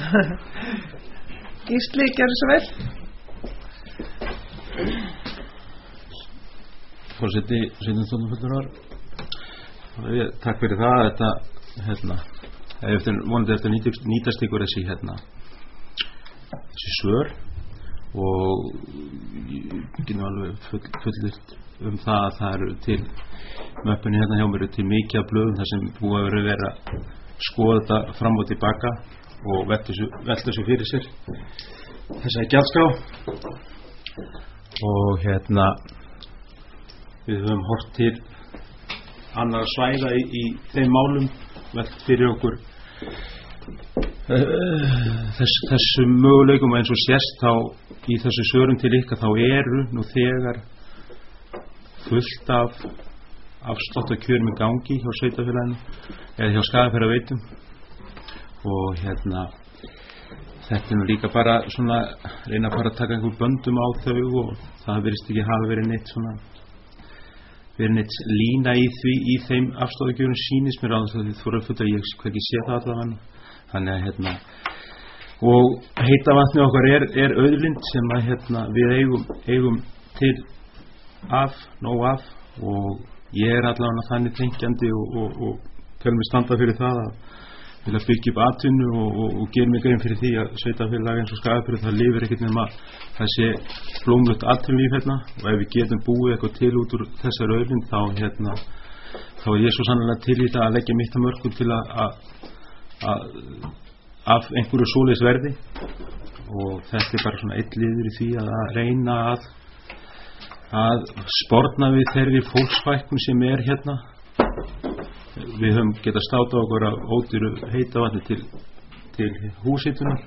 S1: Gísli, gerðu svo vel.
S8: Forseti sveitarstjórnarfulltrúar, takk fyrir það. Þetta hérna, eftir, vonandi eftir nýtast, nýtast ykkur þessi hérna þessi svör og ég get nú alveg full, fullirt um það að það eru til möppunni hérna hjá mér til mikið af blöðum þar sem búið að vera verið að skoða þetta fram og tilbaka og velta þessu fyrir sér þessari gjaldskrá og hérna við höfum hort til annara svæða í, í þeim málum, velt fyrir okkur Þess, þessum möguleikum eins og sést þá í þessu svörum til ykkar þá eru nú þegar fullt af afsláttarkjörum í gangi hjá sveitarfélaginu eða hjá Skagafjarðarveitum og hérna þetta er nú líka bara svona reyna að fara að taka einhver böndum á þau og það virðist ekki hafa verið neitt svona verið neitt lína í því í þeim afsláttarkjörum sýnist mér á þess að þið fóru að fulla ég hverki sé það allavega þannig að hérna og heita vatni okkar er, er auðlind sem að hérna við eigum, eigum til af, nóg af og ég er allavega þannig tengjandi og, og, og tel mig standa fyrir það að vilja byggja upp atvinnu og, og, og gera mig grein fyrir því að sveitarfélag eins og Skagafjörður það lifir ekkert nema það sé blómlegt atvinnulíf hérna og ef við getum búið eitthvað til út úr þessari auðlind þá hérna þá er ég svo sannlega til í það að leggja mitt að mörkum til að, að Að, af einhverju svoleiðis verði og þetta er bara svona eitt liður í því að reyna að að sporna við þeirri fólksfækkun sem er hérna við höfum getað státa okkur af ódýru heita vatni til, til húshitunar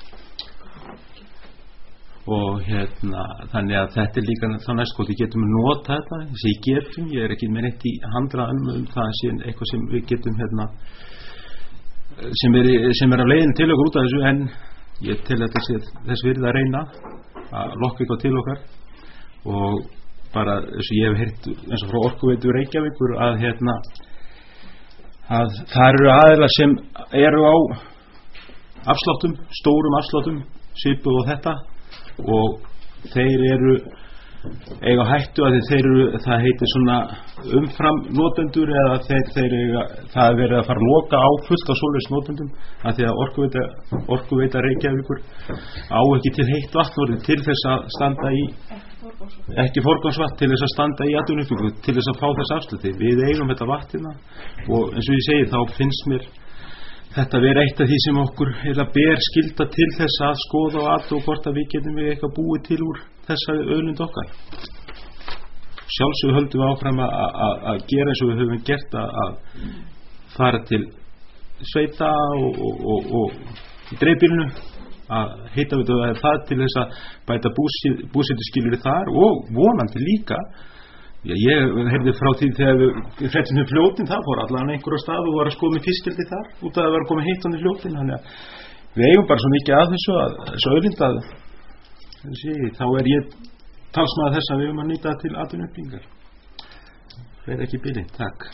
S8: og hérna þannig að þetta er líka þá næst gott við getum nota þetta þessi í gerfum, ég er ekki með neitt í handraðanum um það sé eitthvað sem við getum hérna sem er, sem er að leiðin til okkur út af þessu en ég tel að þessi, þess virði að reyna að lokka eitthvað til okkar og bara eins og ég hef heyrt eins og frá Orkuveitu Reykjavíkur að hérna að það eru aðeila sem eru á afsláttum, stórum afsláttum svipuð og þetta og þeir eru eiga hættu að þeir eru, það heitir svona umfram notendur eða þeir, þeir eiga, það er verið að fara að loka á fullt á svoleiðis notendum að því að orkuveita, orkuveita Reykjavíkur á ekki til heitt vatn til þess að standa í ekki forgangsvatn til þess að standa í atvinnuuppbyggingu til þess að fá þess afsluti. Við eigum þetta vatnina og eins og ég segi þá finnst mér þetta vera eitt af því sem okkur er að ber skylda til þess að skoða og aðtöga hvort að við getum við eitthvað búið til úr þessari auðlind okkar. Sjálfsög höldum við áfram að gera eins og við höfum gert að fara til sveita og, og, og, og í dreifbýlinu að heita við það til þess að bæta búsetuskilyrði þar og vonandi líka. Já, ég heyrði frá því þegar við fréttum um fljótin, það fór allan einhverja stað og var að skoða með fiskeldi þar út af að það var að koma heitt á því fljótin, þannig að við eigum bara svo mikið að þessu að þessu auðlind að þessi, þá er ég talsmaður þess að við eigum að nýta til atvinnuuppbyggingar. Það er ekki bili, takk.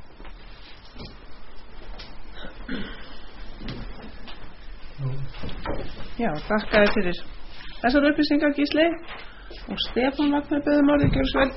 S1: Já, þakka þér fyrir þessar upplýsingar, Gísli. Og Stefán Vagnar beðum orðið, gjör svo vel.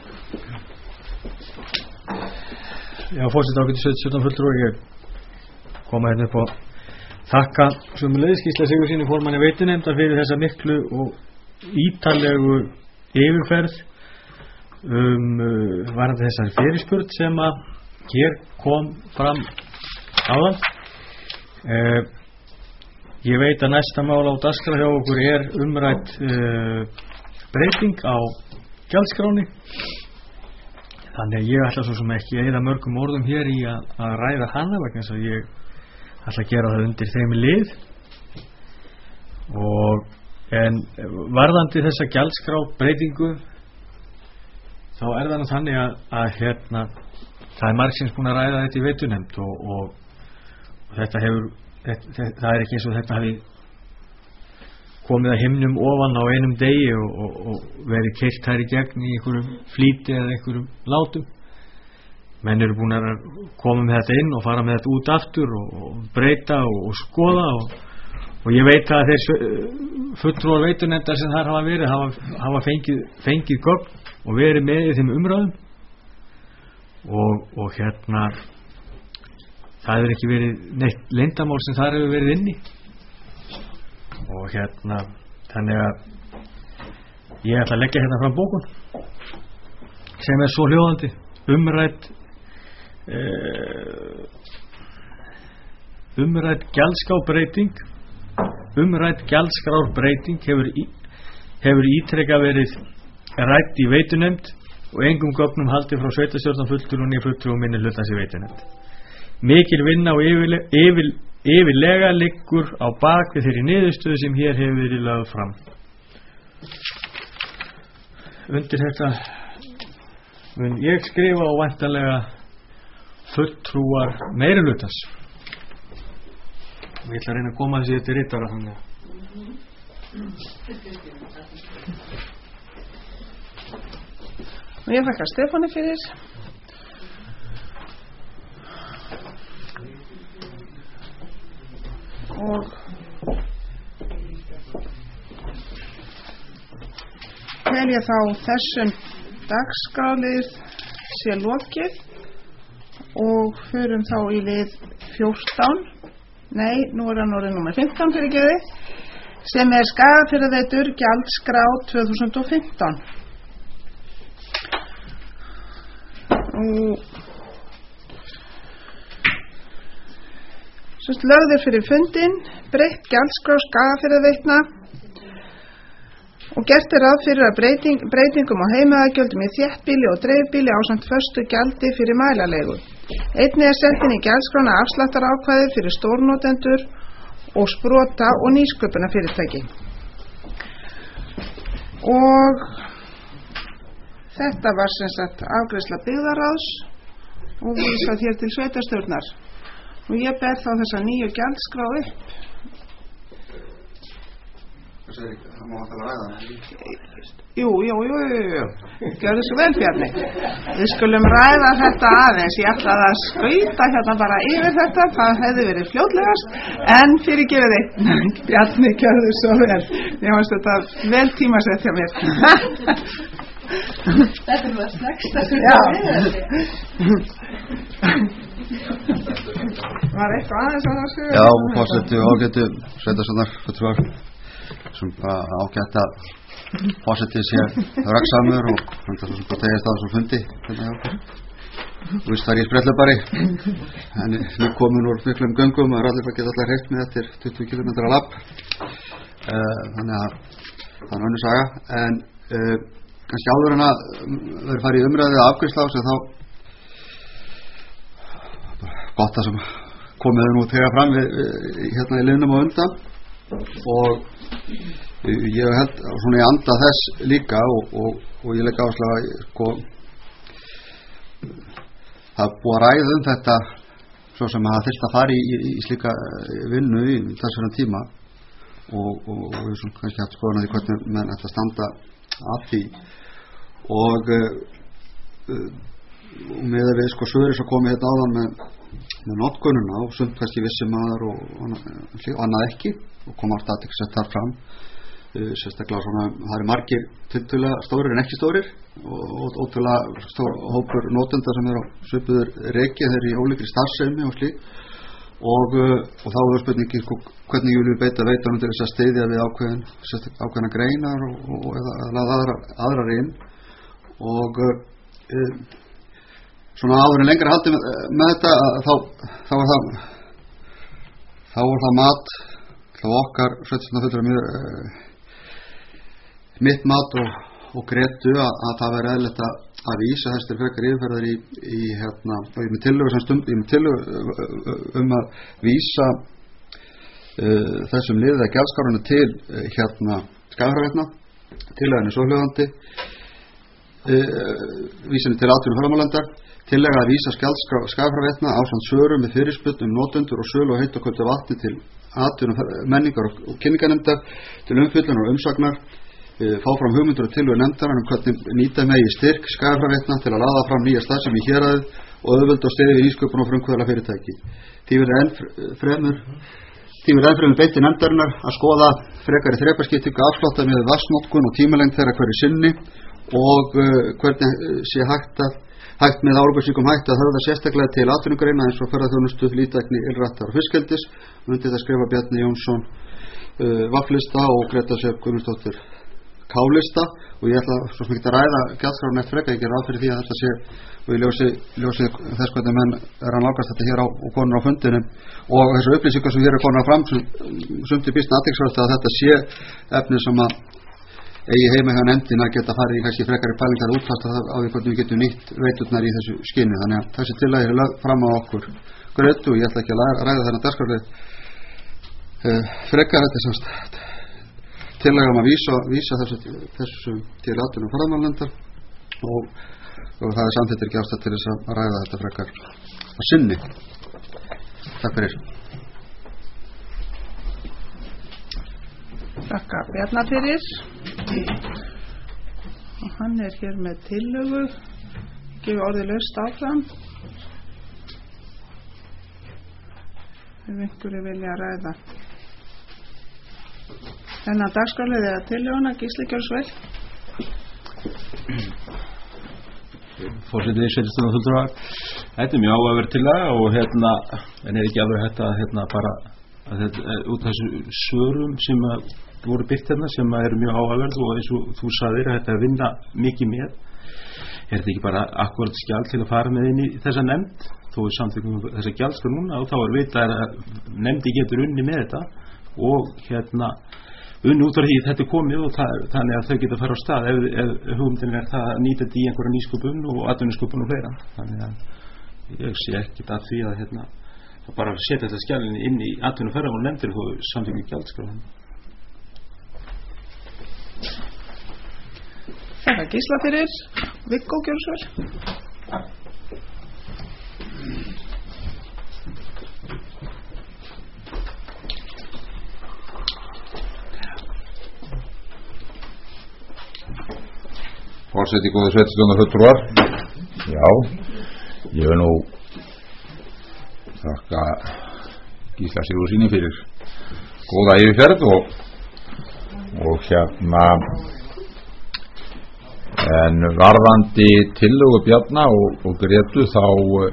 S3: Já, fórseti ágætis sveitarstjórnar fulltrúi, ég koma hérna upp og þakka sömuleiðis Gísla Sigurðssyni formanni veitunefndar fyrir þessa miklu og ítarlegu yfirferð um uh, varðandi þessari fyrirspurn sem að hér kom fram áðan. Uh, ég veit að næsta mál á dagskrá hjá okkur er umrædd uh, breyting á gjaldskráni, þannig að ég ætla svo sem ekki að eyða mörgum orðum hér í að, að ræða hana vegna þess að ég ætla að gera það undir þeim lið. Og en varðandi þessa gjaldskrá breytingu þá er það nú þannig að, að hérna það er margsins búin að ræða þetta í veitunefnd og, og, og þetta hefur þetta, það er ekki eins og þetta hafi komið að himnum ofan á einum degi og, og, og verið keyrt þær í gegn í einhverjum flýti eða einhverjum látum. Menn eru búin að koma með þetta inn og fara með þetta út aftur og, og breyta og, og skoða og, og ég veit að þeir fulltrúar veitunefndar sem þar hafa verið hafa, hafa fengið, fengið gögn og verið með í þeim umræðum og, og hérna það hefur ekki verið neitt leyndarmál sem þar hefur verið inni. Og hérna þannig að ég ætla að leggja hérna fram bókun sem er svo hljóðandi umrædd uh, umrædd gjaldskrárbreyting umrædd gjaldskrárbreyting hefur, í, hefur ítrekað verið rædd í veitunefnd og engum gögnum haldið frá sveitarstjórnar fulltrúi og fulltrúi og minni hlutans í veitunefnd. Mikil vinna og yfirle, yfir yfirlega liggur á bak við þeirri niðurstöðu sem hér hefur verið lögð fram. Undir þetta mun ég skrifa og væntanlega fulltrúar meirihlutans og ég ætla að reyna að koma þessi til ritara þannig.
S1: Og ég þakka Stefáni fyrir. Og tel ég þá þessum dagskrálið sé lokið og förum þá í lið fjórtán, nei, nú er hann orðið númer fimmtán fyrir geði, sem er Skagafjarðarveitur gjaldskrá tvö þúsund og fimmtán. Og Sest lögður fyrir fundin breytt gjaldskrá Skagafjarðarveitna og gert er ráð fyrir að breyting, breytingum á heimaðagjöldum í þéttbýli og dreifbýli ásamt föstu gjaldi fyrir mælalegu. Einnig er sett inn í gjaldskrána afsláttarákvæði fyrir stórnotendur og sprota og nýsköpunarfyrirtæki. Og þetta var sem sagt afgreiðsla byggðaráðs og vísað hér til sveitarstjórnar. Og ég ber þá þessa nýju gjaldskrá upp.
S4: Það má alltaf ræða hana.
S1: Jú, jú, jú, jú, jú. Gjörðu svo vel, Bjarni. Við skulum ræða þetta aðeins. Ég ætlaði að skauta hérna bara yfir þetta. Það hefði verið fljótlegast. En fyrirgefið þig. Bjarni, gjörðu svo vel. Ég veist þetta vel tímasett hjá mér.
S2: Þetta er það snaksta sem
S1: Já.
S2: við
S1: Var eitthvað aðeins að það séu?
S4: Já, fórseti og ágætu sveitarstjórnar fulltrúar sem ágætt að fórseti sé röggsamur og hann það svo tegist á þessum fundi hérna hjá okkur. Þú veist það er ég sprellabari en nú komin úr miklum göngum og er allir að geta allar hreitt með eftir tuttugu kílómetra lapp uh, þannig að það er önnur saga en uh, kannski áður en að verður farið í umræðu að afgreiðsla á sig þá gott að sem komið nú þegar fram við, við, hérna í liðnum á undan og ég held svona í anda þess líka og, og, og ég legg áherslu að sko það er búið að ræða um þetta svo sem að það þyrfti að fara í, í, í slíka vinnu í þessari tíma og, og, og við svona kannski haft skoðan að því hvernig menn ætla að standa að því og uh, uh, með að við sko svöri svo komið hérna áðan með, með notkununa og sumt kannski vissi maður og, og, og annað ekki og kom átt að ekki sett þar fram uh, sérstaklega svona það eru margir tiltölulega stórir en ekki stórir og ótrúlega stór hópur notenda sem er á svipuður reiki þeir í ólíkri starfsemi og slík og, og þá er spurningi hvernig ég vil beita veitunum til þess að styðja við ákveðin ákveðina greinar og, og eða laða aðra, aðrar inn og e, svona áður en lengra haldið með, með þetta þá, þá er það þá er það mat þá okkar sveitarstjórnarfulltrúa mjög e, mitt mat og og Gretu að, að það væri eðlilegt að, að vísa þess til frekar yfirferðar í, í hérna, og ég með tillögu sem stund, ég með tillögu um að vísa uh, þessum liða gjaldskárunni til uh, hérna Skagafjarðarveitna, tillögunni svohljóðandi uh, vísinni til atvinnu ferðamálendar, tillega að vísa Skagafjarðarveitna ásamt svörum með fyrirspurn um notendur og sölu og heit og kvöldu vatni til atvinnu menningar og, og kynningarnefndar til umfjöllunar og umsagnar fá fram hugmyndur og tilhögu nefndar um hvernig nýta megi styrk Skagafjarðarveitna til að laða fram nýja starfsemi í héraðið og auðvelda og styðja við nýsköpun og frumkvöðla fyrirtæki. Því verður enn fremur því verður enn fremur beitt til nefndarinnar að skoða frekari þrepaskiptingu afslátta með vatnsnotkun og tímalengd þeirra hverju sinni og uh, hvernig sé hægt að hægt með árangursríkum hægt að höfða sérstaklega til atvinnugreina eins og ferðaþjónustu, líftækni, ylrættar og fiskeldis. Undir það skrifa Bjarni Jónsson uh, Vaflista og Greta Sjöfn Guðmundsdóttir Kálista og ég ætla svo sem ekki að ræða gjaldskrána eftir frekar, ég ger ráð fyrir því að þetta sé og ég ljósi, ljósi þess hvernig menn er að nálgast þetta hér á, og konur á fundinum og þessu upplýsingar sem hér er konar fram sumt í býstna athyglisvert að þetta sé efni sem að eigi heima hjá nefndin að geta farið í kannski frekari pælingar útfast á því hvernig við getum nýtt veiturnar í þessu skyni, þannig að þessi tillaga er lögð fram á okkur Gretu og ég ætla ekki að ræða þennan dagskrárlið uh, frekar þetta semst tillaga um að vísa, vísa þessu, þessu til atvinnu og ferðamálnefndar og, og það er samþykkt ekki ástætt til þess að ræða þetta frekar að sinni. Takk fyrir.
S1: Þakka Bjarna fyrir og hann er hér með tillögu gefi orðið laust áfram ef einhverju vilja ræða þennan dagskrárlið eða tillöguna. Gísli, gjörðu svo vel.
S8: Forseti sveitarstjórnarfulltrúa, þetta er mjög áhugaverð tillaga og hérna en er ekki alveg hægt að hérna bara að þetta, út af þessu svörum sem að voru byggt hérna sem að eru mjög áhugaverð og eins og þú sagðir að þetta er að vinna mikið með er þetta ekki bara akkurat skjald til að fara með inn í þessa nefnd þó við samþykkum þessa gjaldskrá núna og þá er vitað að nefndi getur unni með þetta og hérna unni út af því þetta er komið og það, þannig að þau geta að fara á stað ef, ef hugmyndin er það að nýta þetta í einhverja nýsköpun og atvinnusköpun og fleira þannig að ég sé ekkert að því að hérna, að bara setja þetta skjalin inn í atvinnu ferðamál nefndir þó samþykkum gjaldskrá
S1: Þakka Gísla fyrir. Viggo, gjörðu svo vel.
S5: Forseti, góðu sveitarstjórnarfulltrúar. Já, ég vil nú þakka Gísla Sigurðssyni fyrir góða yfirferð og, og hérna En varðandi tillögu Bjarna og, og Gretu þá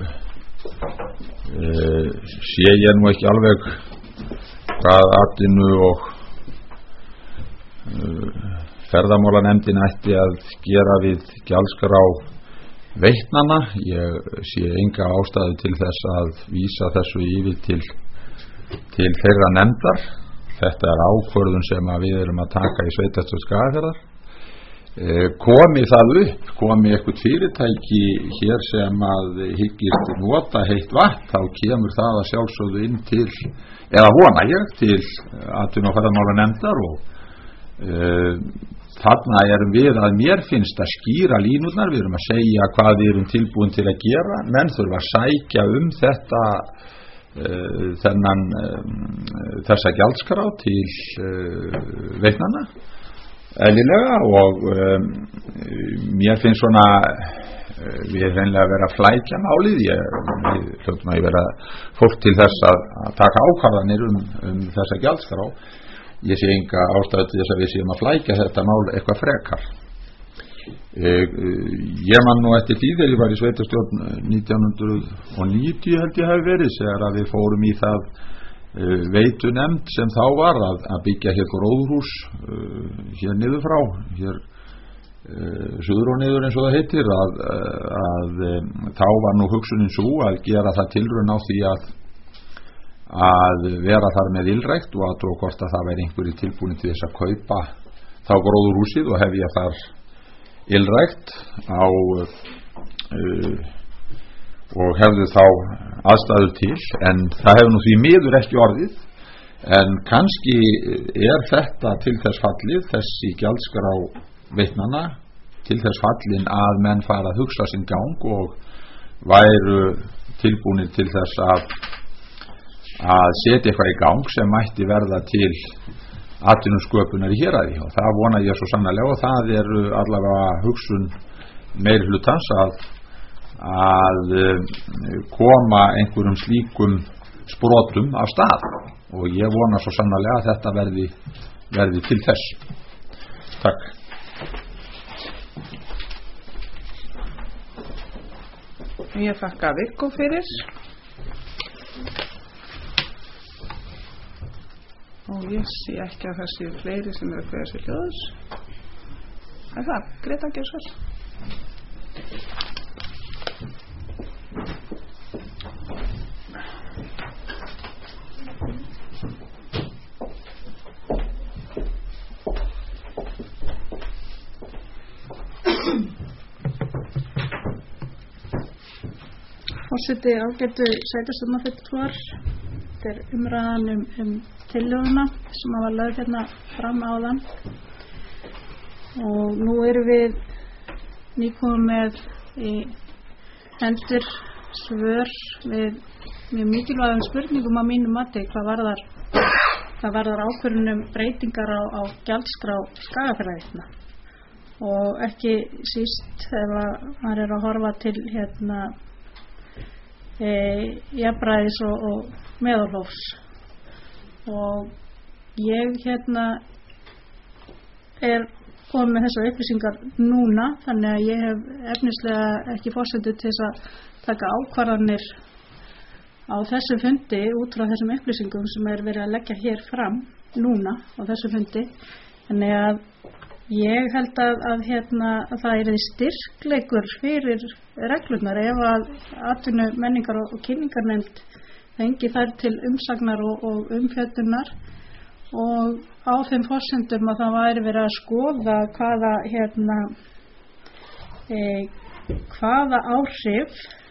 S5: e, sé ég nú ekki alveg hvað atvinnu og e, ferðamálanefndin ætti að gera við gjaldskrá veitnanna. Ég sé enga ástæðu til þess að vísa þessu yfir til, til þeirra nefndar. Þetta er ákvörðun sem að við erum að taka í sveitarstjórn Skagafjarðar. E, komi það upp, komi eitthvað fyrirtæki hér sem að hyggist nota heitt vatn, þá kemur það að sjálfsögðu inn til, eða vona ég, til atvinnu- og ferðamálanefndar og e, þarna erum við að mér finnst að skýra línurnar. Við erum að segja hvað við erum tilbúin til að gera. Menn þurfa að sækja um þetta uh, þennan uh, þessa gjaldskrá til uh, veitnanna eðlilega og um, mér finnst svona uh, við hreinlega að vera að flækja málið. Ég hljóttum að ég vera fólk til þess að, að taka ákvarðanir um, um þessa gjaldskrá. Ég sé enga ástæðu til þess að við séum að flækja þetta mál eitthvað frekar. Ég man nú eftir því þegar ég var í sveitarstjórn nítján hundruð níutíu held ég hafi verið, þegar að við fórum í það veitunefnd sem þá var að, að byggja hér gróðurhús hér niður frá, hér suður og niður eins og það heitir, að, að þá var nú hugsunin svo að gera það tilraun á því að að vera þar með ylrækt og að trú hvort að það væri einhverju tilbúin til þess að kaupa þá gróðurhúsið og hefja þar ylrækt á uh, og hefðu þá aðstæður til, en það hefur nú því miður ekki orðið. En kannski er þetta til þess fallið, þessi gjaldskrá veitnanna til þess fallin að menn fara að hugsa sinn gang og væru tilbúinir til þess að að setja eitthvað í gang sem mætti verða til atvinnusköpunar í héraði, og það vona ég svo sannarlega, og það er allavega hugsun meiri hlutans að, að koma einhverjum slíkum sprotum af stað, og ég vona svo sannarlega að þetta verði, verði til þess. Takk.
S1: Ég þakka Viggo fyrir. Og ég sé ekki að það séu fleiri sem eru fyrir þessu hljóðs. Það er það, Greta Geirsvars.
S2: Forseti, ágætu sveitarstjórnarfulltrúar, þetta er umræðan um, um tillöguna sem var lögð hérna fram áðan, og nú erum við nýkomið með í hendur svör við mjög mikilvægum spurningum á mínu mati hvað varðar, hvað varðar ákvörðunum breytingar á, á gjaldskrá Skagafjarðarveitna, og ekki síst ef maður er að horfa til hérna e, jafnræðis og, og meðalhófs. Og ég hérna er komið með þessar upplýsingar núna, þannig að ég hef efnislega ekki forsendu til þess að taka ákvarðanir á þessum fundi út frá þessum upplýsingum sem er verið að leggja hér fram núna á þessum fundi. Þannig að ég held að, að, hérna, að það er styrkleikur fyrir reglurnar ef að atvinnu menningar og, og kynningarnefnd fengi þær til umsagnar og, og umfjöllunar, og á þeim forsendum að það væri verið að skoða hvaða hérna e, hvaða áhrif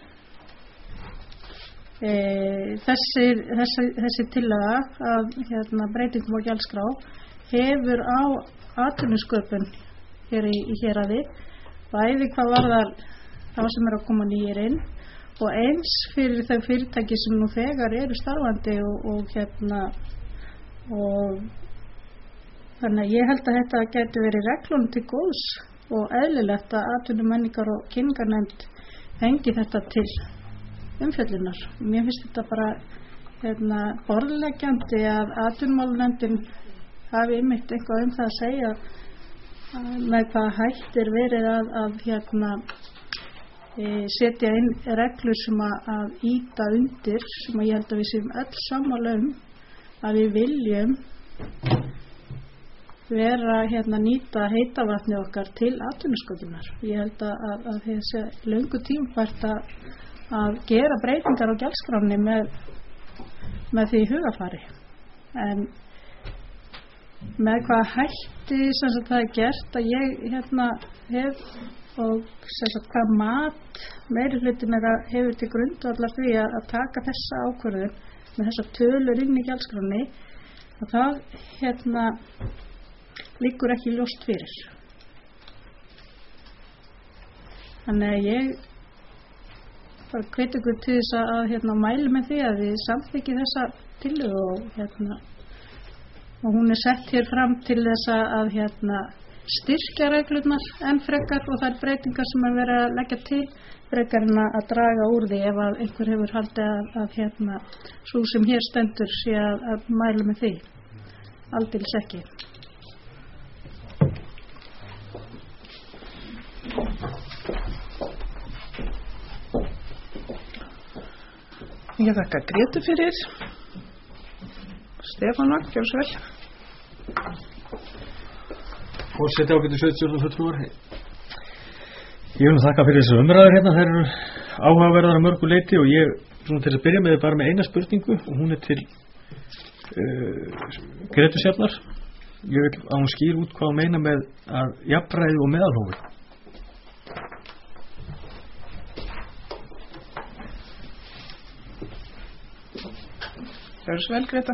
S2: e, þessi, þessi, þessi tillaga af hérna, breytingum á gjaldskrá hefur á atvinnusköpun hér í, í héraði, bæði hvað varðar þá sem er að koma nýjir inn og eins fyrir þau fyrirtæki sem nú þegar eru starfandi og, og hérna og þannig að ég held að þetta gæti verið reglunum til góðs og eðlilegt að atvinnu menningar og kynningarnefnd fengi þetta til umfjöllunar. Mér finnst þetta bara hérna borðleggjandi að atvinnumálunefndin hafi einmitt eitthvað um það að segja með hvað hætt er verið að, að hérna e, setja inn reglur sem að, að íta undir, sem að ég held að við séum öll sammála um að við viljum vera hérna nýta heita vatni okkar til atvinnusköpunar. Ég held að, að, að þessi löngu tímafært að, að gera breytingar á gjaldskránni með, með því hugafari. En með hvað hætti sem sagt það er gert að ég hérna hef og sem sagt hvað mat meiri hlutin er að hefur til grundvallar því að, að taka þessa ákvörðun með þessa tölur inn í gjaldskránni, að það hérna liggur ekki ljóst fyrir. Þannig að ég bara hvet ykkur til þess að hérna mæli með því að við samþykki þessa tillögu og hérna og hún er sett hér fram til þess að hérna styrkja reglurnar enn frekar og þær breytingar sem er verið að leggja til frekar en að draga úr því ef að einhver hefur haldið að, að hérna svo sem hér stendur sé að, að mæli með því. Aldeilis ekki.
S1: Ég þakka Grétu fyrir. Stefána, gjörðu svo vel.
S3: Forseti ágætu sveitarstjórnarfulltrúar. Ég vil þakka fyrir þessu umræður hérna, þær eru áhugaverðar að mörgu leyti og ég svona til að byrja með bara með eina spurningu og hún er til uh, Grétu Sjafnar. Ég vil að hún skýr út hvað hún meina með að jafnræði og meðalhófi.
S1: Gjörðu svo vel, Gréta.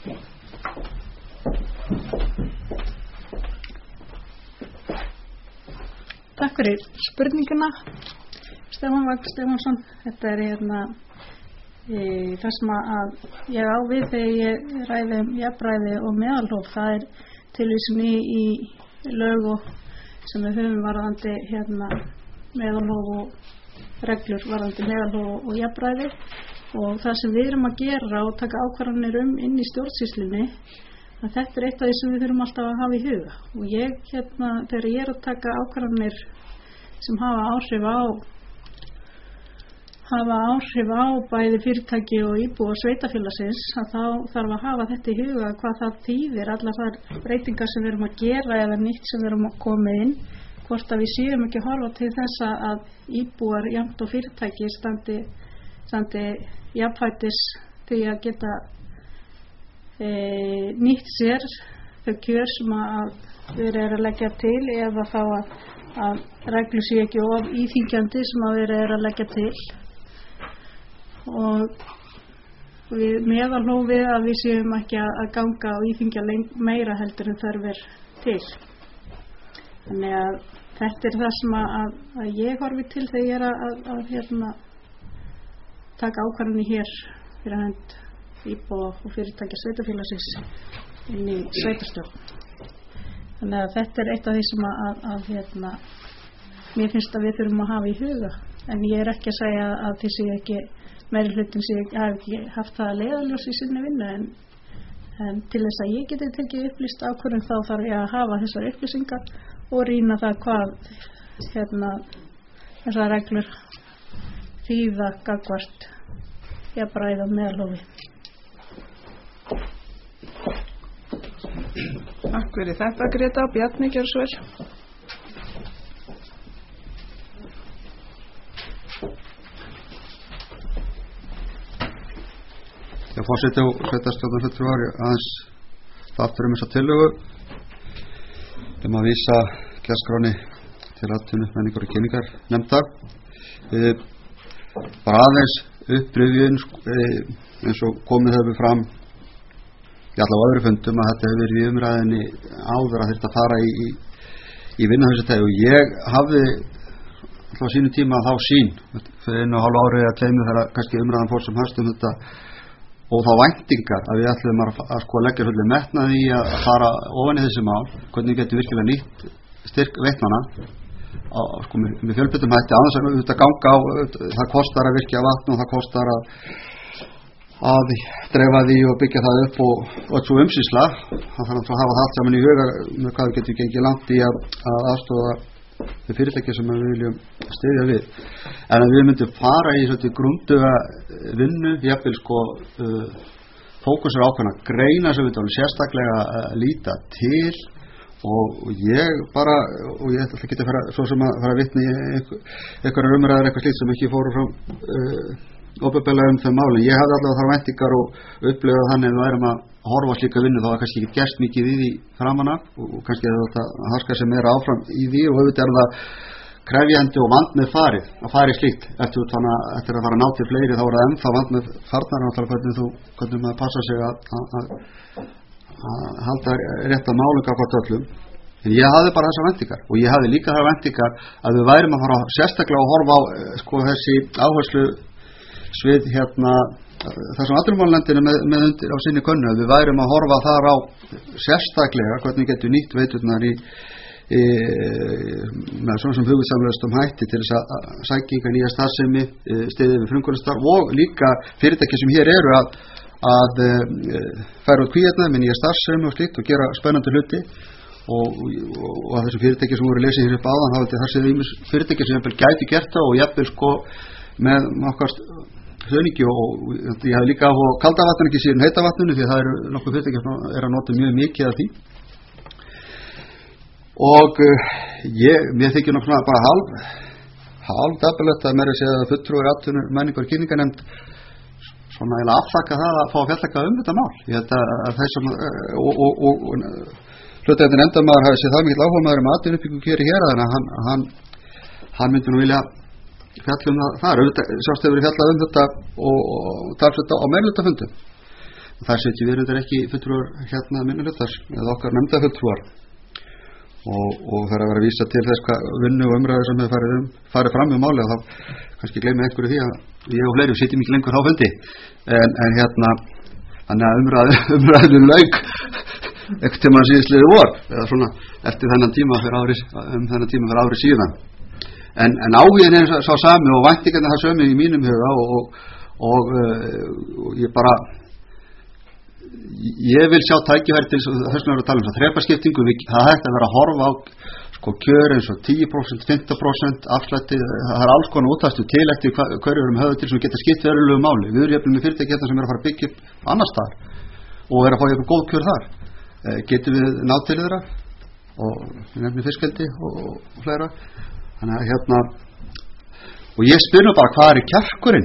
S2: Takk fyrir spurninguna, Stefán Vagn Stefánsson. Þetta er hérna e, það sem að ég á við þegar ég ræði um jafnræði og meðalhóf. Það er tilvísun í, í lög og sem við höfum varðandi hérna meðalhóf og reglur varðandi meðalhóf og jafnræði. Og það sem við erum að gera og taka ákvarðanir um inn í stjórnsýslunni, að þetta er eitt af því sem við þurfum alltaf að hafa í huga. Og ég hérna, þegar ég er að taka ákvarðanir sem hafa áhrif á hafa áhrif á bæði fyrirtæki og íbúa sveitafélagsins, að þá þarf að hafa þetta í huga hvað það þýðir, allar þær breytingar sem við erum að gera eða nýtt sem við erum að koma inn, hvort að við séum ekki að horfa til þess að íbúar jafnt og fyrirtæki standi standi jafnfætis því að geta e, nýtt sér þau kjör sem að við erum að leggja til eða þá að, að reglu sé ekki of íþyngjandi sem að við erum að leggja til og við meðalhófið að við séum ekki að, að ganga og íþyngja meira heldur en þörf er til. Þannig að þetta er það sem að, að, að ég horfi til þegar ég er að, að, að hérna taka ákvarðanir hér fyrir hönd íbúa og fyrirtækja sveitafélagsins inn í sveitarstjórn. Þannig að þetta er eitt af því sem að, að, að hérna, mér finnst að við þurfum að hafa í huga. En ég er ekki að segja að þessi ekki, meiri hlutin sé ekki, hafi ekki haft það að leiðaljós í sinni vinnu en, en til þess að ég geti tekið upplýst ákvörðun þá þarf ég að hafa þessar upplýsingar og rýna það hvað hérna, þessar reglur þýða gagnvart jafnræði og meðalhófi.
S1: Takk fyrir þetta, Gréta. Bjarni, gjörðu svo vel.
S4: Já, forseti og sveitarstjórnarfulltrúar aðeins aftur um þessa tillögu um að vísa gjaldskránni til atvinnu, menningar og kynningar nefndar. Við bara aðeins upprifjun eins og komið hefur fram í allavega öðru fundum að þetta hefur verið í umræðinni áður að þetta fara í, í, í vinna þessi teg og ég hafði alltaf á sínu tíma þá sín fyrir einu og hálfu ári eða tveimur þegar kannski umræðan fór sem hæst um þetta og þá væntingar að við ætlum að, að sko leggja svolítið metnað í að fara ofan í þessi mál, hvernig getur virkilega nýtt styrk veitnana á, sko, með, með fjölbreyttum hætti annars er þetta ganga á, það kostar að virkja vatn og það kostar að að dreifa því og byggja það upp og, og svo umsýsla. Það þarf að hafa það allt saman í huga með hvað við getum gengið langt í að, að aðstofa við fyrirtæki sem við viljum styðja við. En að við myndum fara í svona grunduga vinnu, jafnvel sko uh, fókusur ákveðna greina sem við viljum sérstaklega uh, líta til og ég bara, og ég ætla ekki að fara svo sem að fara að vitna í einhverjar umræður eitthvað slíkt sem ekki fóru frá uh, óbyrbelega um þau málin. Ég hafði allavega þar væntingar og upplifað þannig að við værum að horfa slíka vinnu, þá var kannski ekki gerst mikið í því framan af og kannski þetta harska sem er áfram í því og auðvitað er það krefjandi og vand með farið að fara í slíkt eftir, þannig, eftir að fara að ná til fleiri þá er það ennþá vand með farnar náttúrulega hvernig þú, hvernig maður passa sig að, að, að halda rétt að málum gagnvart öllum. En ég hafði bara þessar væntingar og ég hafði líka þessar væntingar að við værum að fara sérstaklega að horfa á sko þessi áherslu svið hérna þessum atvinnumálalandinu með, með undir á sinni könnu að við værum að horfa þar á sérstaklega hvernig getur nýtt veiturnar í, í með svona sem hugvitsamlegustum hætti til þess að sækja nýja starfsemi stiðið við frumkvöldastarf og líka fyrirtæki sem hér eru að, að færa út kvíarna með nýja starfsemi og slíkt og gera spennandi hluti og, og, og að þessu fyrirtæki sem voru lesið hér upp áðan þá er þessi fyrirtæki sem jafnvel gæti gert það og jafnvel sko með okkar hlöningi og ég hafði líka á kalda vatn ekki síðan heita vatninu því að það eru nokkuð fyrirtæki sem er að nota mjög mikið af því og uh, ég, mér þykir nokkuð svona bara halv halv dapalegt að mér er að segja að fulltrúar atvinnur menningar og kynningarnefnd svona eiginlega afþakka það að fá að fjallaka um þetta mál ég held að, að þessum uh, og, og, og, og hlutæðin endamaður hafi séð það mikill áhuga maður um atvinnuppbyggingu hér í hér þannig að hann, hann, hann myndi nú vilja fjallum það, það sást hefur fjallað um þetta og, og talsett á meirhlutafundum. Það setjum við þetta ekki fulltrúar hérna minnihlutar eða okkar nefnda fulltrúar og, og það er að vera að vísa til þess hvað vinnu og umræður sem hefur farið, um, farið fram um máli og þá kannski gleymi einhverju því að ég og fleiri sitjum ekki lengur á fundi en, en hérna þannig að umræðu, umræðum lauk ekkert til maður síðastliði vor eða svona eftir þennan tíma fyrir ári um þennan tíma fyrir ári síðan En, en áhugin er sá sami og væntingarnir það sömu í mínum huga og, og, og, og ég bara ég vil sjá tækifæri til þess að tala um það þrepaskiptingu, það hægt að vera að horfa á sko kjör eins og tíu prósent, fimmtán prósent afslætti, það er alls konar útvastu til eftir hverju erum höfðu til sem geta skipt verulegu máli, við erum jafnvel með fyrirtæki hérna sem er að fara að byggja upp annars þar og er að fá eitthvað góð kjör þar e, getum við náð til þeirra og við nefnum fiskeldi og, og fleira þannig að hérna og ég spyr nú bara hvað er í kjarkurinn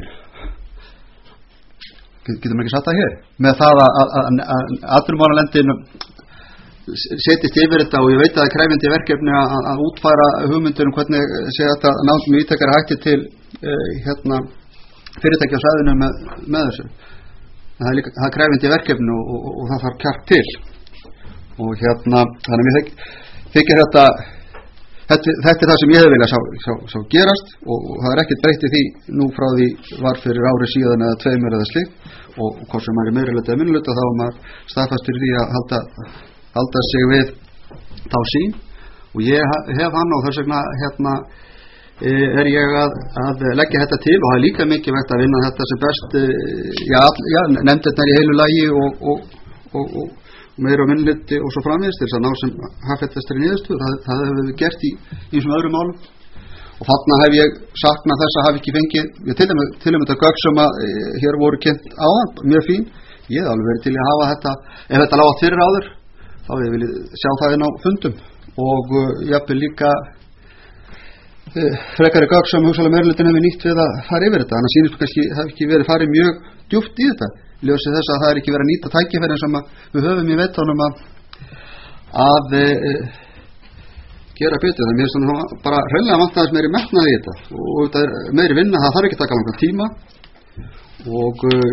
S4: getum við ekki satt það hér með það að atvinnumálalendin setjast yfir þetta og ég veit að það er kræfindi verkefni að, að útfæra hugmyndur um hvernig sé þetta nátt með ítakara hætti til eh, hérna fyrirtæki á svæðinu með, með þessu það er, líka, það er kræfindi verkefni og, og, og það þarf kjark til og hérna þannig að mér þykir þetta Þetta, þetta er það sem ég hef viljað sá, sá, sá gerast og, og það er ekkert breytt í því nú frá því var fyrir ári síðan eða tveimur eða slíkt og, og hvort sem maður er meirihluta eða minnihluta þá er maður staðfastur í því að halda, halda sig við þá sín og ég hef hann og þess vegna hérna er ég að, að leggja þetta til og það er líka mikið vegt að vinna þetta sem best já, já nefndirnar í heilu lagi og, og, og, og meira og minnluti og svo framvegis til þess að ná sem hafðestari niðurstöðu það, það hefur við gert í einsum öðrum málum og þarna hef ég saknað þess að hafa ekki fengið ég til og með þetta gögg sem að e, hér voru kynnt áðan, mjög fín ég hef alveg verið til að hafa þetta ef þetta lága fyrir áður þá hef ég viljað sjá það inn á fundum og uh, jafnvel líka uh, frekari gögg sem hugsalega meirlutin hefur nýtt við að fara yfir þetta þannig að sýnist kannski hef ekki verið farið mjög djúpt í þetta ljósið þess að það er ekki verið að nýta tækifærin sem við höfum í veitunum að, að e, gera betur þannig að mér finnst bara hreinlega vantaðis meiri metnaði í þetta og þetta er meiri vinna það þarf ekki að taka langan tíma og e,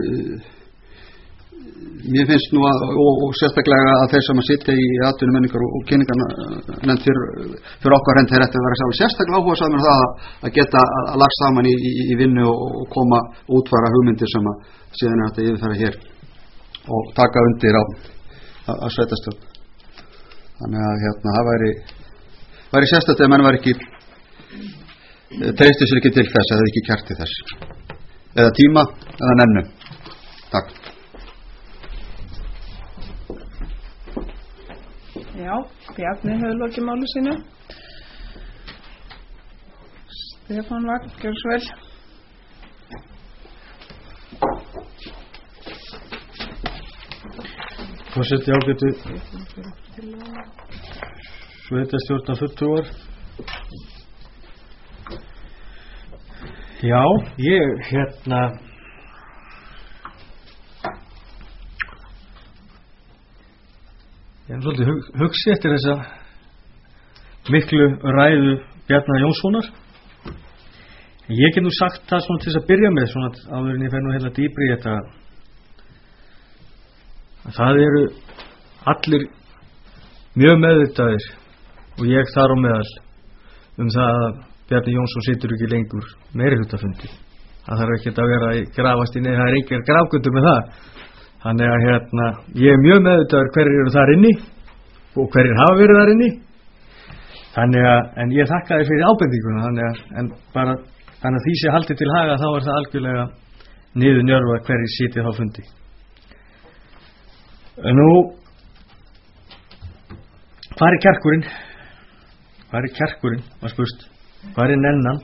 S4: mér finnst nú að og, og sérstaklega að þeir sem að sitja í atvinnu menningar og, og kynningarna fyrir, fyrir okkar hendur þetta að vera sjálf sérstaklega áhuga saman það að geta að, að lagst saman í, í, í vinnu og, og koma útfæra hugmyndir sem að síðan er þetta yfirfæra hér og taka undir á að sveitastjórn þannig að hérna það væri væri sérstaklega ef menn var ekki treystu sér ekki til þess eða ekki kjarti þess eða tíma eða nennu Takk.
S1: Já, Bjarni hefur lokið máli sínu. Stefán Vagn, gjör svo vel.
S3: Forseti ágætu sveitastjórnar fulltrúar. Já, ég hérna ég er svolítið hug, hugsi eftir þessa miklu ræðu Bjarnar Jónssonar. Ég get nú sagt það svona til þess að byrja með, svona áður en ég fer nú heila dýpri í þetta, að það eru allir mjög meðvitaðir, og ég þar á meðal, um það að Bjarni Jónsson situr ekki lengur meirihlutafundi. Það þarf ekki að vera að grafast í neð, það er einhver grafgöndur með það. Þannig að hérna, ég er mjög meðvitaður hverjir eru þar inni og hverjir hafa verið þar inni. Þannig að, en ég þakka þér fyrir ábendinguna, þannig að, en bara, þannig að því sé haldið til haga, þá er það algjörlega niður njörfa hverjir sitið á fundi. Nú, hvað er kjarkurinn? Hvað er kjarkurinn, var spurt. Hvað er nennan?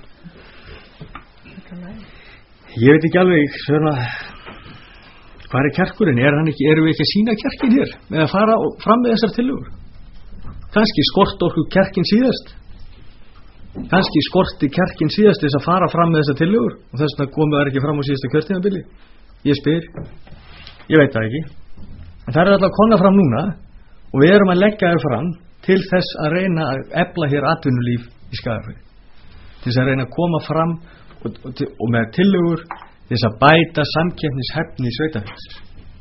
S3: Ég veit ekki alveg, svona, hvað er kjarkurinn? Er hann ekki, erum við ekki að sína kjarkin hér með að fara fram með þessar tillögur? Kannski skort okkur kjarkin síðast. Kannski skorti kjarkin síðast þess að fara fram með þessar tillögur og þess vegna komið þær ekki fram á síðasta kjörtímabili. Ég spyr. Ég veit það ekki. En það er alltaf að koma fram núna og við erum að leggja þær fram til þess að reyna að efla hér atvinnulíf í Skagafirði. Til þess að reyna að koma fram og, og, og með tillögur til þess að bæta samkeppnishæfni sveitarfélagsins.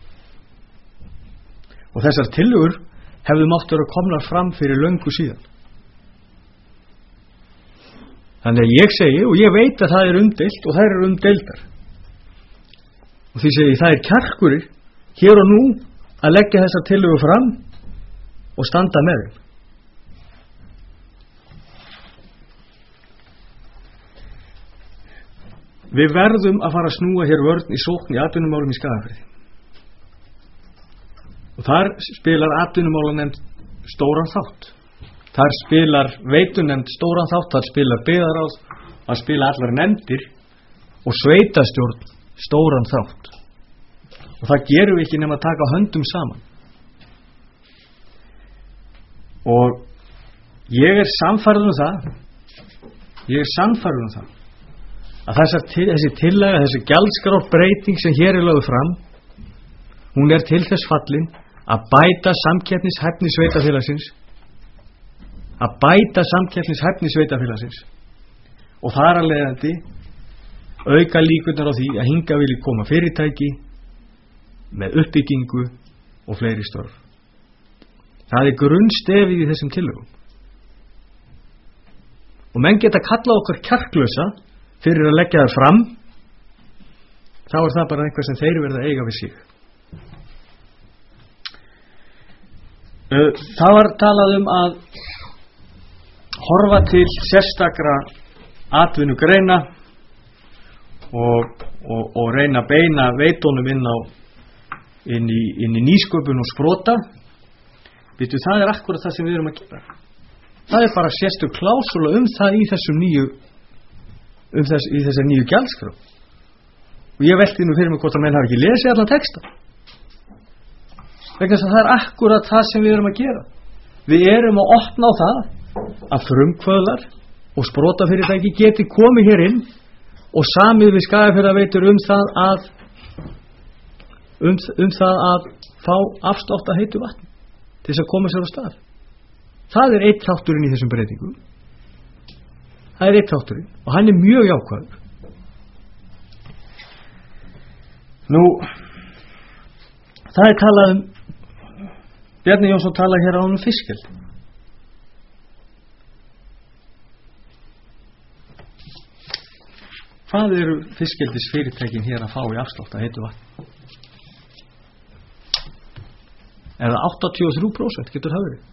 S3: Og þessar tillögur hefðu mátt vera komnar fram fyrir löngu síðan. Þannig að ég segi, og ég veit að það er umdeilt og þær eru umdeildar. Og því segi það er kjarkurinn hér og nú að leggja þessar tillögur fram og standa með þeim. Við verðum að fara að snúa hér vörn í sókn í atvinnumálum í Skagafirði. Og þar spilar atvinnumálanefnd stóran þátt. Þar spilar veitunefnd stóran þátt, þar spilar byggðaráð, þar spila allar nefndir og sveitastjórn stóran þátt. Og það gerum við ekki nema að taka höndum saman. Og ég er sannfærður um það, ég er sannfærður um það, að þessar, þessi tillaga, þessi gjaldskrárbreyting sem hér er lögð fram, hún er til þess fallin að bæta samkeppnishæfni sveitarfélagsins, að bæta samkeppnishæfni sveitarfélagsins og þar að leiðandi auka líkurnar á því að hingað vilji koma fyrirtæki með uppbyggingu og fleiri störf. Það er grunnstefið í þessum tillögum. Og menn geta kallað okkur kjarklausa fyrir að leggja það fram, þá er það bara einhver sem þeir verða að eiga við sig. Það var talað um að horfa til sérstakra atvinnugreina og, og, og reyna að beina veitunum inn, á, inn, í, inn í nýsköpun og sprota. Vittu, það er akkurat það sem við erum að gera. Það er bara sérstök klásula um það í þessu nýju um þess, í þessar nýju gjaldskrá. Og ég velti nú fyrir mig hvort að menn hafa ekki lesið allan texta. Vegna þess að það er akkurat það sem við erum að gera. Við erum að opna á það að frumkvöðlar og sprotafyrirtæki geti komið hér inn og samið við Skagafjarðarveitur um það að um, um það að fá afslátt af heitu vatni til þess að koma sér á stað. Það er eitt þátturinn í þessum breytingum. Það er eitt þátturinn og hann er mjög jákvæður. Nú, það er talað um, Bjarni Jónsson talað hér á um fiskeldi. Hvað eru fiskeldisfyrirtækin hér að fá í afslátt af heitu vatni? Er það áttatíu og þrjú prósent getur það verið?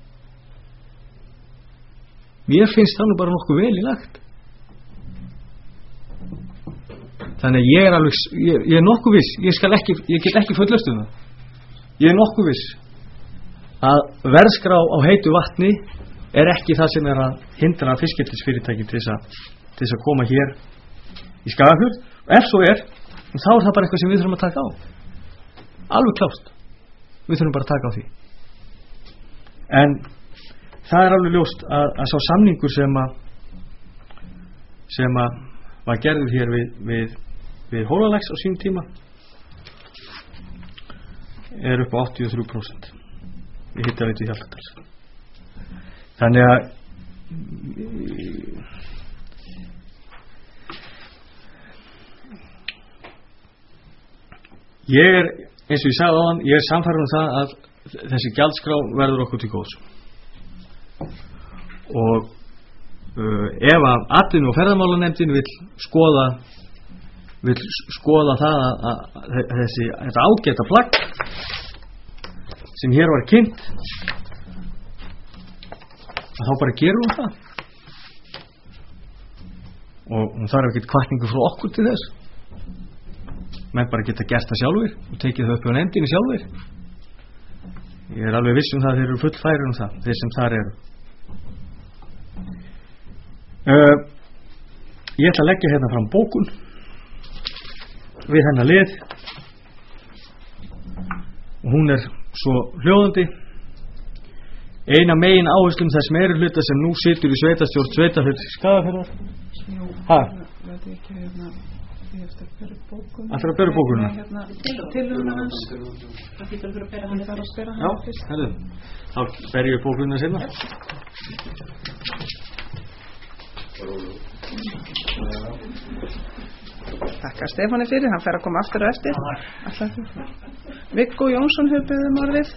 S3: Mér finnst það nú bara nokkuð vel í lagt. þannig að ég er alveg ég, ég er nokkuð viss, ég skal ekki ég get ekki fullast um það ég er nokkuð viss að verðskrá á heitu vatni er ekki það sem er að hindra fiskeldisfyrirtæki til þess að til þess að koma hér í Skagafjörð og ef svo er, þá er það bara eitthvað sem við þurfum að taka á alveg klárt við þurfum bara að taka á því en það er alveg ljóst að, að sá samningur sem að sem að var gerður hér við, við, við Hólalags á sínum tíma er upp á áttatíu og þrjú prósent við Hitaveitu Hjaltadals þannig að ég er eins og ég sagði áðan ég er sannfærður um það að þessi gjaldskrá verður okkur til góðs og uh, ef að atvinnu- og ferðamálanefndin vill skoða vill skoða það að, að, að þessi þetta ágæta plagg sem hér var kynnt að þá bara gerum við það og hún þarf ekkert hvatningu frá okkur til þess menn bara geta gert það sjálfur og tekið það upp á nefndinni sjálfur ég er alveg viss um það að þeir eru full færir um það þeir sem þar eru uh, ég ætla að leggja hérna fram bókun við hennar lið og hún er svo hljóðandi eina megin áherslum þess meiri hluta sem nú situr í sveitastjórn Sveitafjörðs Skagafjarðar ha? Ætlar að bera bókunum
S2: Tillöguna hans Það getur að bera hann þar að spera hann
S3: Já, herðu þá ber ég bókunum sinna
S1: Takk að Stefáni fyrir, hann fer að koma aftur og eftir Viggo Jónsson hefur beðið um orðið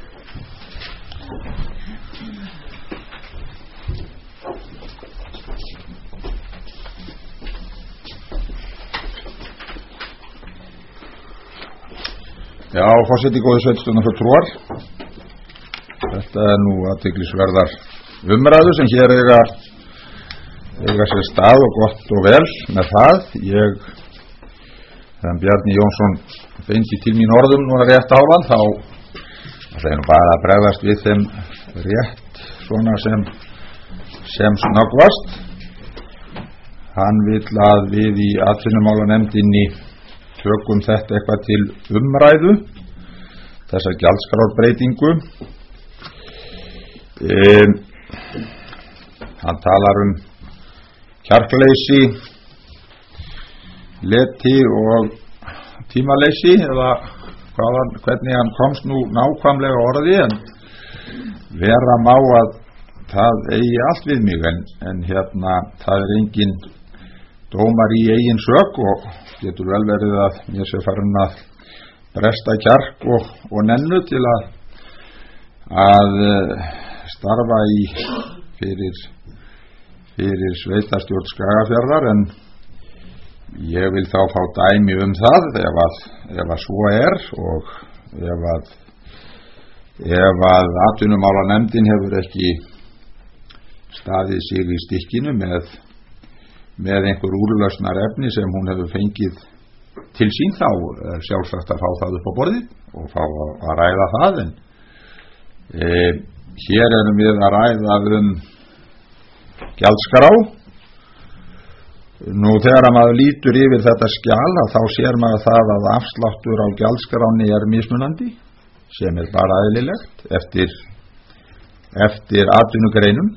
S5: Já, forseti góði sveitarstjórnarfulltrúar þetta er nú athyglisverðar umræður sem hér eiga eiga sér stað og gott og vel með það ég þegar Bjarni Jónsson beindi til mín orðum núna rétt áðan þá það er nú bara að bregðast við þeim rétt svona sem sem snöggvast hann vill að við í atvinnumálanefndinni tökum þetta eitthvað til umræðu þessa gjaldskrárbreytingu um, hann talar um kjarkleysi leti og tímaleysi eða hvaðan, hvernig hann komst nú nákvæmlega orði en vera má að það eigi allt við mig en, en hérna það er engin dómar í eigin sök og getur vel verið að mér sé farin að bresta kjark og, og nennu til að að starfa í fyrir fyrir sveitarstjórn Skagafjarðar en ég vil þá fá dæmi um það ef að, ef að svo er og ef að ef að atvinnumálanefndin hefur ekki staðið sig í stikkinu með með einhver úrlausnar efni sem hún hefur fengið til sín þá er sjálfsagt að fá það upp á borðið og fá að, að ræða það en e, hér erum við að ræða um gjaldskrá nú þegar maður lítur yfir þetta skjal þá sér maður það að afsláttur á gjaldskráni er mismunandi sem er bara eðlilegt eftir eftir atvinnugreinum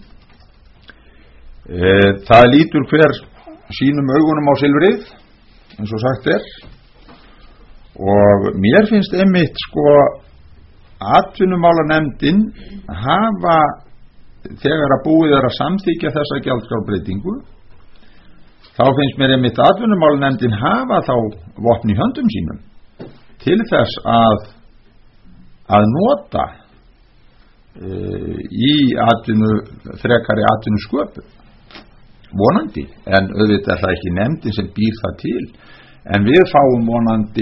S5: e, það lítur hver sínum augunum á silfrið eins og sagt er og mér finnst einmitt sko atvinnumálanefndin hafa þegar að búið er að samþykja þessa gjaldskrárbreytingu þá finnst mér einmitt atvinnumálanefndin hafa þá vopn í höndum sínum til þess að að nota e, í atvinnu frekari atvinnusköpun vonandi, en auðvitað er það ekki nefndin sem býr það til en við fáum vonandi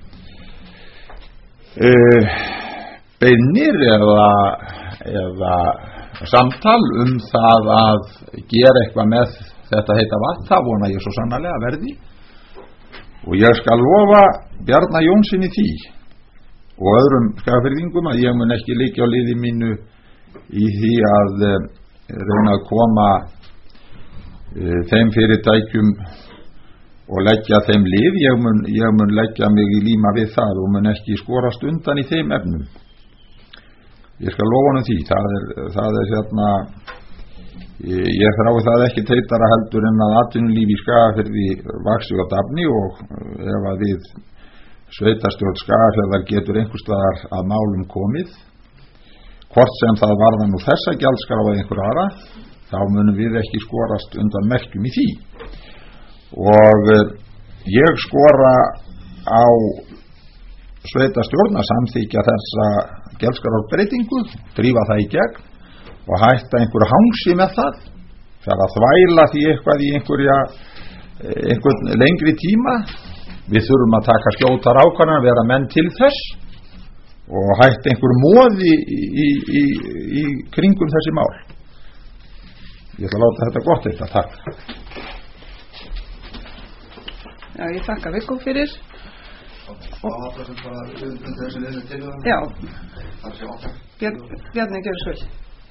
S5: uh, beinir eða, eða samtal um það að gera eitthvað með þetta heita vatn, það vona ég svo sannarlega verði og ég skal lofa Bjarna Jónssoni því og öðrum Skagafirðingum að ég mun ekki liggja á liði mínu í því að e, reyna að koma e, þeim fyrirtækjum og leggja þeim lið. Ég mun, ég mun leggja mig í líma við það og mun ekki skorast undan í þeim efnum. Ég skal lofa honum því. Það er, það er hérna, ég þrái það ekki teitara heldur en að atvinnulíf í Skagafirði vaxi og dafni, og ef að við sveitarstjórn Skagafjarðar getur einhvers staðar að málum komið, hvort sem það varða nú þessa gjaldskrá eða einhver aðra, þá munum við ekki skorast undan merkjum í því. Og ég skora á sveitarstjórn að samþykja þessa gjaldskrárbreytingu, drífa það í gegn og hætta einhverju hangsi með það, fyrir að þvæla því eitthvað í einhverja einhvern lengri tíma. Við þurfum að taka skjótar ákvarðanir, vera menn til þess, og hætta einhverju moði í, í, í, í kringum þessi mál. Ég ætla að láta þetta gott eitthvað. Takk.
S1: Já, ég þakka Viggo fyrir. Já, Bjarni, gjörðu svo vel.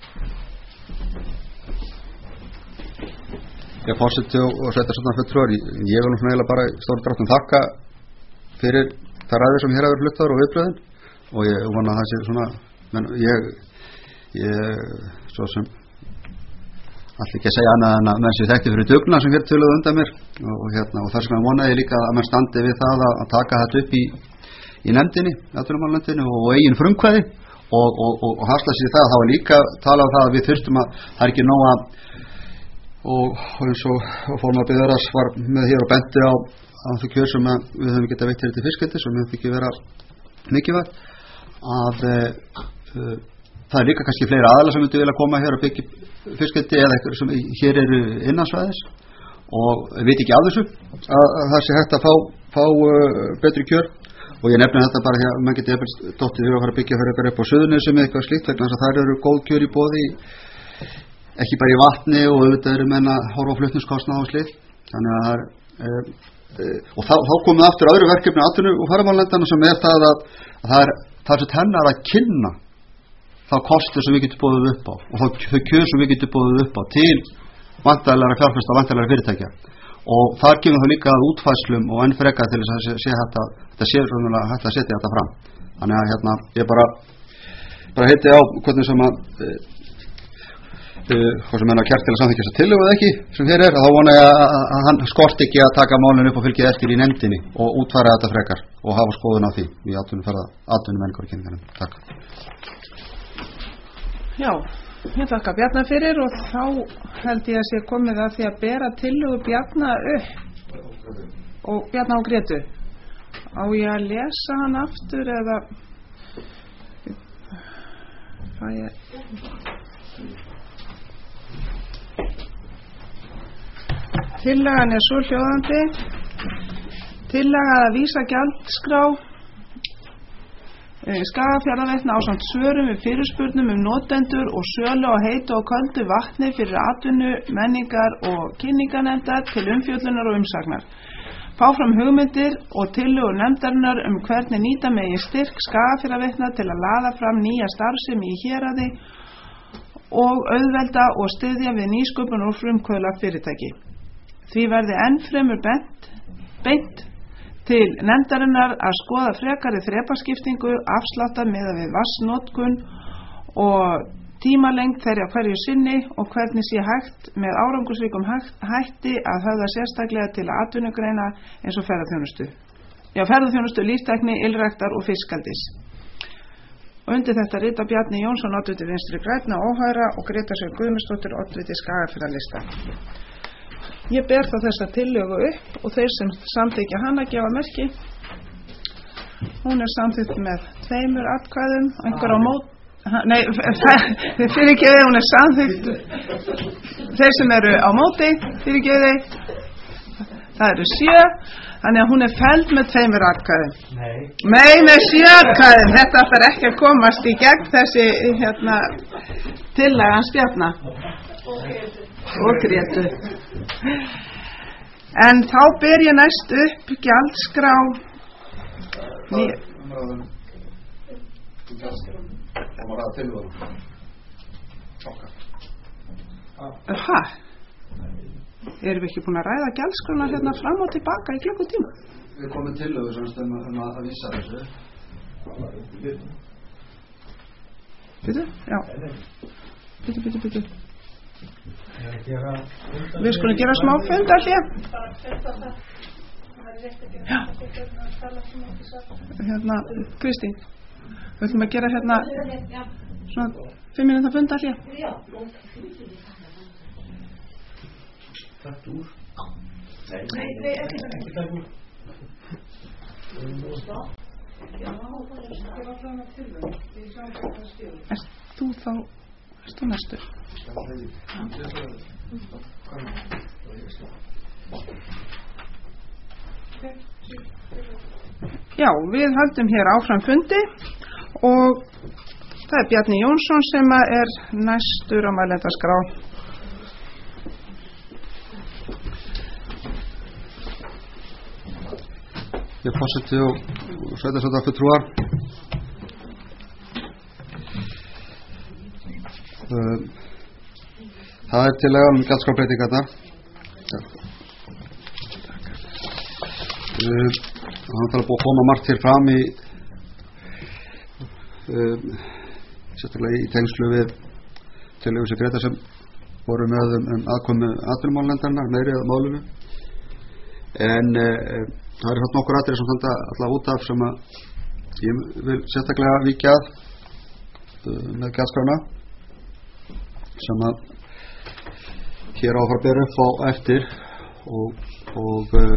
S4: Ég forseti og sveitarstjórnarfulltrúar, ég vil nú svona eiginlega bara í stóru dráttum þakka fyrir það ræður sem hér hafa verið fluttar og viðbröðin, og ég vona að það sé svona, menn ég ég svo sem allir ekki að segja annað en að menn sé þekkti fyrir dugnað sem hér töluðu undan mér, og, og hérna og þess vegna vonaði ég líka að menn standi við það að, að taka þetta upp í í nefndinni, atvinnumálanefndinni, og eigin frumkvæði, og, og, og, og hasla sér það. Það var líka talað um það að við þurftum að það er ekki nóg að og, og eins og, og fórum að byggðaras var með hér og benti á, á þau kjör sem við höfum getað veitt hér til fiskeldi sem hefði ekki vera mikilvægt að e, e, það er líka kannski fleiri aðalar sem myndi vilja koma hér og byggja fiskeldi eða eitthvað sem hér eru innansvæðis og veit ekki af þessu að, að það sé hægt að fá, fá uh, betri kjör, og ég nefna þetta bara því að mann geti eftir dóttið við að fara að byggja fyrir eitthvað upp á Suðurnesjum eða eitthvað slíkt, vegna þess að þær eru góð kjör í boði, ekki bara í vatni, og auðvitað eru menn að horfa á flutningskostnað og slíkt. Þannig að það er e, e, og þá, þá komum við aftur öðru verkefni atvinnu og ferðamálnefndarnar sem er það að, að það er það sem hennar að kynna þá kostur sem við getum boðið upp á og þau kjör sem við getum boðið upp á til væntanlegra fjárfesta og væntanlegra fyrirtækja, og þar kemur það líka að útfæslum og enn frekar til þess að sé hægt að þetta sé svona hægt að setja þetta fram. Þannig að hérna ég bara bara heiti á hvernig sem að e, e, hvað sem menna kjart til að samþykkja þessa tillögu eða ekki sem hér er, þá vona ég að, að hann skort ekki að taka málinu upp og fylgja eftir í nefndinni og útfæra þetta frekar og hafa skoðun á því í atvinnuferða atvinnumenningarkynningunum. Takk.
S1: Já, ég þakka Bjarna fyrir, og þá held ég að sé komið að því að bera tillögu Bjarna upp og Bjarna og Grétu. Á ég að lesa hann aftur eða hvað ég Tillagan er svo hljóðandi: tillaga að vísa gjaldskrá Skagafjarðarveitna ásamt svörum við fyrirspurnum um notendur og sölu á heitu og köldu vatni fyrir atvinnu, menningar og kynninganefndar til umfjöllunar og umsagnar. Fá fram hugmyndir og tillögur nefndarinnar um hvernig nýta megi styrk Skagafjarðarveitna til að laða fram nýja starfsemi í héraði og auðvelda og styðja við nýsköpun og frumkvöðla fyrirtæki. Því verði enn fremur bent, beint til nefndarinnar að skoða frekari þrepaskiptingu, afsláttar miðað við vatnsnotkun og tímalengd þeirra hverju sinni, og hvernig sé hægt með árangursríkum hætti að höfða sérstaklega til atvinnugreina eins og ferðaþjónustu. Já, ferðaþjónustu, líftækni, ylræktar og fiskaldis. Og undir þetta rita Bjarni Jónsson, oddviti Vinstri grænna óhæra, og Gréta Sjöfn Guðmundsdóttir, oddviti Skagafjarðarlista. Ég ber þá þessa tillögu upp, og þeir sem samþykja hana gefa merki. Hún er samþykkt með tveimur atkvæðum, einhver á mót nei, fyrirgeði, hún er samþykkt þeir sem eru á móti, fyrirgeði, það eru sjö, þannig að hún er felld með tveimur atkvæðum. Nei. Nei, með sjö atkvæðum. Þetta ætlar ekki að komast í gegn, þessi hérna tillaga hans Bjarna og Grétu. En þá ber ég næst upp gjaldskrá
S4: Það er umræðum um gjaldskrá og maður ræða tillögur okkar.
S1: Hæ? Erum við ekki búin að ræða gjaldskrána hérna fram og tilbaka í klukkutíma?
S4: Við komum tillögur sem stemma um að vísa þessu.
S1: Býtu? Já. Býtu, býtu, býtu. Við skulum gera smá fundarhlé. Já. Hérna, Kristín, við ætlum að gera hérna svona fimm mínúta fundarhlé.
S3: Takk úr. Nei,
S1: nei, ekki
S3: takk úr.
S1: Erst þú þá, erst þú næstur? Já, við höldum hér áfram fundi og það er Bjarni Jónsson sem er næstur á mælendaskrá.
S4: Ég forseti og sveitarstjórnar fulltrúar. Það er tillaga um gjaldskrárbreytingarnar. Það er búið að koma margt hér fram í sérstaklega í tengslu við tillögur sem Greta sem voru með um, um aðkomu atvinnumálanefndarinnar meiri að málinu. En það er hérna nokkur atriði sem standa allavega út af sem að ég vil sérstaklega víkja að uh, með gjaldskrána sem að hér á að fara að bera upp á eftir og, og uh,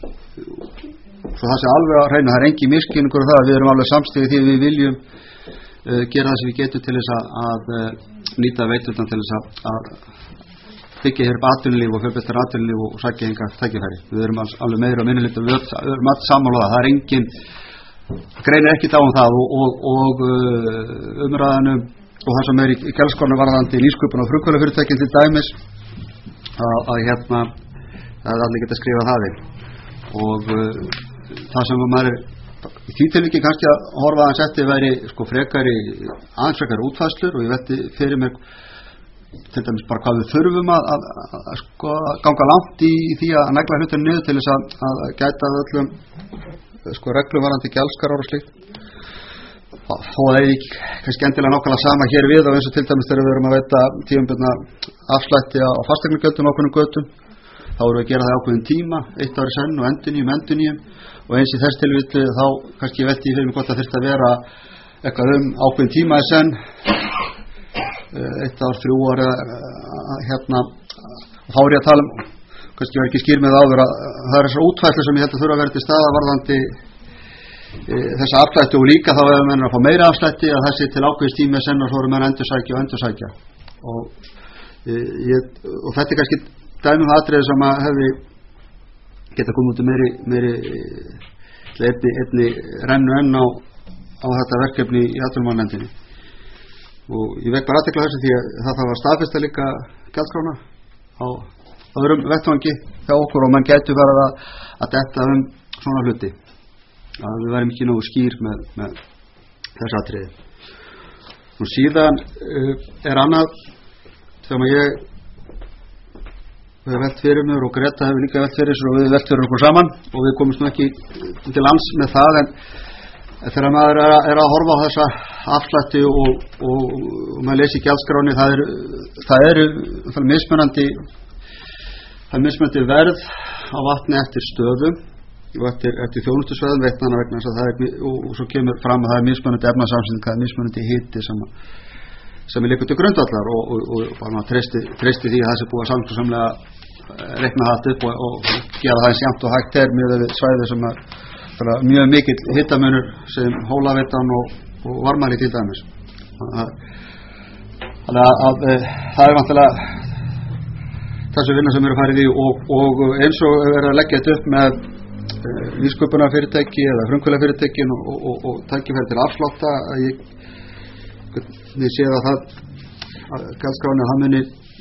S4: svo það sé alveg að hreina, það er engin misskilningur um það að við erum alveg samstíðið því við viljum uh, gera það sem við getum til þess að, að uh, nýta veiturnar til þess að, að byggja hér upp atvinnulíf og fjölbreyttara atvinnulíf og sækja enga tækifæri. Við erum alveg meira og minni lítið, við erum allt sammála það. Það er engin, greinir ekkert á um það og, og, og uh, umræðanum og það sem er í, í gjaldskránni varðandi nýsköpun og frumkvöðlafyrirtækin til dæmis að, að hérna það er allir geta að skrifa það inn. Og uh, það sem maður er í því tilviki kannski að horfa aðeins eftir væri sko frekari aðeins frekari útfærslur og ég vetti fyrir mér til dæmis bara hvað við þurfum að, að, að, að sko, ganga langt í, í því að negla hlutinu niður til þess að, að gæta öllum sko, reglum varðandi gjaldskrár og slíkt. Þó að það er ekki kannski endilega nákvæmlega sama hér við og eins og til dæmis þegar við erum að veita tímabundna afslætti á fasteignagjöldum ákveðnum götum, þá erum við að gera það ákveðin tíma, eitt ári senn og endurnýjum, endurnýjum og eins í þess tilvíti þá kannski velti ég fyrir mig hvort að þyrfti að vera eitthvað um ákveðin tíma í senn eitt ár, þrjú ári hérna og þá er ég að tala um kannski var ekki skýr með áður að það er þessar útfærslu sem ég held að þurfa að vera til staða varðandi e, þessa afslætti og líka þá ef menn að fá meira afslætti að það sé til ákveðis tími senn og svo eru menn endursækja og endursækja og, e, ég, og þetta er kannski dæmum atriði sem að hefði geta komið út um meiri, meiri einni, einni rennu enn á, á þetta verkefni í atvinnumálnefndinni. Og ég vek bara aðtekla þessu því að það þarf að staðfesta líka gjaldskrána á öðrum vettvangi hjá okkur og mann gætu verið að, að detta um svona hluti að við værim ekki nógu skýr með, með þessu atriði. Og síðan uh, er annað sem að ég hef velt fyrir mér og Greta hefur líka velt fyrir sér og við velt fyrir okkur saman og við komumst nú ekki til lands með það en þegar maður er að, er að horfa á þessa afslætti og, og, og, og maður lesi gjaldskráni það eru það eru það mismunandi það er mismunandi verð á vatni eftir stöðum og eftir, eftir þjónustusvæðum veitnana vegna þess að það er og, og svo kemur fram að það er mismunandi efnasamsetning það er mismunandi hiti sem að sem er líka til grundvallar og, og, og, og maður treysti, treysti því að það sé búið að samkvæmlega reikna það allt upp og, og gera það eins jafnt og hægt er með svæði sem að mjög mikill hitamunur sem hólaveitan og, og varmæli til dæmis þannig að, að, að það er vantilega þessu vinna sem eru farið í og, og eins og er að leggja þetta upp með e, nýsköpunarfyrirtæki eða frumkvöðlafyrirtækin og, og, og, og tækifæri til afslátta að ég, ég sé að það að gjaldskráni að það muni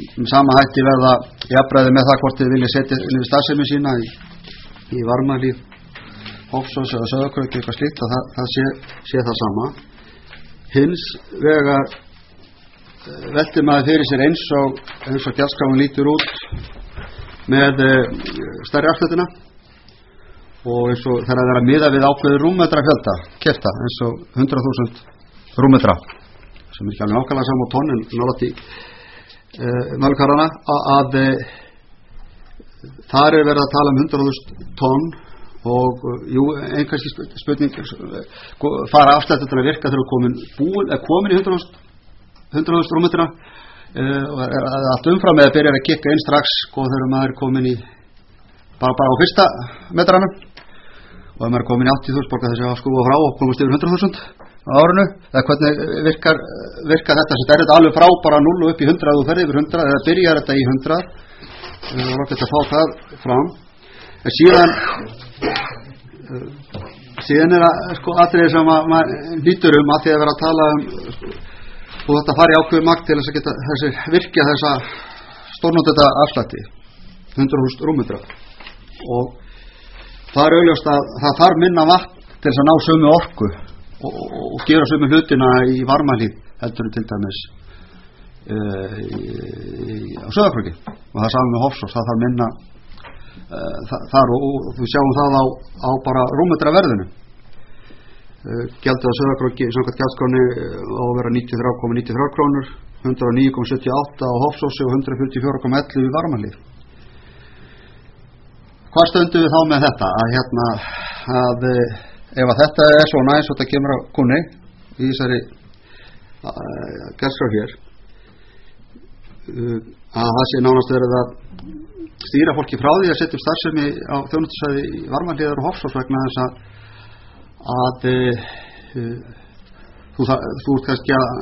S4: með sama hætti verða jafnræði með það hvort þið vilja setja niður starfsemi sína í, í Varmalíð, Hofsós eða Sauðárkróki eitthvað slíkt, að það, það sé, sé það sama. Hins vegar veltir maður fyrir sér eins og eins og gjaldskráin lítur út með stærri afslutina og eins og þegar það er að miða við ákveður rúmmetra fjölda keypta eins og hundrað þúsund rúmmetra sem er ekki alveg nákvæmlega saman á tonn en nálægt í e, málkarana að e, þar er verið að tala um hundrað þúsund tonn og jú, einhverski spurning fara afslutina að virka þegar komin búin er komin í hundrað þúsund rúmmetra uh, og er allt umfram eða byrjar að kikka inn strax og þegar maður er komin í bara, bara á fyrsta metranum og ef maður er komin í áttatíu þúsund borgar þessi að skúfa frá og komast yfir hundrað þúsund á árinu eða hvernig virkar, virkar þetta þetta er þetta alveg frá bara núll og upp í hundrað og ferði yfir hundrað eða byrjar þetta í hundrað og uh, þetta fá það fram en síðan uh, síðan er að sko atriði sem maður lítur um að því að vera að tala um og þetta fari ákveður makt til þess að geta þessi virkja þessa stórnóteta afslætti hundrað þúsund rúmmetra og það er augljóst að það þarf minna vatn til þess að ná sömu orku og, og, og gera sömu hlutina í Varmalíð heldur til dæmis e, í, á Sauðárkróki og það er saman með Hofsós það þarf minna e, það, þar og, og við sjáum það á, á bara rúmmetra verðinu gjaldið á Sauðárkróki samkvæmt gjaldskráni á að vera níutíu og þrjú komma níutíu og þrjár krónur hundrað og níu komma sjötíu og átta á Hofsósi og hundrað fjörutíu og fjögur komma ellefu í Varmalíð. Hvað stöndum við þá með þetta að hérna að ef að þetta er svona eins og þetta kemur á kunni í þessari gjaldskrá hér að það sé nánast verið að stýra fólki frá því að setja upp starfsemi á þjónustusvæði í Varmalíðar og Hofsós vegna þess að að e, e, þú, það, þú ert kannski að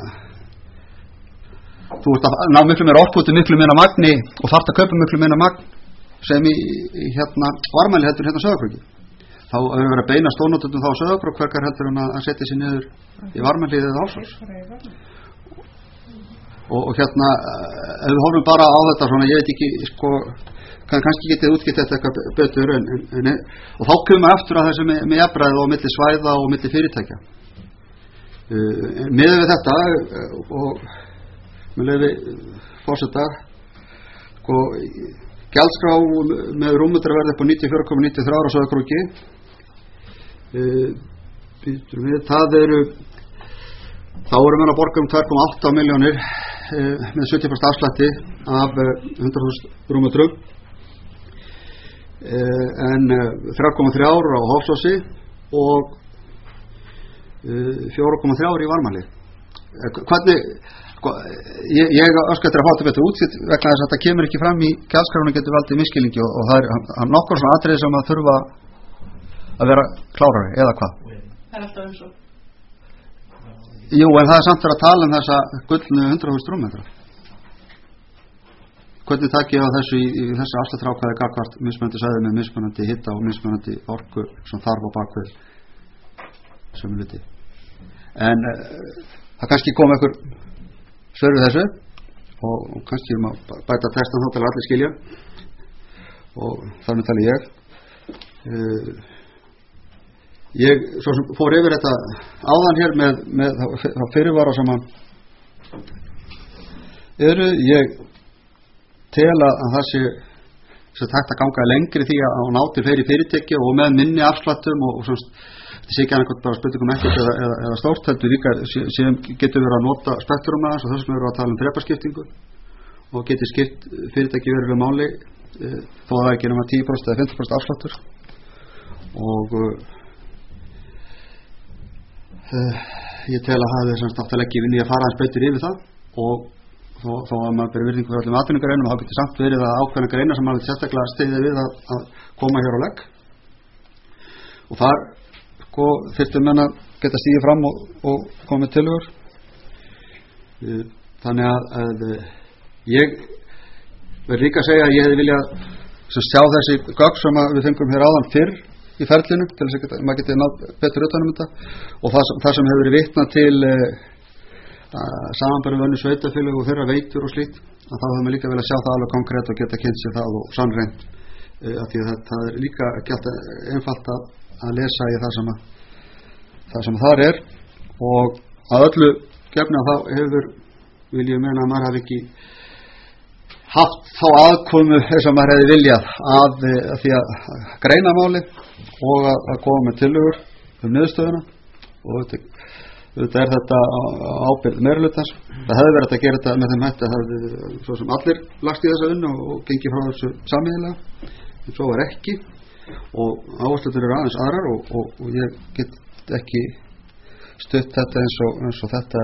S4: þú ert að ná miklu meira orku til miklu meira magni og þarft að kaupa miklu meira magn sem í, í hérna Varmalíð heldur hérna Sauðárkróki þá hefur verið að beina stónótundum þá Sauðárkrók hverkar heldur hann að setja sér niður í Varmalíð eða Hofsós og, og hérna ef við horfum bara á þetta svona ég veit ekki sko kann, kannski getið útskipt þetta eitthvað betur en, en, en, og þá kemur maður aftur að þessu með, með jafnræði og milli svæða og milli fyrirtækja uh, miðað við þetta uh, og með leyfi forseta sko gjaldskrá með rúmmetraverð upp á níutíu og fjögur komma níutíu og þrjú á Sauðárkróki uh, það eru þá erum við að borga um tvö komma átta milljónir uh, með sjötíu prósent afslætti af uh, hundrað þúsund rúmmetrum en þrjú komma þrjú á Hofsósi og fjögur komma þrjú í Varmalíð hvernig sko, ég, ég öskar til að fá þetta betur út vegna þess að þetta kemur ekki fram í gjaldskráinu getur valdið misskilningi og, og það er hann nokkur svona atriði sem að þurfa að vera klárari eða hvað
S2: það er alltaf eins og
S4: jú en það er samt verið að tala um þessa gullnu hundrað þúsund rúmmetra hvernig takk ég á þessu í, í þessu afslættirákvæði gagnvart mismunandi svæði með mismunandi hitta og mismunandi orku sem þarf á bakvið sem hluti en uh, það kannski kom einhver svör við þessu og, og kannski um að bæta textan þá til að allir skilja og þar með tali ég uh, ég svo sem fór yfir þetta áðan hér með, með fyrirvara sem að eru ég tel að það sé sem hægt að ganga lengri því að ná til fleiri fyrirtæki og með minni afslættum og, og svona, þetta sé ekki annað bara spurningum ekkert eða, eða, eða stórt heldur líka sem getur verið að nota spektrum aðeins og þess vegna verið að tala um þrepaskiptingu og getur skipt fyrirtæki verið við máli e, þó að það ekki nema tíu prósent eða fimmtán prósent afslættur og e, ég tel að það er semst átt að leggja vinni að fara aðeins betur yfir það og þó, þó að maður beri virðingu fyrir öllum atvinnugreinum og það getur samt verið að ákveðna greina sem maður vil sérstaklega styðja við að, að koma hér á legg og þar sko, þyrftum menn að geta stíðið fram og, og komið tillögur þannig að, að ég verð líka að segja að ég hefði viljað sjá þessi gögn sem við fengum hér áðan fyrr í ferlinu til þess að geta, maður geti nátt betur utan um þetta og það, það sem hefur verið vitnað til samanbærum önnur sveitafélög og þeirra veitur og slíkt, að þá höfum við líka vel að sjá það alveg konkrétt og geta kynnt sér það og sannreynt, af því að það er líka ekki alltaf einfalt að, að lesa í það sem að, það sem þar er. Og að öllu gefna þá hefur, vil ég meina að maður hafi ekki haft þá aðkomu þess að maður hefði viljað að, að því að greina máli og að, að koma með tillögur um niðurstöðuna, og þetta Þetta er þetta ábyrgð meirihlutans. Það hefði verið að gera þetta með þeim hætti að það hefði svo sem allir lagst í þessa vinnu og gengið frá þessu sameiginlega, en svo var ekki, og áhersluður eru aðeins aðrar og, og, og ég get ekki stutt þetta eins og, eins og þetta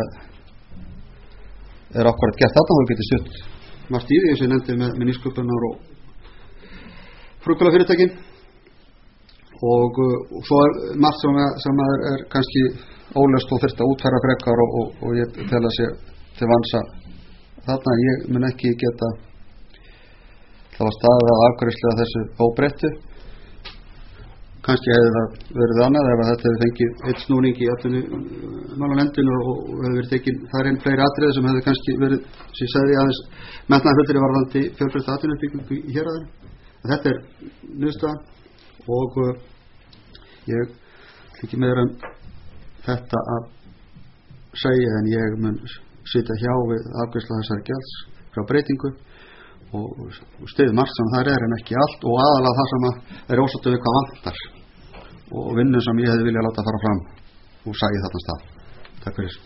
S4: er akkurat gert þarna, og ég geti stutt margt í því eins og ég nefndi með, með nýsköpunar og frumkvöldafyrirtækin, og, og svo er margt sem, að, sem að er, er kannski ólöst og þurft að útfæra frekar og, og, og ég tel að sé til vansa þarna. Ég mun ekki geta þá að staða afgreiðslega þessu óbreyttu. Kannski hefði það verið annað ef þetta hefði fengið eitt snúning í atvinnumálanefndinni og, og hefði verið tekin þar inn fleiri atriði sem hefði kannski verið, sem ég sagði aðeins, metnaðarfullir varðandi fjölbreytta atvinnuuppbyggingu í héraðinu. Þetta er niðurstaðan og uh, ég ekki meira um þetta að segja, en ég mun sitja hjá við afgreiðslu þessari gjalds frá breytingu og, og styð margt sem það er, en ekki allt, og aðalega það sem að er ósáttu við hvað vantar og vinnu sem ég hefði viljað láta fara fram og sæði þarna stað. Takk fyrir.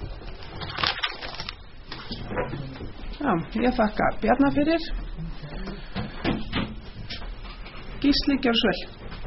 S1: Já, ég þakka Bjarna fyrir. Gísli, gjörðu svo vel.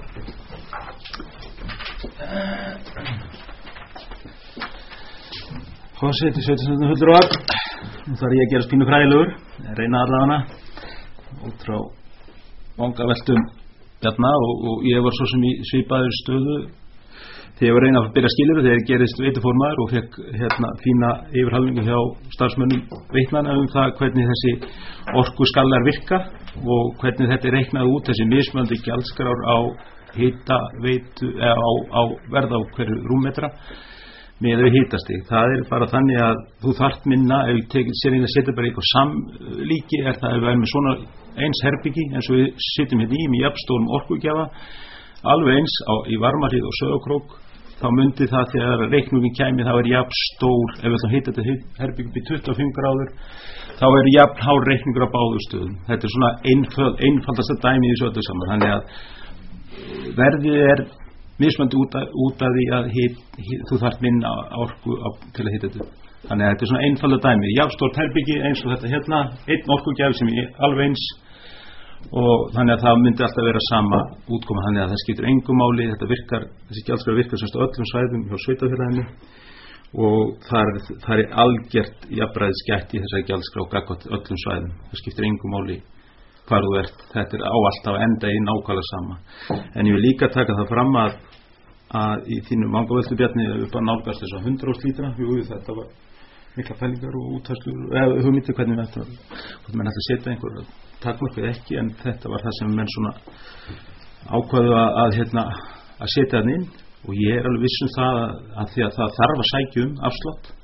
S8: Forseti sveitarstjórnarfulltrúar, nú þarf ég að gera spínu fræðilegur, reyna allavega út frá vangaveltum Bjarna, og, og ég var svo sem í svipaður stöðu þegar ég var reyna að byrja skilur þegar ég gerist veituformaður og fekk hérna fína yfirhalningu hjá starfsmönnum Veitnanna um það hvernig þessi orkuskallar virka og hvernig þetta er reiknað út, þessi mismunandi gjaldskrár á hita veitu eða á, á verð á hverju rúmmetra með við hitastig. Það er bara þannig að þú þarft minna, ef ég tekið sér inn að setja bara eitthvað samlíki, er það ef við erum með svona eins herbyggi eins og við sitjum hérna í með jafnstórum orkugjafa, alveg eins á, í Varmahlíð og Sauðárkrók, þá myndi það þegar reikningin kæmi, þá er jafnstór, ef við ætlum að hita þetta herbyggi upp í tuttugu og fimm gráður, þá er jafn hár reikningur á báðu stöðum. Þetta er svona einfald, einfaldasta dæmi í þessu öllu saman. Þannig að verðið er mismandi út, út af því að hit, hit, þú þarf minna orku á, til að hita þetta. Þannig að þetta er svona einfalda dæmi. Jafnstórt herbyggi eins og þetta hérna, einn orkugjafi sem er alveg eins, og þannig að það myndi alltaf vera sama útkoma, þannig að það skiptir engu máli. Þetta virkar, þessi gjaldskrá virkar semst á öllum svæðum hjá sveitarfélaginu og það er, það er algjört jafnræðisgætt í þessari gjaldskrá gagnvart öllum svæðum. Það skiptir engu máli hvar þú ert, þetta er á alltaf að enda í nákvæmlega sama. En ég vil líka taka það fram að, að í þínum vangaveltu Bjarni upp að nálgast þess að hundrað lítra, jú þetta var mikla pælingar og útfærslur, eða hugmyndir hvernig við ættum að menn ætla að setja einhver takmörk eða ekki, en þetta var það sem menn svona ákvaðu að, að, hérna, að setja þann inn, og ég er alveg viss um það að, að því að það þarf að sækja um afslátt.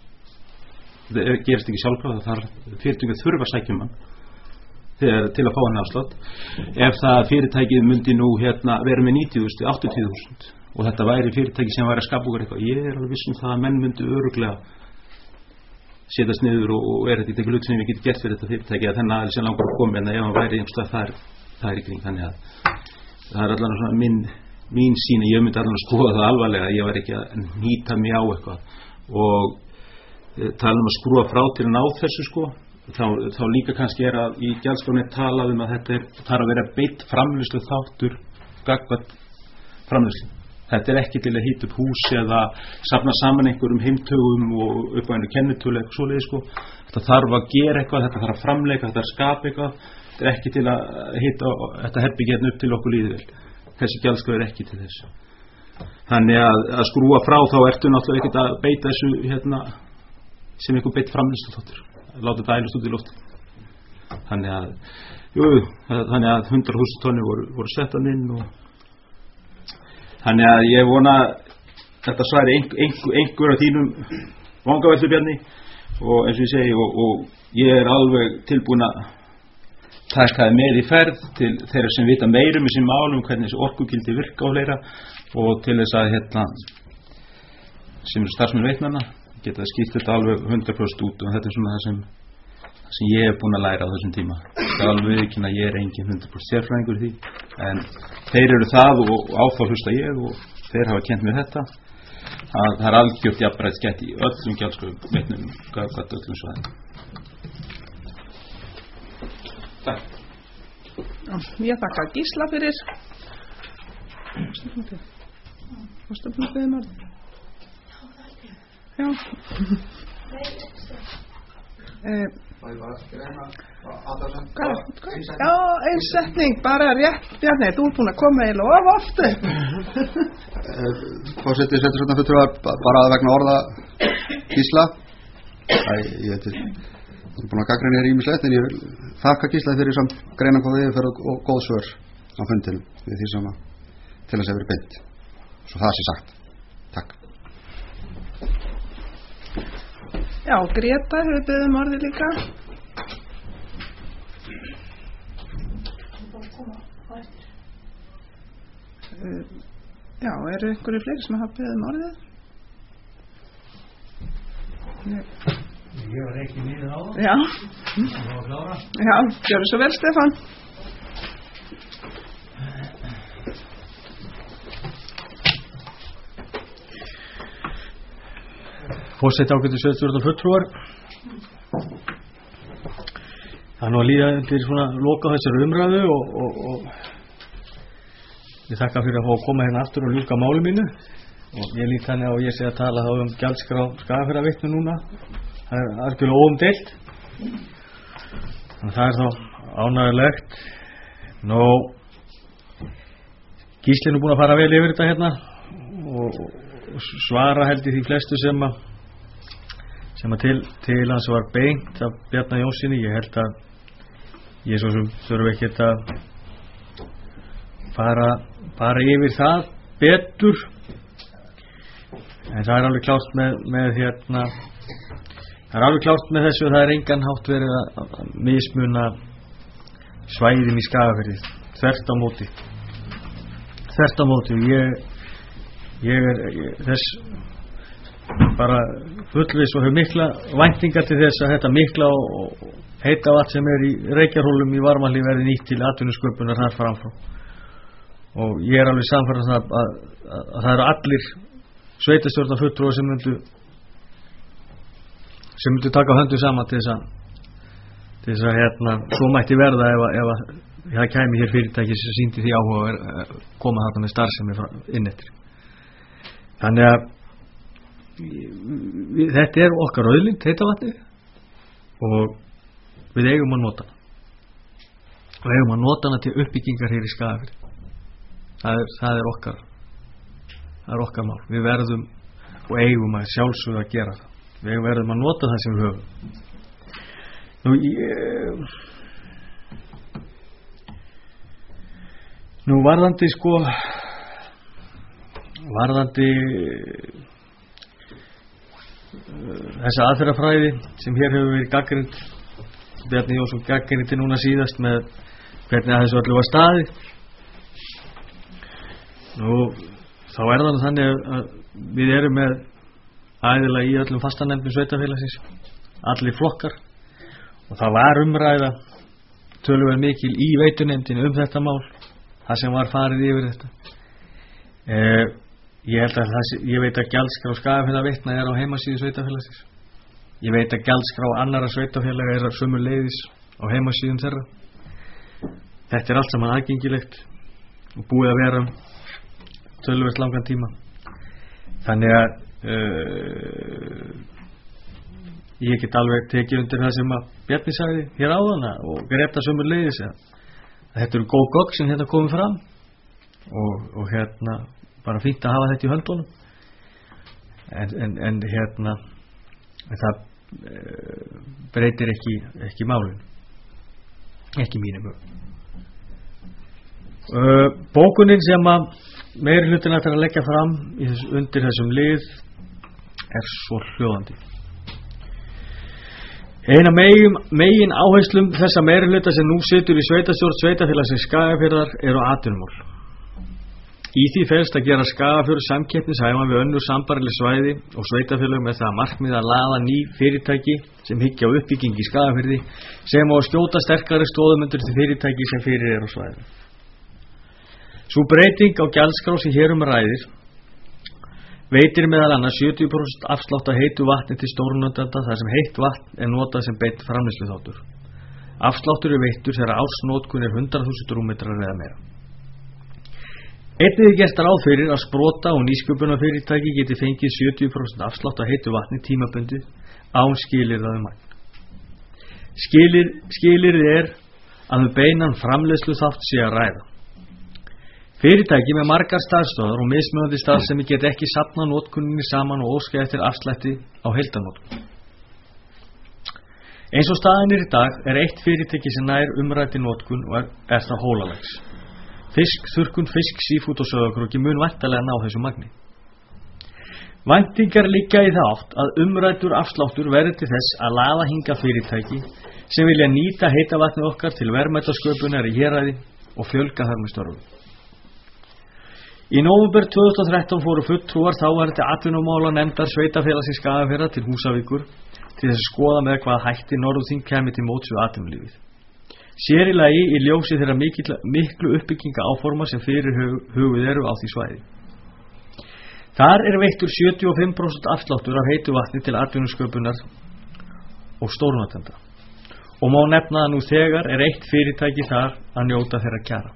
S8: Það er, gerist ekki sjálfkrafa, það þarf fyrirtækið þurfa að sækja um hann þegar til að fá hann afslátt. Ef það fyrirtækið myndi nú hérna vera með níutíu þúsund til áttatíu þúsund og þetta væri fyrirtæki sem væri að skapa okkur eitthvað, ég er alveg viss um það að menn myndi örugglega setjast niður og, og er þetta ekki hlut sem við getum gert fyrir þetta fyrirtæki að þennan aðeins sem langar að koma, en ef hann væri einhverstað það er, það er ykkur, þannig að það er allavega svona minn, mín sín, ég myndi allavega skoða það alvarlega, ég var ekki að nýta mig á eitthvað og e, tala um að skrúa frá til að ná þessu sko, þá, þá líka kannski er að í gjaldskráni talað um að þetta er, þarf að vera beitt framleiðslu þáttur gagnvart framleiðslu. Þetta er ekki til að hýta upp hús eða safna saman einhverjum heimtögum og upp á einu kennitölu eitthvað svoleiði sko. Þetta þarf að gera eitthvað, þetta þarf að framleika, þetta þarf að skapa eitthvað. Þetta er ekki til að hýta þetta herbyggja hérna upp til okkur líðvel. Þessi gjaldskrá er ekki til þess. Þannig að, að skrúa frá þá ertu náttúrulega ekkert að beita þessu hérna sem einhver beitt framleiðslu þáttur. Láta þetta ælust út í loft. Þannig að, jú, þannig að hundrað þúsund tonni voru, voru settan inn og þannig að ég vona þetta sværi einhver, einhver af þínum vangaveltu Bjarni og eins og ég segi og, og ég er alveg tilbúin að taka það með í ferð til þeirra sem vita meirum í þessum málum, hvernig þessi orkugildi virka og fleira, og til þess að hérna sem eru starfsmenn Veitnanna geta skýrt þetta alveg hundrað prósent út, og þetta er svona það sem, það sem ég hef búin að læra á þessum tíma. Það er alveg ekki að ég er engin hundrað prósent sérfræðingur í því, en þeir eru það og, og á þá hlusta ég og þeir hafa kennt mér þetta að það er algjört jafnræðis gætt í öllum gjaldskrá Veitnum gagnvart öllum svæðum. Takk.
S1: Ég þakka Gísla fyrir. Varstu búin að biðja um orðið? Já. Eh, Já, ein setning, bara rétt, Bjarni, þú er búin að koma eiginlega of ofta.
S4: Forseti sveitarstjórnarfulltrúar, bara vegna orða Gísla. Æ, ég heitir, ég er búin að gagnrýna hér ýmislegt, en ég vil þakka Gísla fyrir samt greina hvað við fyrir og góð svör á fundinum við því sem að til þess að vera beint. Svo það sé sagt. Takk.
S1: Já, Greta hefur beðið um orðið líka. Uh, já, eru einhverju fleiri sem hafa beðið um orðið? Nei.
S3: Ég var ekki nýður á það.
S1: Já.
S3: Það var klára.
S1: Já, gjörðu svo vel, Stefán.
S3: Forseti ágætu sveitarstjórnarfulltrúar. Það er nú að líða undir svona loka þessari umræðu og, og, og ég þakka fyrir að fá að koma hérna aftur og ljúka máli mínu, og ég lít þannig að ég sé að tala þá um gjaldskrá Skagafjarðarveitnu núna. Það er algjörlega óumdeilt, það er þá ánægjulegt. Nú, Gísli er nú búin að fara vel yfir þetta hérna og, og svara held í því flestu sem að sem að til, til hans var beint af Bjarna Jónssoni. Ég held að ég svo sem þurfi ekkert að fara, fara yfir það betur, en það er alveg klárt með, með hérna það er alveg klárt með þessu að það er engan hátt verið að, að mismuna svæðin í Skagafirði, þvert á móti þvert á móti ég, ég er ég, þess bara fullviss og hefur mikla væntingar til þess að þetta mikla og heita vatn sem er í Reykjarhólum í Varmahlíð verði nýtt til atvinnusköpunar þar framfrá, og ég er alveg sannfærður að, að, að, að það eru allir sveitarstjórnarfulltrúar sem myndu sem myndu taka höndu saman til þess að til þess að hérna svo mætti verða ef að, ef að það kæmi hér fyrirtæki sem sýndi því áhuga að koma þarna með starfsemi inn eftir. Þannig að við, þetta er okkar auðlind, heita vatni, og við eigum að nota hana og eigum að nota hana til uppbyggingar hér í Skagafirði. Það er, það er okkar það er okkar mál. Við verðum og eigum að sjálfsögðu að gera það. Við verðum að nota það sem við höfum. Nú ég, nú varðandi sko varðandi þessa aðferðafræði sem hér hefur verið gagnrýnd, Bjarni Jónsson gagnrýndi núna síðast með hvernig að þessu öllu var staðið. Nú þá er það þannig að við erum með aðila í öllum fastanefndum sveitarfélagsins, allir flokkar, og það var umræða töluvert mikil í veitunefndinu um þetta mál, það sem var farið yfir þetta. eh, Ég held að það, ég veit að gjaldskrá Skagafjarðarveitna er á heimasíðu sveitarfélagsins. Ég veit að gjaldskrá annarra sveitarfélaga er sömuleiðis á heimasíðum þeirra. Þetta er allt saman aðgengilegt og búið að vera töluvert langan tíma. Þannig að uh, ég get alveg tekið undir það sem að Bjarni sagði hér áðan og Greta sömuleiðis að, að þetta eru góð gögn sem hérna komið fram og, og hérna bara fínt að hafa þetta í höndunum, en, en, en hérna en það e, breytir ekki ekki málun, ekki mínum. Uh, bókunin sem að meiri hlutin ætlar að leggja fram í þess, undir þessum lið er svo hljóðandi. Eina megin, megin áherslum þessa meirihluta sem nú situr í sveitarstjórn sveitarfélagsins Skagafjarðar eru atvinnumál. Í því felst að gera Skagafjörð samkeppnishæfan við önnur sambærileg svæði og sveitarfélög með það markmið að laða ný fyrirtæki sem hyggja á uppbygging í Skagafirði sem á að skjóta sterkari stoðum undir því fyrirtæki sem fyrir er á svæðinu. Sú breyting á gjaldskrá sem hér um ræðir veitir meðal annars sjötíu prósent afslátt af heitu vatni til stórnotenda þar sem heitt vatn er notað sem beinn framleiðsluþáttur. Afsláttur er veittur þegar ársnotkun er hundrað þúsund rúmmetrar eða meira. Einnig er gert ráð fyrir að sprota og nýsköpunarfyrirtæki geti fengið sjötíu prósent afslátt af heitu vatni tímabundið án skilyrða um magn. Skilir, skilyrði er að um beinan framleiðsluþátt sé að ræða. Fyrirtæki með margar starfstöðvar og mismunandi starfsemi get ekki safnað notkuninni saman og óska eftir afslætti á heildarnotkun. Eins og staðan er í dag er eitt fyrirtæki sem nær umræddi notkun og er, er það Hólalags. Fisk, þurrkun, fisk, sífút og sauðárkróki mun væntanlega ná þessu magni. Væntingar liggja í það átt að umræddur afsláttur verði til þess að laða hingað fyrirtæki sem vilja nýta heita vatnið okkar til verðmætasköpunar í héraði og fjölga þar með störfum. Í nóvember tvö þúsund og þrettán fóru fulltrúar þáverandi atvinnumála nefndar sveitarfélagsins Skagafjarðar til Húsavíkur til þess að skoða með hvaða hætti Norðurþing kæmi til móts við atvinnulífið. Sér í lagi í ljósi þeirra mikil, miklu uppbygginga áforma sem fyrir hugið eru á því svæði. Þar er veittur sjötíu og fimm prósent afsláttur af heitu vatni til atvinnusköpunar og stórnotenda og má nefna að nú þegar er eitt fyrirtæki þar að njóta þeirra kjara.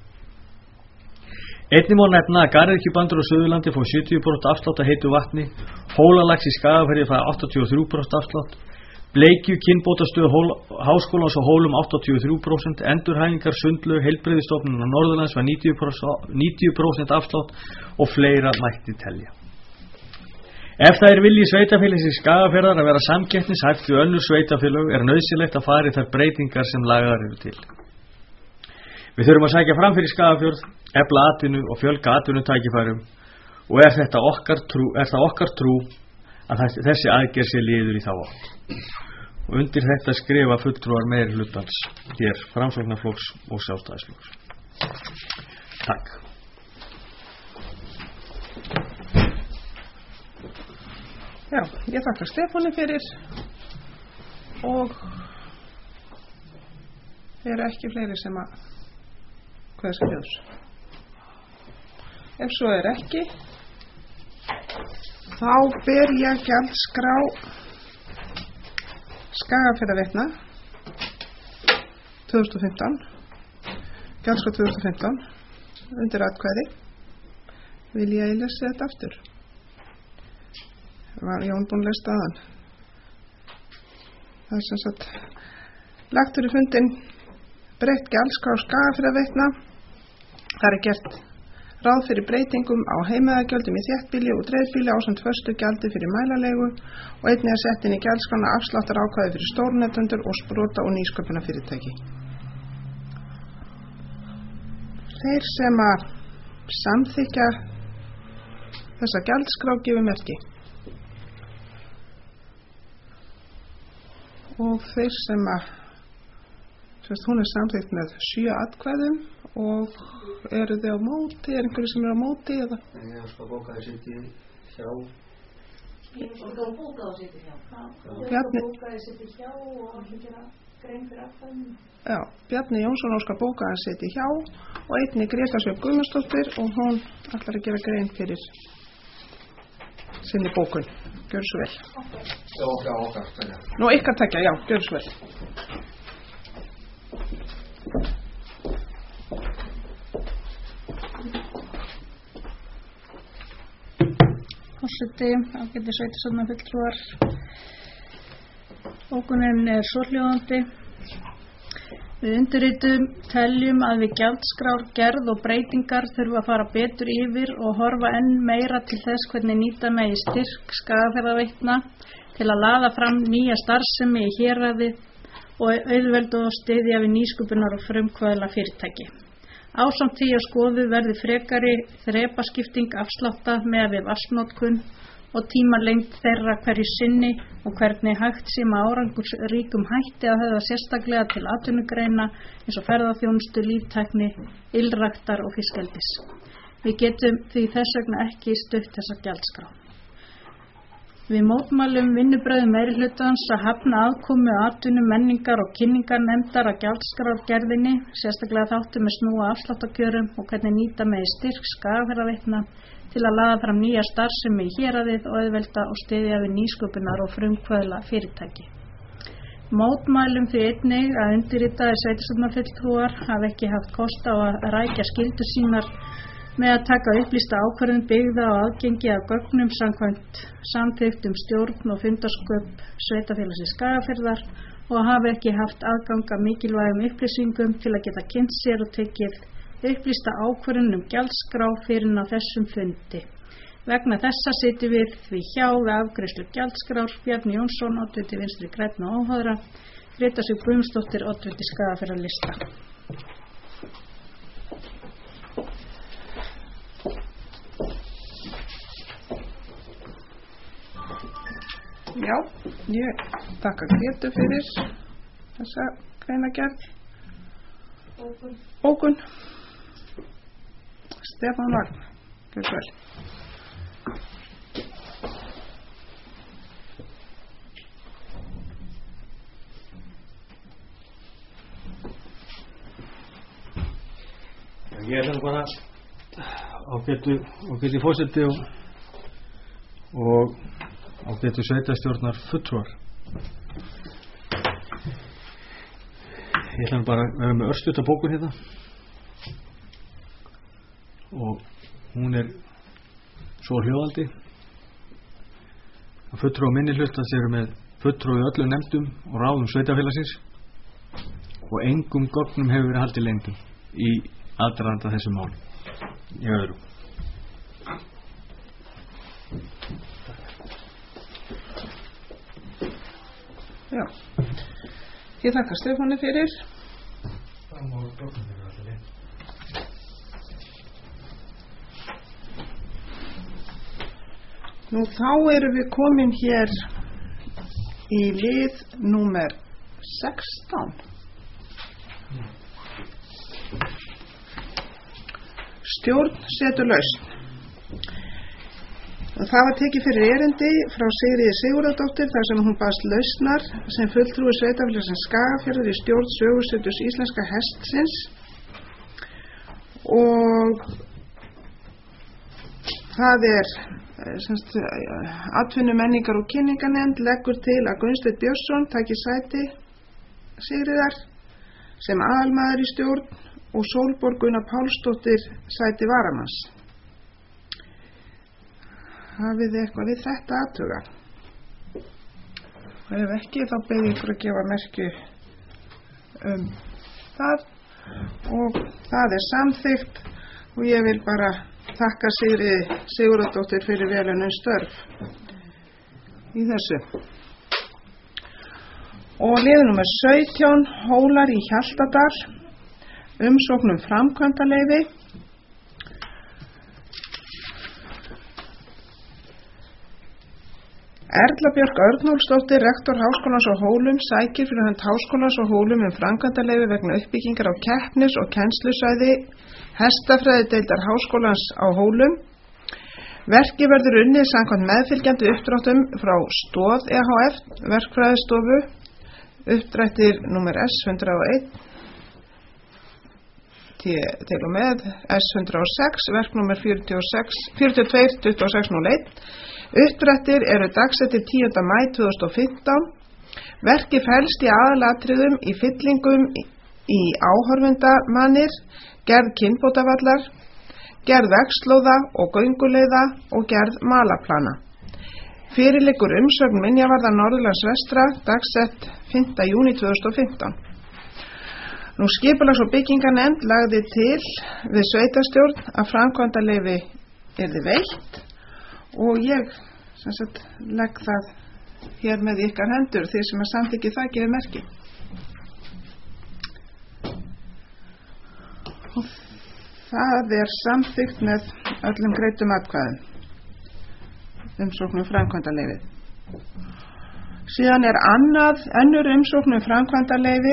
S3: Einnig má nefna að Garðyrkjubandur á Suðurlandi fá sjötíu prósent afslátt af heitu vatni, Hólalags í Skagafirði fá áttatíu og þrjú prósent afslátt, Bleikju kynbótastöð Háskólans á Hólum áttatíu og þrjú prósent, Endurhæfingar Sundlaug Heilbrigðisstofnunar Norðurlands var níutíu prósent afslátt og fleira mætti telja. Ef það er vilji sveitarfélagsins Skagafjarðar að vera samkeppnishæft við önnur sveitarfélög er nauðsynlegt að fara í þær breytingar sem lagaðar eru til. Við þurfum að sækja fram fyrir Skagafjörð, efla atvinnu og fjölga atvinnutækifærum og er þetta okkar trú, er það okkar trú að þessi aðgerð sé liður í þá átt. Og undir þetta skrifa fulltrúar meiri hlutans hér Framsóknarflokks og Sjálfstæðisflokks. Takk.
S1: Já, ég þakka Stefáni fyrir og þeir eru ekki fleiri sem að hvað skal ljós. Ef svo er ekki þá ber ég gjaldskrá Skagafjarðarveitna tvö þúsund og fimmtán gjaldskrá tvö þúsund og fimmtán undir atkvæði. Vil ég lesa þetta aftur? Var Jón búinn að lesa staðan? Það er sem sagt lagt fyrir fundin breytt gjaldskrá Skagafjarðarveitna. Það er gert ráð fyrir breytingum á heimaðagjöldum í þéttbýli og dreifbýli ásamt föstu gjaldi fyrir mælalegu og einnig að setja inn í gjaldskrána afsláttar ákvæði fyrir stórnotendur og sprota og nýsköpunarfyrirtæki. Þeir sem að samþykkja þessa gjaldskrá gefa merki og þeir sem að sérst, hún er samþykkt með sjö atkvæðum og eru þið á móti, er einhverju sem er á móti eða?
S9: Ég skal bóka það sitt í hjá. Ég skal bóka það sitt í hjá.
S1: Bjarni
S2: bóka það sitt í hjá og allir gera grein fyrir atkvæðinu.
S1: Já, Bjarni Jónsson óskar bóka það sitt í hjá og einnig Greta Sjöfn Guðmundsdóttir og hún ætlar að gera grein fyrir sinni bókun. Gjörðu svo vel.
S9: Já, okkar, okkar, takja.
S1: Nú, ykkar takja, já, gjörðu svo vel.
S2: Forseti, ágæti sveitarstjórnarfulltrúar. Bókunin er svohljóðandi. Við undirritum teljum að við gjaldskrár gerð og breytingar þurfa að fara betur yfir og horfa enn meira til þess hvernig nýta megi styrk Skagafjarðarveitna til að laða fram nýja starfsemi í héraði og auðvelda og styðja við nýsköpunar og frumkvöðla fyrirtæki. Ásamt því að skoðu verði frekari þrepaskipting afslátta með við vatnsnotkun og tímalengd þeirra hverju sinni og hvernig hægt sé með árangursríkum hætti að höfða sérstaklega til atvinnugreina eins og ferðaþjónustu, líftækni, ylræktar og fiskeldis. Við getum því þess vegna ekki stutt þessa gjaldskrá. Við mótmælum vinnubrögðum meirihlutans að hafna aðkomu atvinnu, menningar og kynningarnefndar að gjaldskrárgerðinni, sérstaklega þáttum með snúa afsláttarkjörum og hvernig nýta megi styrk Skagafjarðarveitna til að laða fram nýja starfsemi í héraðið og auðvelda og styðja við nýsköpunar og frumkvöðla fyrirtæki. Mótmælum því einnig að undirritaðir sveitarstjórnarfulltrúar hafi ekki haft kost á að rækja skyldur sínar með að taka upplýsta ákvörðun byggða á aðgengi af gögnum samkvæmt samþykktum stjórn og fundarsköp sveitarfélagsins Skagafjarðar og hafi ekki haft aðgang að mikilvægum upplýsingum til að geta kynnt sér og tekið upplýsta ákvörðun um gjaldskrá fyrir á þessum fundi. Vegna þessa sitjum við því hjá við afgreiðslu gjaldskrár Bjarni Jónsson, oddviti Vinstri grænna og óháðra, Greta Sif Guðmundsdóttir, oddviti Skagafjarðarlista.
S1: Já, ég þakka Gretu fyrir þessa greinargerð. Bókun. Bókun. Stefán Vagn, gjörðu vel.
S3: Ég er þannig bara ágætu, ágætu fórseti og, og ágætu sveitarstjórnar fulltrúar. Ég ætla bara að vera með örstuta bókun hérna og hún er svo hljóðaldi að fulltrúar minnihlutans eru með fulltrúar í öllum nefndum og ráðum sveitarfélagsins og engum gögnum hefur verið haldið leyndum í aðdraganda þessu máli. Í öðru.
S1: Já, ég þakka Stefáni fyrir. Nú þá erum við komin hér í lið númer sextán. Stjórn setur lausn. Það var tekið fyrir erindi frá Sigríði Sigurðardóttur þar sem hún baðst lausnar sem fulltrúi sveitarfélagsins Skagafjarðar í stjórn Söguseturs íslenska hestsins og það er semst, atvinnu menningar og kynningarnefnd leggur til að Gunnsteinn Björnsson taki sæti Sigríðar sem aðalmaður í stjórn og Sólborg Gunnar Pálsdóttir sæti varamanns. Hafið þið eitthvað við þetta aðtuga? Og ef ekki þá bið ég ykkur að gefa merki um það og það er samþykkt og ég vil bara þakka Sigríði Sigurðardóttur fyrir velunum störf í þessu. Og liður númer sautján, Hólar í Hjaltadal, umsóknum framkvæmdaleyfi. Erla Björk Örnólfsdóttir, rektor Háskólans á Hólum, sækir fyrir hönd Háskólans á Hólum um framkvæmdaleyfi vegna uppbyggingar á keppnis- og kennslusvæði hestafræðideildar Háskólans á Hólum. Verkið verður unnið samkvæmt meðfylgjandi uppdráttum frá Stoð E H F, verkfræðistofu, uppdrættir númer S hundrað og einn til og með S hundrað og sex, verknúmer fjörutíu og tvö tuttugu og sex núll eitt. Uppdrættir eru dagsettir tíunda maí tvö þúsund og fimmtán. Verkið felst í aðalatriðum í fyllingum í áhorfendamannir, gerð kynbótavallar, gerð vegslóða og gönguleiða og gerð malaplana. Fyrir liggur umsögn minjavarða Norðurlands vestra, dagsett fimmta júní tvö þúsund og fimmtán. Nú skipulags- og byggingarnefnd lagði til við sveitarstjórn að framkvæmdaleyfi yrði veitt og ég sem sagt legg það hér með ykkar hendur, þeir sem að samþykki það gefið merki. Og það er samþykkt með öllum greiddum atkvæðum. umsókn um framkvæmdaleyfi. Síðan er annað, önnur umsókn um framkvæmdaleyfi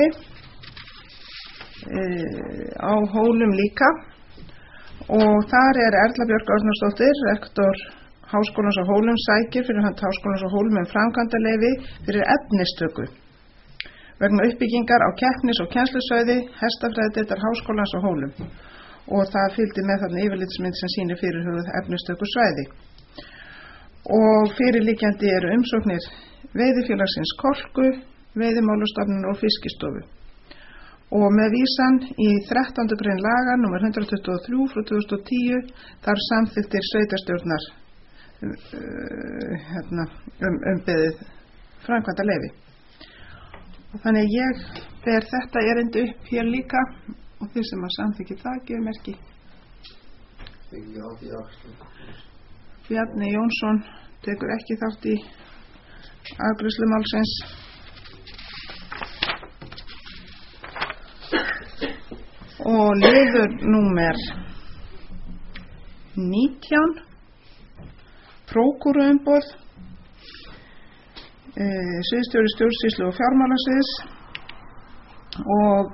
S1: e, á Hólum líka og þar er Erla Björk Árnarsdóttir, rektor Háskólans á Hólum, sækir fyrir hönd Háskólans á Hólum um framkvæmdaleyfi fyrir efnistöku vegna uppbyggingar á keppnis- og kennslusvæði hestafræðideildar Háskólans á Hólum og það fylgdi með þarna yfirlitsmynd sem sýnir fyrirhuguð efnistöku svæði. Og fyrirliggjandi eru umsóknir Veiðifélagsins Kolku, Veiðimálastofnunar og Fiskistofu. Og með vísan í þrettándu grein laga númer hundrað tuttugu og þrjú frá tvö þúsund og tíu þar samþykktir sveitarstjórnar um, hérna, um, umbeðið framkvæmdaleyfi. Og þannig ég ber þetta erindi upp hér líka og þeir sem að samþykki það gefur merki. Bjarni Jónsson tekur ekki þátt í afgreiðslu málsins. Og liður númer nítján, prókúruumboð, e, sviðsstjóri stjórnsýslu og fjármálasviðs og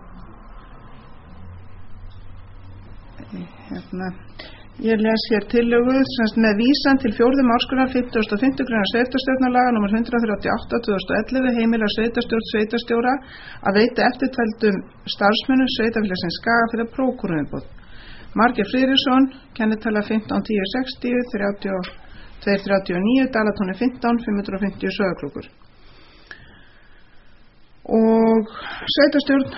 S1: e, hérna Ég les hér tillögu semst með vísan til fjórðu málsgreinar fimmtugasta og fimmtu grein sveitarstjórnarlaga númer hundrað þrjátíu og átta tvö þúsund og ellefu heimilar sveitarstjórn sveitarstjóra að veita eftirtaldum starfsmönnum sveitarfélagsins Skagafjarðar prókúruumboð. Margeir Friðriksson, kennitala fimmtán tíu sextíu þrjátíu og tvö þrjátíu og níu, Dalatúni fimmtán fimm hundruð fimmtíu Sauðárkrókur. Og sveitarstjórn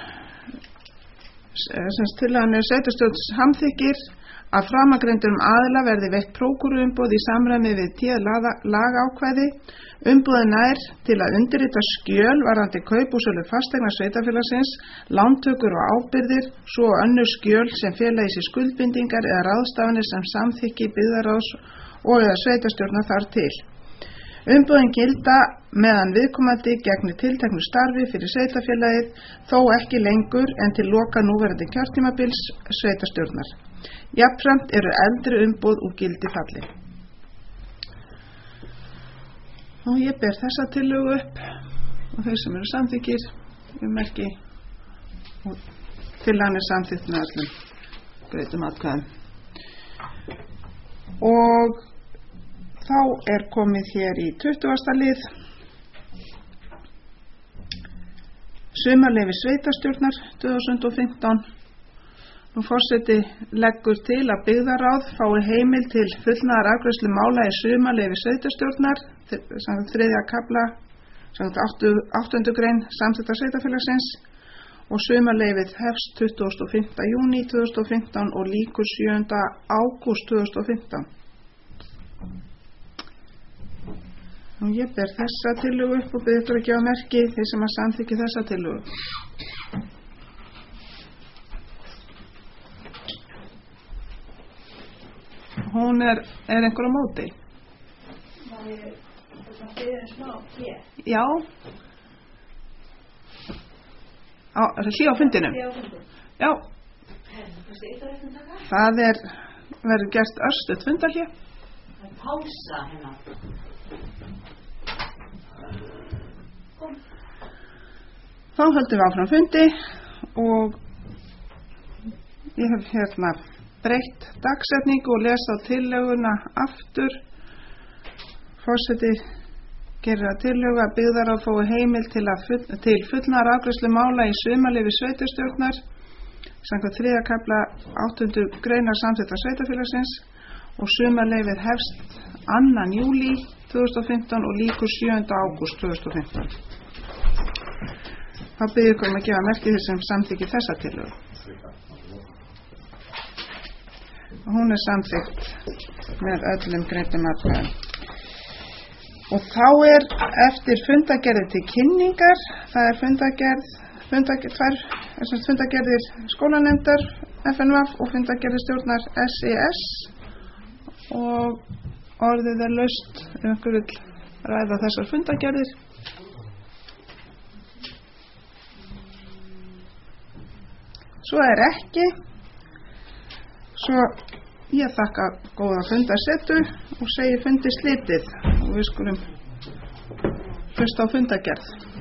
S1: semst tillagan er sveitarstjórn samþykkir að framangreindum aðila verði veitt prókúruumboð í samræmi við téð lagaákvæði. Umboðið nær til að undirrita skjöl varðandi kaup og sölu fasteigna sveitarfélagsins, lántökur og ábyrgðir, svo og önnur skjöl sem fela í sig skuldbindingar eða ráðstafanir sem samþykki byggðarráðs og eða sveitarstjórnar þar til. Umboðin gilda meðan viðkomandi gegnir tilteknu starfi fyrir sveitarfélagið, þó ekki lengur en til loka núverandi kjörtímabils sveitarstjórnar. Jafnframt eru eldri umboð úr gildi fallin. Og ég ber þessa tillögu upp og þeir sem eru samþykkir um merki og tillagan er samþykkt með öllum greiddum atkvæðum. Og þá er komið hér í tuttugasta lið sumarleyfi sveitarstjórnar tvö þúsund og fimmtán. Nú forseti leggur til að byggðarráð fái heimild til fullnaðarafgreiðslu mála í sumarleyfi sveitarstjórnar samkvæmt þriðja kafla samkvæmt áttundu grein samþykktar sveitarfélagsins og sumarleyfið hefst tuttugasta og fimmta júní tvö þúsund og fimmtán og lýkur sjöunda ágúst tvö þúsund og fimmtán. Og ég ber þessa tillögu upp og bið ykkur að gefa merki þeir sem að samþykki þessa tillögu. Hún er, er einhver á móti? Já. Á, er það hlý á fundinum? Já. Það er, verður gert örstutt fundarhlé.
S10: Pása hérna.
S1: Þá höldum við áfram fundi og ég hef hérna breytt dagsetningu og lesa á tillöguna aftur. Forseti gerir að tillögu að byggðarráð fái heimild til, full, til fullnaðarafgreiðslu mála í sumarleyfi sveitarstjórnar samkvæmt þriðja kafla áttundu greinar samþykktar sveitarfélagsins og sumarleyfið hefst annan júlí tvö þúsund og fimmtán og lýkur sjöunda ágúst tvö þúsund og fimmtán. Þá bið ég ykkur um að gefa merki þeir sem samþykki þessa tillögu. Hún er samþykkt með öllum greiddum atkvæðum. Og þá er eftir fundagerði til kynningar, það er fundagerð, fundagerð, tvær, þessar fundagerðir skólanefndar F N V og fundagerði stjórnar S E S og orðið er laust ef einhver vil ræða þessar fundagerðir. Svo er ekki, svo Ég þakka góða fundarsetu og segi fundi slitið og við skulum hlusta á fundargerð.